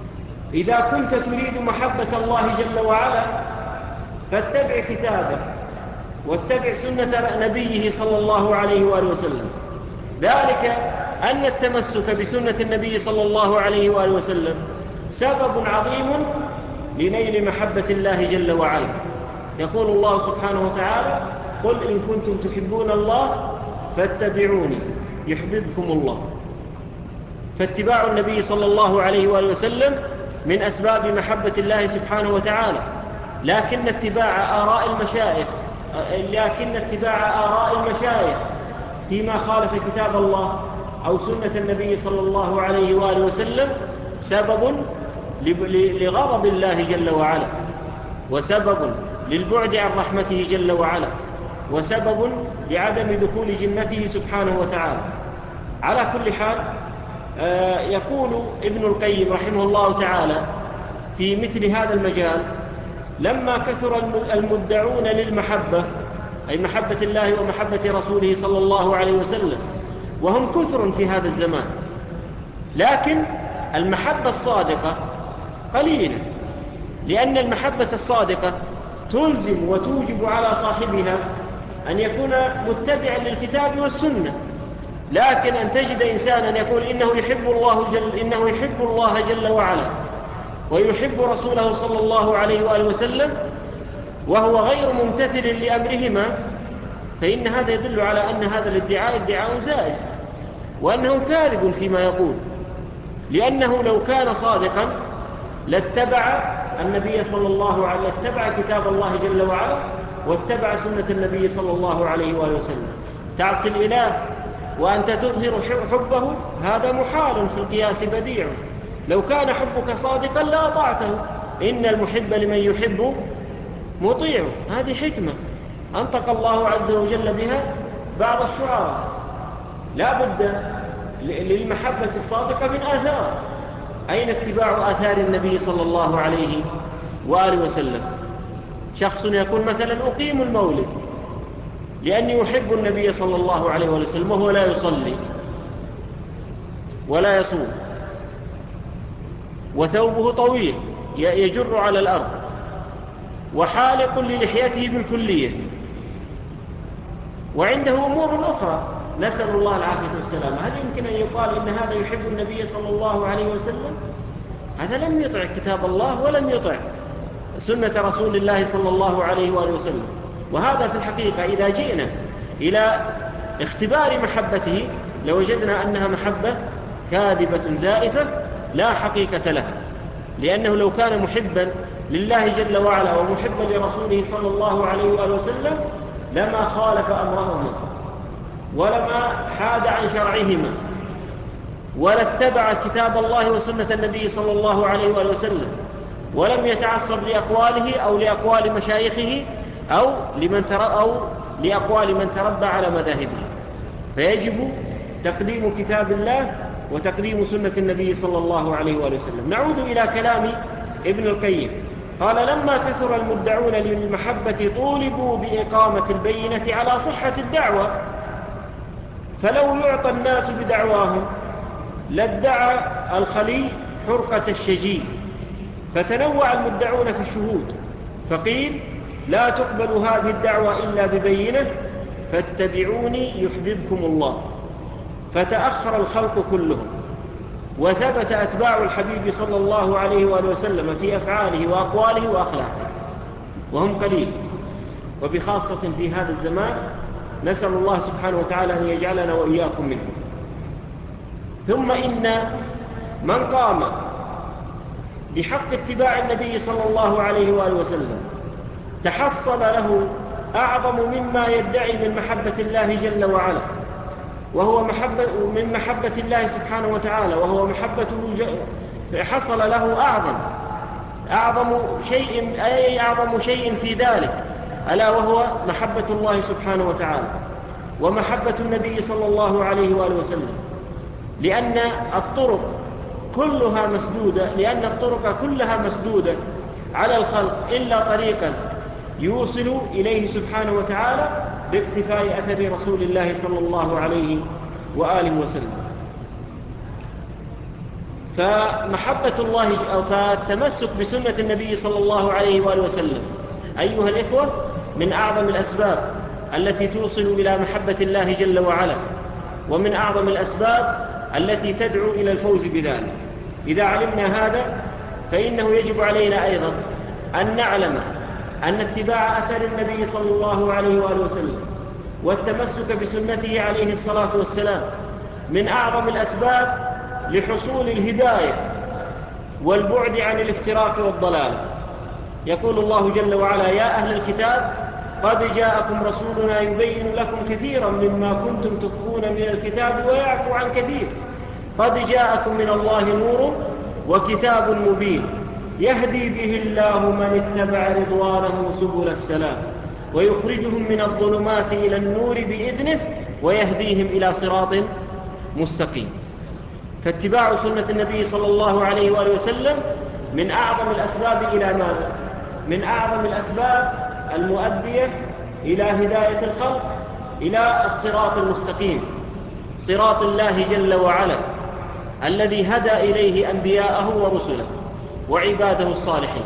إذا كنت تريد محبة الله جل وعلا فاتبع كتابه واتبع سنة نبيه صلى الله عليه وآله وسلم. ذلك أن التمسك بسنة النبي صلى الله عليه وآله وسلم سبب عظيم لنيل محبة الله جل وعلا. يقول الله سبحانه وتعالى: قل إن كنتم تحبون الله فاتبعوني يحببكم الله. فاتباع النبي صلى الله عليه وآله وسلم من أسباب محبة الله سبحانه وتعالى. لكن اتباع آراء المشايخ فيما خالف كتاب الله أو سنة النبي صلى الله عليه وآله وسلم سبب لغضب الله جل وعلا، وسبب للبعد عن رحمته جل وعلا، وسبب لعدم دخول جنته سبحانه وتعالى. على كل حال، يقول ابن القيم رحمه الله تعالى في مثل هذا المجال: لما كثر المدعون للمحبة، أي محبة الله ومحبة رسوله صلى الله عليه وسلم، وهم كثر في هذا الزمان، لكن المحبة الصادقة قليلة، لأن المحبة الصادقة تلزم وتوجب على صاحبها أن يكون متبعا للكتاب والسنة. لكن أن تجد إنسانا يقول إنه يحب الله جل وعلا ويحب رسوله صلى الله عليه وآله وسلم وهو غير ممتثل لأمرهما، فإن هذا يدل على أن هذا الادعاء ادعاء زائف، وأنه كاذب فيما يقول، لأنه لو كان صادقا لاتبع النبي صلى الله عليه وسلم، اتبع كتاب الله جل وعلا واتبع سنة النبي صلى الله عليه وآله وسلم. تعصي الإله وأنت تظهر حبه، هذا محال في القياس بديع. لو كان حبك صادقا لأطعته، إن المحب لمن يحب مطيع. هذه حكمة أنطق الله عز وجل بها بعض الشعراء. لا بد للمحبة الصادقة من آثار. أين اتباع آثار النبي صلى الله عليه وآله وسلم؟ شخص يقول مثلا: أقيم المولد لأني أحب النبي صلى الله عليه وآله وسلم، وهو لا يصلي ولا يصوم، وثوبه طويل يجر على الأرض، وحالق للحيته بالكلية، وعنده أمور أخرى، نسأل الله العافية والسلامة. هل يمكن أن يقال إن هذا يحب النبي صلى الله عليه وسلم؟ هذا لم يطع كتاب الله ولم يطع سنة رسول الله صلى الله عليه وآله وسلم. وهذا في الحقيقة إذا جئنا إلى اختبار محبته لوجدنا أنها محبة كاذبة زائفة لا حقيقة لها، لأنه لو كان محبا لله جل وعلا ومحبا لرسوله صلى الله عليه وآله وسلم لما خالف أمرهما ولما حاد عن شرعهما ولا اتبع كتاب الله وسنة النبي صلى الله عليه وآله وسلم، ولم يتعصب لأقواله أو لأقوال مشايخه أو لأقوال من تربى على مذاهبه. فيجب تقديم كتاب الله وتقديم سنة النبي صلى الله عليه وآله وسلم. نعود إلى كلام ابن القيم. قال: لما كثر المدعون للمحبة طولبوا بإقامة البينة على صحة الدعوة، فلو يعطى الناس بدعواهم لادعى الخلي حرقة الشجي، فتنوع المدعون في الشهود، فقيل: لا تقبل هذه الدعوة إلا ببينة، فاتبعوني يحببكم الله. فتأخر الخلق كلهم، وثبت أتباع الحبيب صلى الله عليه وآله وسلم في أفعاله وأقواله وأخلاقه، وهم قليل، وبخاصة في هذا الزمان. نسأل الله سبحانه وتعالى أن يجعلنا وإياكم منهم. ثم إن من قام بحق اتباع النبي صلى الله عليه وآله وسلم تحصل له أعظم مما يدعي من محبة الله جل وعلا، وهو من محبة الله سبحانه وتعالى، وهو محبته حصل له أعظم شيء في ذلك، ألا وهو محبة الله سبحانه وتعالى ومحبة النبي صلى الله عليه وآله وسلم. لأن الطرق كلها مسدودة على الخلق إلا طريقا يوصل إليه سبحانه وتعالى باقتفاء أثر رسول الله صلى الله عليه وآله وسلم. فمحبة الله أو فالتمسك بسنة النبي صلى الله عليه وآله وسلم أيها الإخوة من أعظم الأسباب التي توصل إلى محبة الله جل وعلا، ومن أعظم الأسباب التي تدعو إلى الفوز بذلك. إذا علمنا هذا فإنه يجب علينا أيضا أن نعلم أن اتباع أثر النبي صلى الله عليه وآله وسلم والتمسك بسنته عليه الصلاة والسلام من أعظم الأسباب لحصول الهداية والبعد عن الافتراق والضلال. يقول الله جل وعلا: يا أهل الكتاب قد جاءكم رسولنا يبين لكم كثيرا مما كنتم تخفون من الكتاب ويعفو عن كثير، قد جاءكم من الله نور وكتاب مبين يهدي به الله من اتبع رضوانه سبل السلام ويخرجهم من الظلمات إلى النور بإذنه ويهديهم إلى صراط مستقيم. فاتباع سنة النبي صلى الله عليه وآله وسلم من أعظم الأسباب إلى ماذا؟ من أعظم الأسباب المؤدية إلى هداية الخلق إلى الصراط المستقيم، صراط الله جل وعلا الذي هدى إليه أنبياءه ورسله وعباده الصالحين.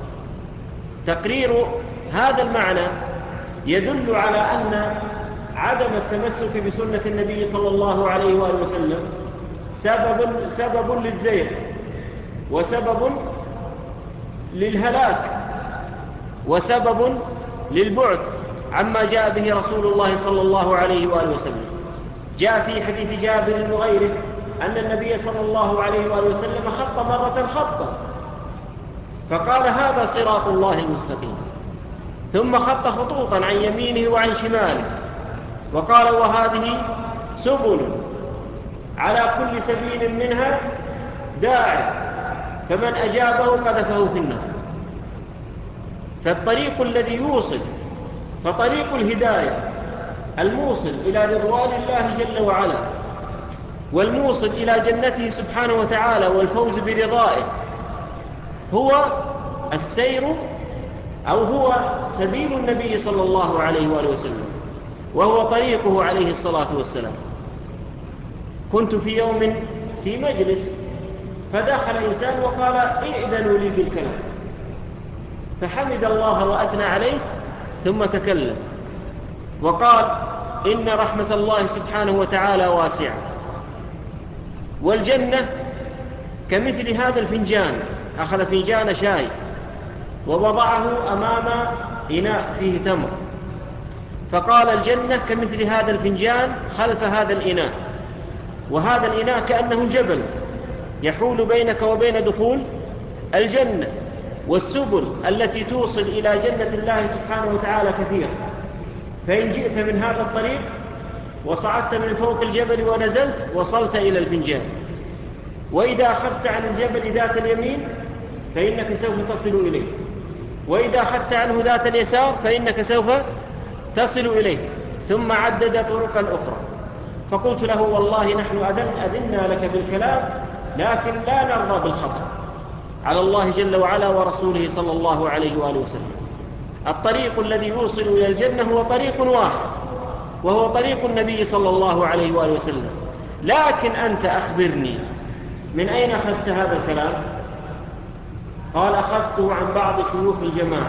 تقرير هذا المعنى يدل على أن عدم التمسك بسنة النبي صلى الله عليه وآله وسلم سبب للزيغ وسبب للهلاك وسبب للبعد عما جاء به رسول الله صلى الله عليه وآله وسلم. جاء في حديث جابر وغيره أن النبي صلى الله عليه وآله وسلم خط مرة خطا فقال: هذا صراط الله المستقيم، ثم خط خطوطا عن يمينه وعن شماله وقال: وهذه سبل على كل سبيل منها داع فمن أجابه قذفه في النار. فالطريق الذي يوصل، فطريق الهداية الموصل إلى رضوان الله جل وعلا والموصل إلى جنته سبحانه وتعالى والفوز برضائه هو السير أو هو سبيل النبي صلى الله عليه وآله وسلم، وهو طريقه عليه الصلاة والسلام. كنت في يوم في مجلس فدخل إنسان وقال: ائذنوا لي بالكلام، فحمد الله وأثنى عليه ثم تكلم وقال: إن رحمة الله سبحانه وتعالى واسعة، والجنة كمثل هذا الفنجان. أخذ فنجان شاي ووضعه أمام إناء فيه تمر، فقال: الجنة كمثل هذا الفنجان خلف هذا الإناء، وهذا الإناء كأنه جبل يحول بينك وبين دخول الجنة، والسبل التي توصل إلى جنة الله سبحانه وتعالى كثيرة. فإن جئت من هذا الطريق وصعدت من فوق الجبل ونزلت وصلت إلى الفنجان، وإذا أخذت عن الجبل ذات اليمين فإنك سوف تصل إليه، وإذا أخذت عنه ذات اليسار فإنك سوف تصل إليه، ثم عدد طرقا أخرى. فقلت له: والله نحن أذنا لك بالكلام لكن لا نرضى بالخطأ على الله جل وعلا ورسوله صلى الله عليه وآله وسلم. الطريق الذي يوصل إلى الجنة هو طريق واحد، وهو طريق النبي صلى الله عليه وآله وسلم. لكن أنت أخبرني من أين أخذت هذا الكلام؟ قال: أخذته عن بعض شيوخ الجماعة.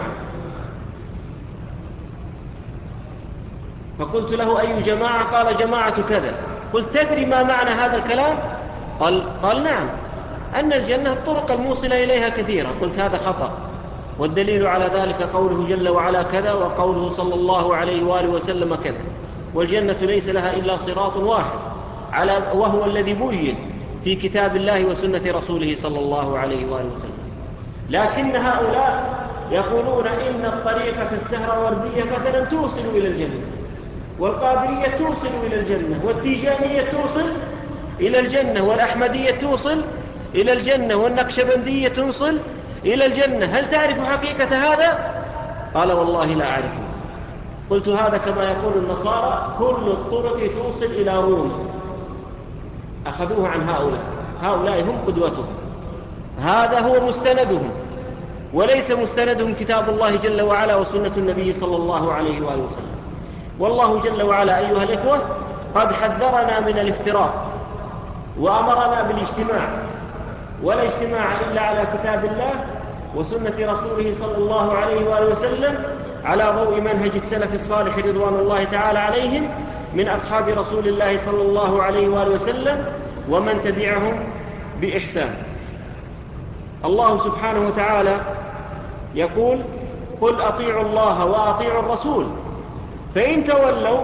فقلت له: أي جماعة؟ قال: جماعة كذا. قلت: تدري ما معنى هذا الكلام؟ قال: نعم، أن الجنة الطرق الموصلة إليها كثيرة. قلت: هذا خطأ، والدليل على ذلك قوله جل وعلا كذا، وقوله صلى الله عليه وآله وسلم كذا، والجنة ليس لها إلا صراط واحد وهو الذي بين في كتاب الله وسنة رسوله صلى الله عليه وآله وسلم. لكن هؤلاء يقولون إن الطريقة السهروردية مثلا توصل إلى الجنة، والقادرية توصل إلى الجنة، والتيجانية توصل إلى الجنة، والأحمدية توصل إلى الجنة، والنقشبندية توصل إلى الجنة. هل تعرف حقيقة هذا؟ قال: والله لا أعرفه. قلت: هذا كما يقول النصارى كل الطرق توصل إلى روما. أخذوه عن هؤلاء هم قدوتهم، هذا هو مستندهم، وليس مستندهم كتاب الله جل وعلا وسنة النبي صلى الله عليه وآله وسلم. والله جل وعلا أيها الإخوة قد حذرنا من الافتراق وأمرنا بالاجتماع، ولا اجتماع إلا على كتاب الله وسنة رسوله صلى الله عليه وآله وسلم على ضوء منهج السلف الصالح رضوان الله تعالى عليهم من أصحاب رسول الله صلى الله عليه وآله وسلم ومن تبعهم بإحسان. الله سبحانه وتعالى يقول: قل أطيعوا الله وأطيعوا الرسول فإن تولوا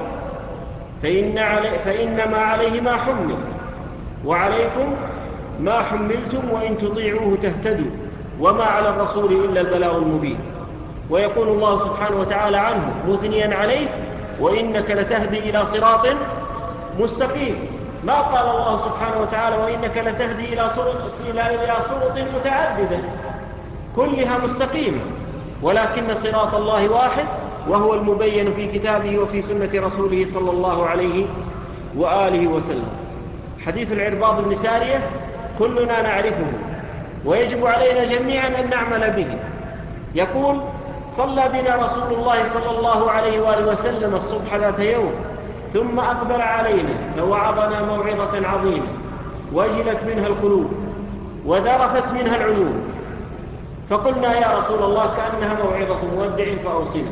فإنما عليه ما حمل وعليكم ما حملتم وإن تطيعوه تهتدوا وما على الرسول إلا البلاغ المبين. ويقول الله سبحانه وتعالى عنه مثنيا عليه: وإنك لتهدي إلى صراط مستقيم. ما قال الله سبحانه وتعالى: وإنك لتهدي إلى صراط متعددة كلها مستقيمة، ولكن صراط الله واحد وهو المبين في كتابه وفي سنة رسوله صلى الله عليه وآله وسلم. حديث العرباض بن سارية كلنا نعرفه ويجب علينا جميعا أن نعمل به. يقول: صلى بنا رسول الله صلى الله عليه وآله وسلم الصبح ذات يوم ثم أقبل علينا فوعظنا موعظة عظيمة وجلت منها القلوب وذرفت منها العيون، فقلنا: يا رسول الله كأنها موعظة مودع فأوصنا.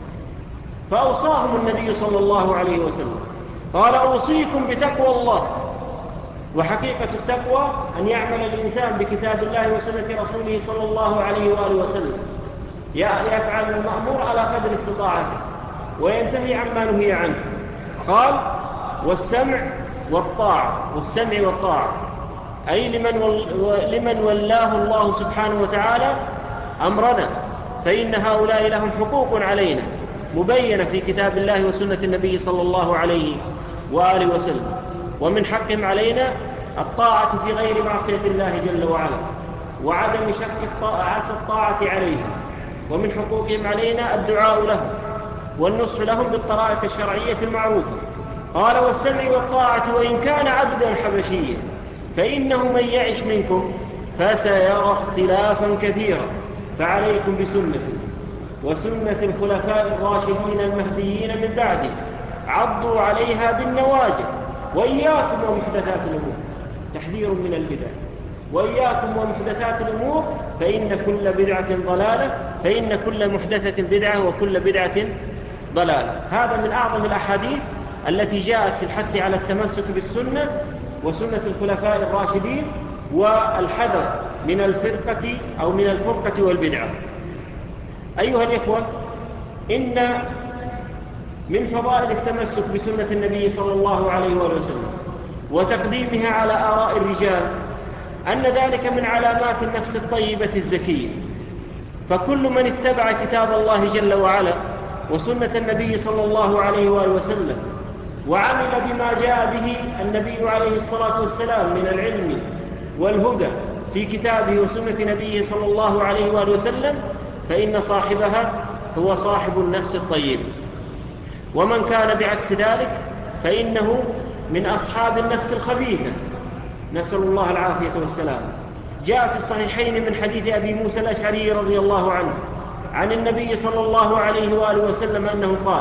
فأوصاهم النبي صلى الله عليه وسلم قال: أوصيكم بتقوى الله. وحقيقة التقوى أن يعمل الإنسان بكتاب الله وسنة رسوله صلى الله عليه وآله وسلم، يفعل المأمور على قدر استطاعته وينتهي عما نهي عنه. قال: والسمع والطاعة، أي لمن ولاه الله سبحانه وتعالى أمرنا، فإن هؤلاء لهم حقوق علينا مبينة في كتاب الله وسنة النبي صلى الله عليه وآله وسلم، ومن حقهم علينا الطاعة في غير معصية الله جل وعلا وعدم شك عسى الطاعة عليهم، ومن حقوقهم علينا الدعاء لهم والنصح لهم بالطرائق الشرعية المعروفة. قال: والسمع والطاعة وإن كان عبدا حبشيا فإنه من يعش منكم فسيرى اختلافا كثيرا فعليكم بسنتي وسنة الخلفاء الراشدين المهديين من بعدي عضوا عليها بالنواجذ وإياكم ومحدثات الأمور. تحذير من البدع. وإياكم ومحدثات الأمور فإن كل محدثة بدعة وكل بدعة ضلالة. هذا من أعظم الأحاديث التي جاءت في الحث على التمسك بالسنة وسنة الخلفاء الراشدين والحذر من الفرقة والبدعة. أيها الإخوة، إن من فضائل التمسك بسنة النبي صلى الله عليه وآله وسلم وتقديمها على آراء الرجال أن ذلك من علامات النفس الطيبة الزكية. فكل من اتبع كتاب الله جل وعلا وسنة النبي صلى الله عليه وآله وسلم وعمل بما جاء به النبي عليه الصلاة والسلام من العلم والهدى في كتابه وسنة نبيه صلى الله عليه وآله وسلم فإن صاحبها هو صاحب النفس الطيب. ومن كان بعكس ذلك فإنه من أصحاب النفس الخبيثة، نسأل الله العافية والسلام. جاء في الصحيحين من حديث أبي موسى الأشعري رضي الله عنه عن النبي صلى الله عليه وآله وسلم أنه قال: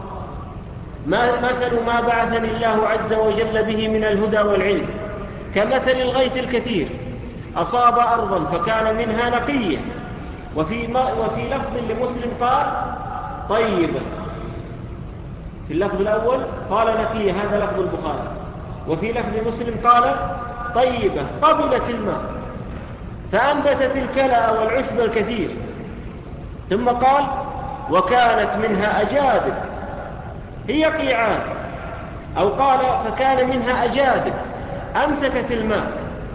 مثل ما بعثني الله عز وجل به من الهدى والعلم كمثل الغيث الكثير أصاب أرضا فكان منها نقية. وفي لفظ لمسلم قال طيبة، في اللفظ الأول قال نقية، هذا لفظ البخاري. وفي لفظ مسلم قال طيبة قبلت الماء فأنبتت الكلأ والعشب الكثير. ثم قال وكانت منها أجادب هي قيعان، أو قال فكان منها أجادب أمسكت الماء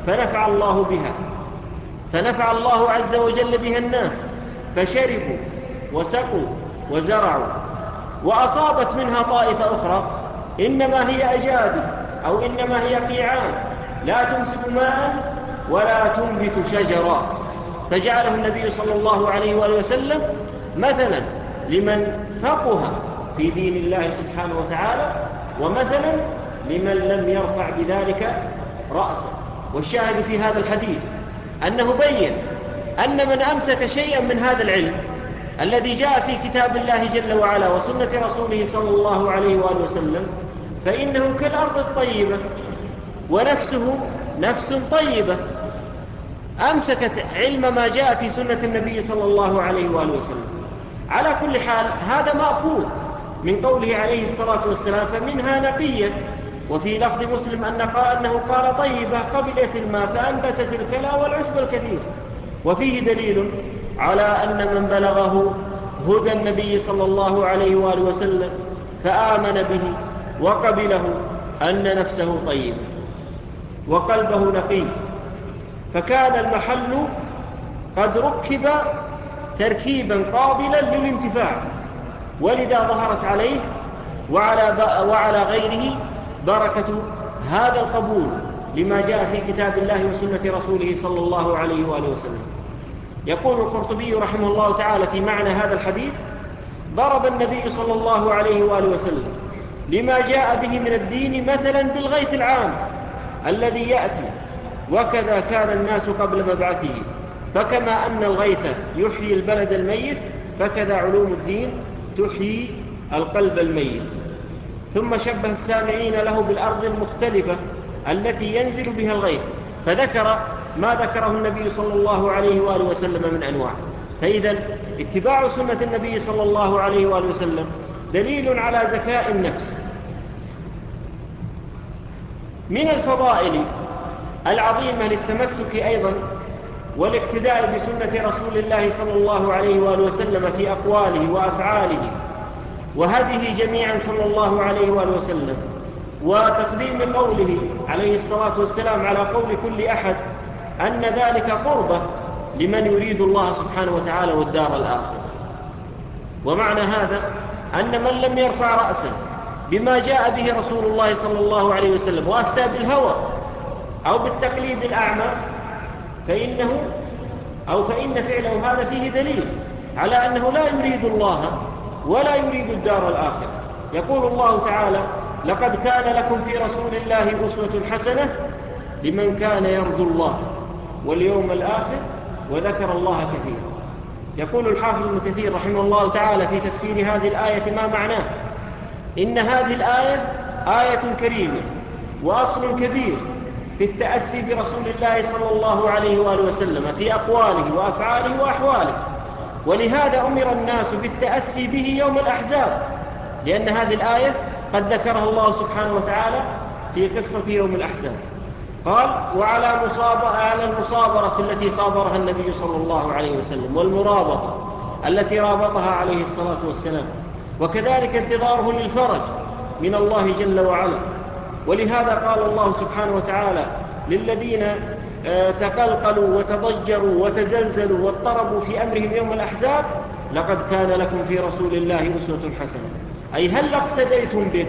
فنفع الله عز وجل بها الناس فشربوا وسقوا وزرعوا. وأصابت منها طائفة أخرى إنما هي أجادب أو إنما هي قيعان لا تمسك ماء ولا تنبت شجرا، فجعله النبي صلى الله عليه وآله وسلم مثلا لمن فقه في دين الله سبحانه وتعالى ومثلا لمن لم يرفع بذلك رأسه. والشاهد في هذا الحديث أنه بين أن من أمسك شيئا من هذا العلم الذي جاء في كتاب الله جل وعلا وسنة رسوله صلى الله عليه وآله وسلم فإنه كالأرض الطيبة ونفسه نفس طيبة. أمسكت علم ما جاء في سنة النبي صلى الله عليه وآله وسلم. على كل حال هذا مأخوذ من قوله عليه الصلاة والسلام فمنها نقية، وفي لفظ مسلم أنه قال طيبة قبلت الماء فأنبتت الكلى والعشب الكثير. وفيه دليل على أن من بلغه هدى النبي صلى الله عليه وآله وسلم فآمن به وقبله أن نفسه طيبة وقلبه نقي، فكان المحل قد ركب تركيبا قابلا للانتفاع، ولذا ظهرت عليه وعلى غيره بركة هذا القبول لما جاء في كتاب الله وسنة رسوله صلى الله عليه وآله وسلم. يقول القرطبي رحمه الله تعالى في معنى هذا الحديث: ضرب النبي صلى الله عليه وآله وسلم لما جاء به من الدين مثلا بالغيث العام الذي يأتي، وكذا كان الناس قبل مبعثه، فكما أن الغيث يحيي البلد الميت فكذا علوم الدين تحيي القلب الميت. ثم شبه السامعين له بالأرض المختلفة التي ينزل بها الغيث، فذكر ما ذكره النبي صلى الله عليه وآله وسلم من أنواع. فإذا اتباع سنة النبي صلى الله عليه وآله وسلم دليل على زكاء النفس. من الفضائل العظيمة للتمسك أيضا والاقتداء بسنة رسول الله صلى الله عليه وآله وسلم في أقواله وأفعاله وهديه جميعا صلى الله عليه وآله وسلم، وتقديم قوله عليه الصلاة والسلام على قول كل أحد، أن ذلك قربة لمن يريد الله سبحانه وتعالى والدار الآخرة. ومعنى هذا أن من لم يرفع رأسه بما جاء به رسول الله صلى الله عليه وسلم وأفتى بالهوى أو بالتقليد الأعمى فإن فعله هذا فيه دليل على أنه لا يريد الله ولا يريد الدار الآخرة. يقول الله تعالى: لقد كان لكم في رسول الله أسوة حسنة لمن كان يرجو الله واليوم الآخر وذكر الله كثيرا. يقول الحافظ ابن كثير رحمه الله تعالى في تفسير هذه الآية ما معناه: إن هذه الآية آية كريمة وأصل كبير في التأسي برسول الله صلى الله عليه وآله وسلم في أقواله وأفعاله وأحواله، ولهذا أمر الناس بالتأسي به يوم الأحزاب، لأن هذه الآية قد ذكرها الله سبحانه وتعالى في قصة يوم الأحزاب. قال: وعلى المصابرة التي صابرها النبي صلى الله عليه وسلم، والمرابطة التي رابطها عليه الصلاة والسلام، وكذلك انتظاره للفرج من الله جل وعلا. ولهذا قال الله سبحانه وتعالى للذين تقلقلوا وتضجروا وتزلزلوا واضطربوا في أمرهم يوم الأحزاب: لقد كان لكم في رسول الله أسوة حسنة، أي هل اقتديتم به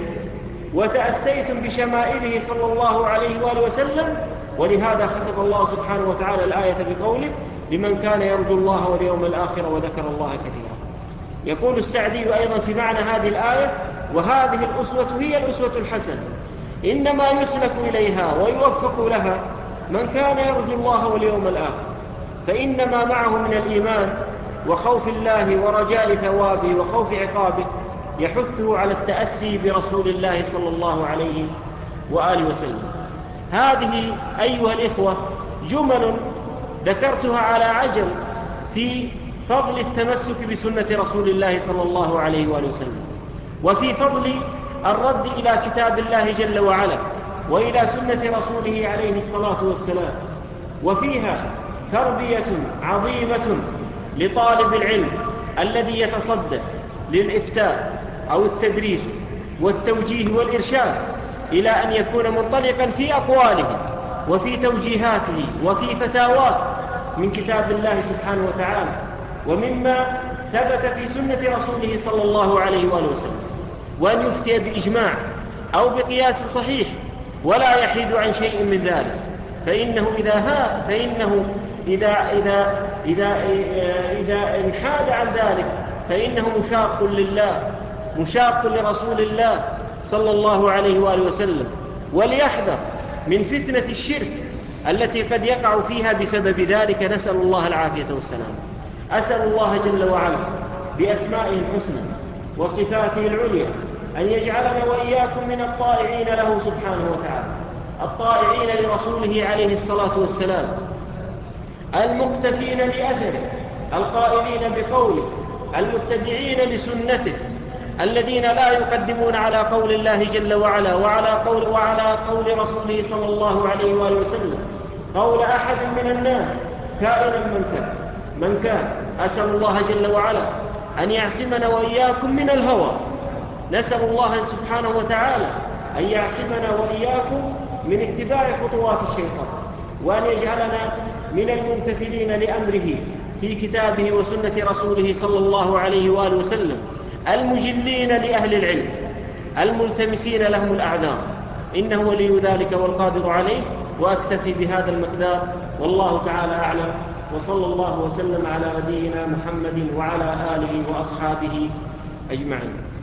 وتأسيتم بشمائله صلى الله عليه وآله وسلم. ولهذا ختم الله سبحانه وتعالى الآية بقوله: لمن كان يرجو الله واليوم الآخر وذكر الله كثيرا. يقول السعدي أيضا في معنى هذه الآية: وهذه الأسوة هي الأسوة الحسنة، إنما يسلك إليها ويوفق لها من كان يرجو الله واليوم الآخر، فإنما معه من الإيمان وخوف الله ورجاء ثوابه وخوف عقابه يحثه على التأسي برسول الله صلى الله عليه وآله وسلم. هذه أيها الإخوة جمل ذكرتها على عجل في فضل التمسك بسنة رسول الله صلى الله عليه وآله وسلم، وفي فضل الرد إلى كتاب الله جل وعلا وإلى سنة رسوله عليه الصلاة والسلام. وفيها تربية عظيمة لطالب العلم الذي يتصدى للإفتاء أو التدريس والتوجيه والإرشاد إلى أن يكون منطلقا في أقواله وفي توجيهاته وفي فتاواه من كتاب الله سبحانه وتعالى ومما ثبت في سنة رسوله صلى الله عليه وآله وسلم، وأن يفتي بإجماع أو بقياس صحيح ولا يحيد عن شيء من ذلك، فإنه إذا انحاد عن ذلك فإنه مشاق لله مشاق لرسول الله صلى الله عليه وآله وسلم. وليحذر من فتنة الشرك التي قد يقع فيها بسبب ذلك، نسأل الله العافية والسلام. أسأل الله جل وعلا بأسمائه الحسنى وصفاته العليا أن يجعلنا وإياكم من الطائعين له سبحانه وتعالى، الطائعين لرسوله عليه الصلاة والسلام، المقتفين لأثره، القائلين بقوله، المتبعين لسنته، الذين لا يقدمون على قول الله جل وعلا وعلى قول رسوله صلى الله عليه وآله وسلم قول أحد من الناس كائنا من كان. أسأل الله جل وعلا أن يعصمنا وإياكم من الهوى، نسأل الله سبحانه وتعالى أن يعصمنا وإياكم من اتباع خطوات الشيطان، وأن يجعلنا من الممتثلين لأمره في كتابه وسنة رسوله صلى الله عليه وآله وسلم، المجلين لأهل العلم، الملتمسين لهم الأعذار، إنه ولي ذلك والقادر عليه. وأكتفي بهذا المقدار، والله تعالى أعلم، وصلى الله وسلم على نبينا محمد وعلى آله وأصحابه أجمعين.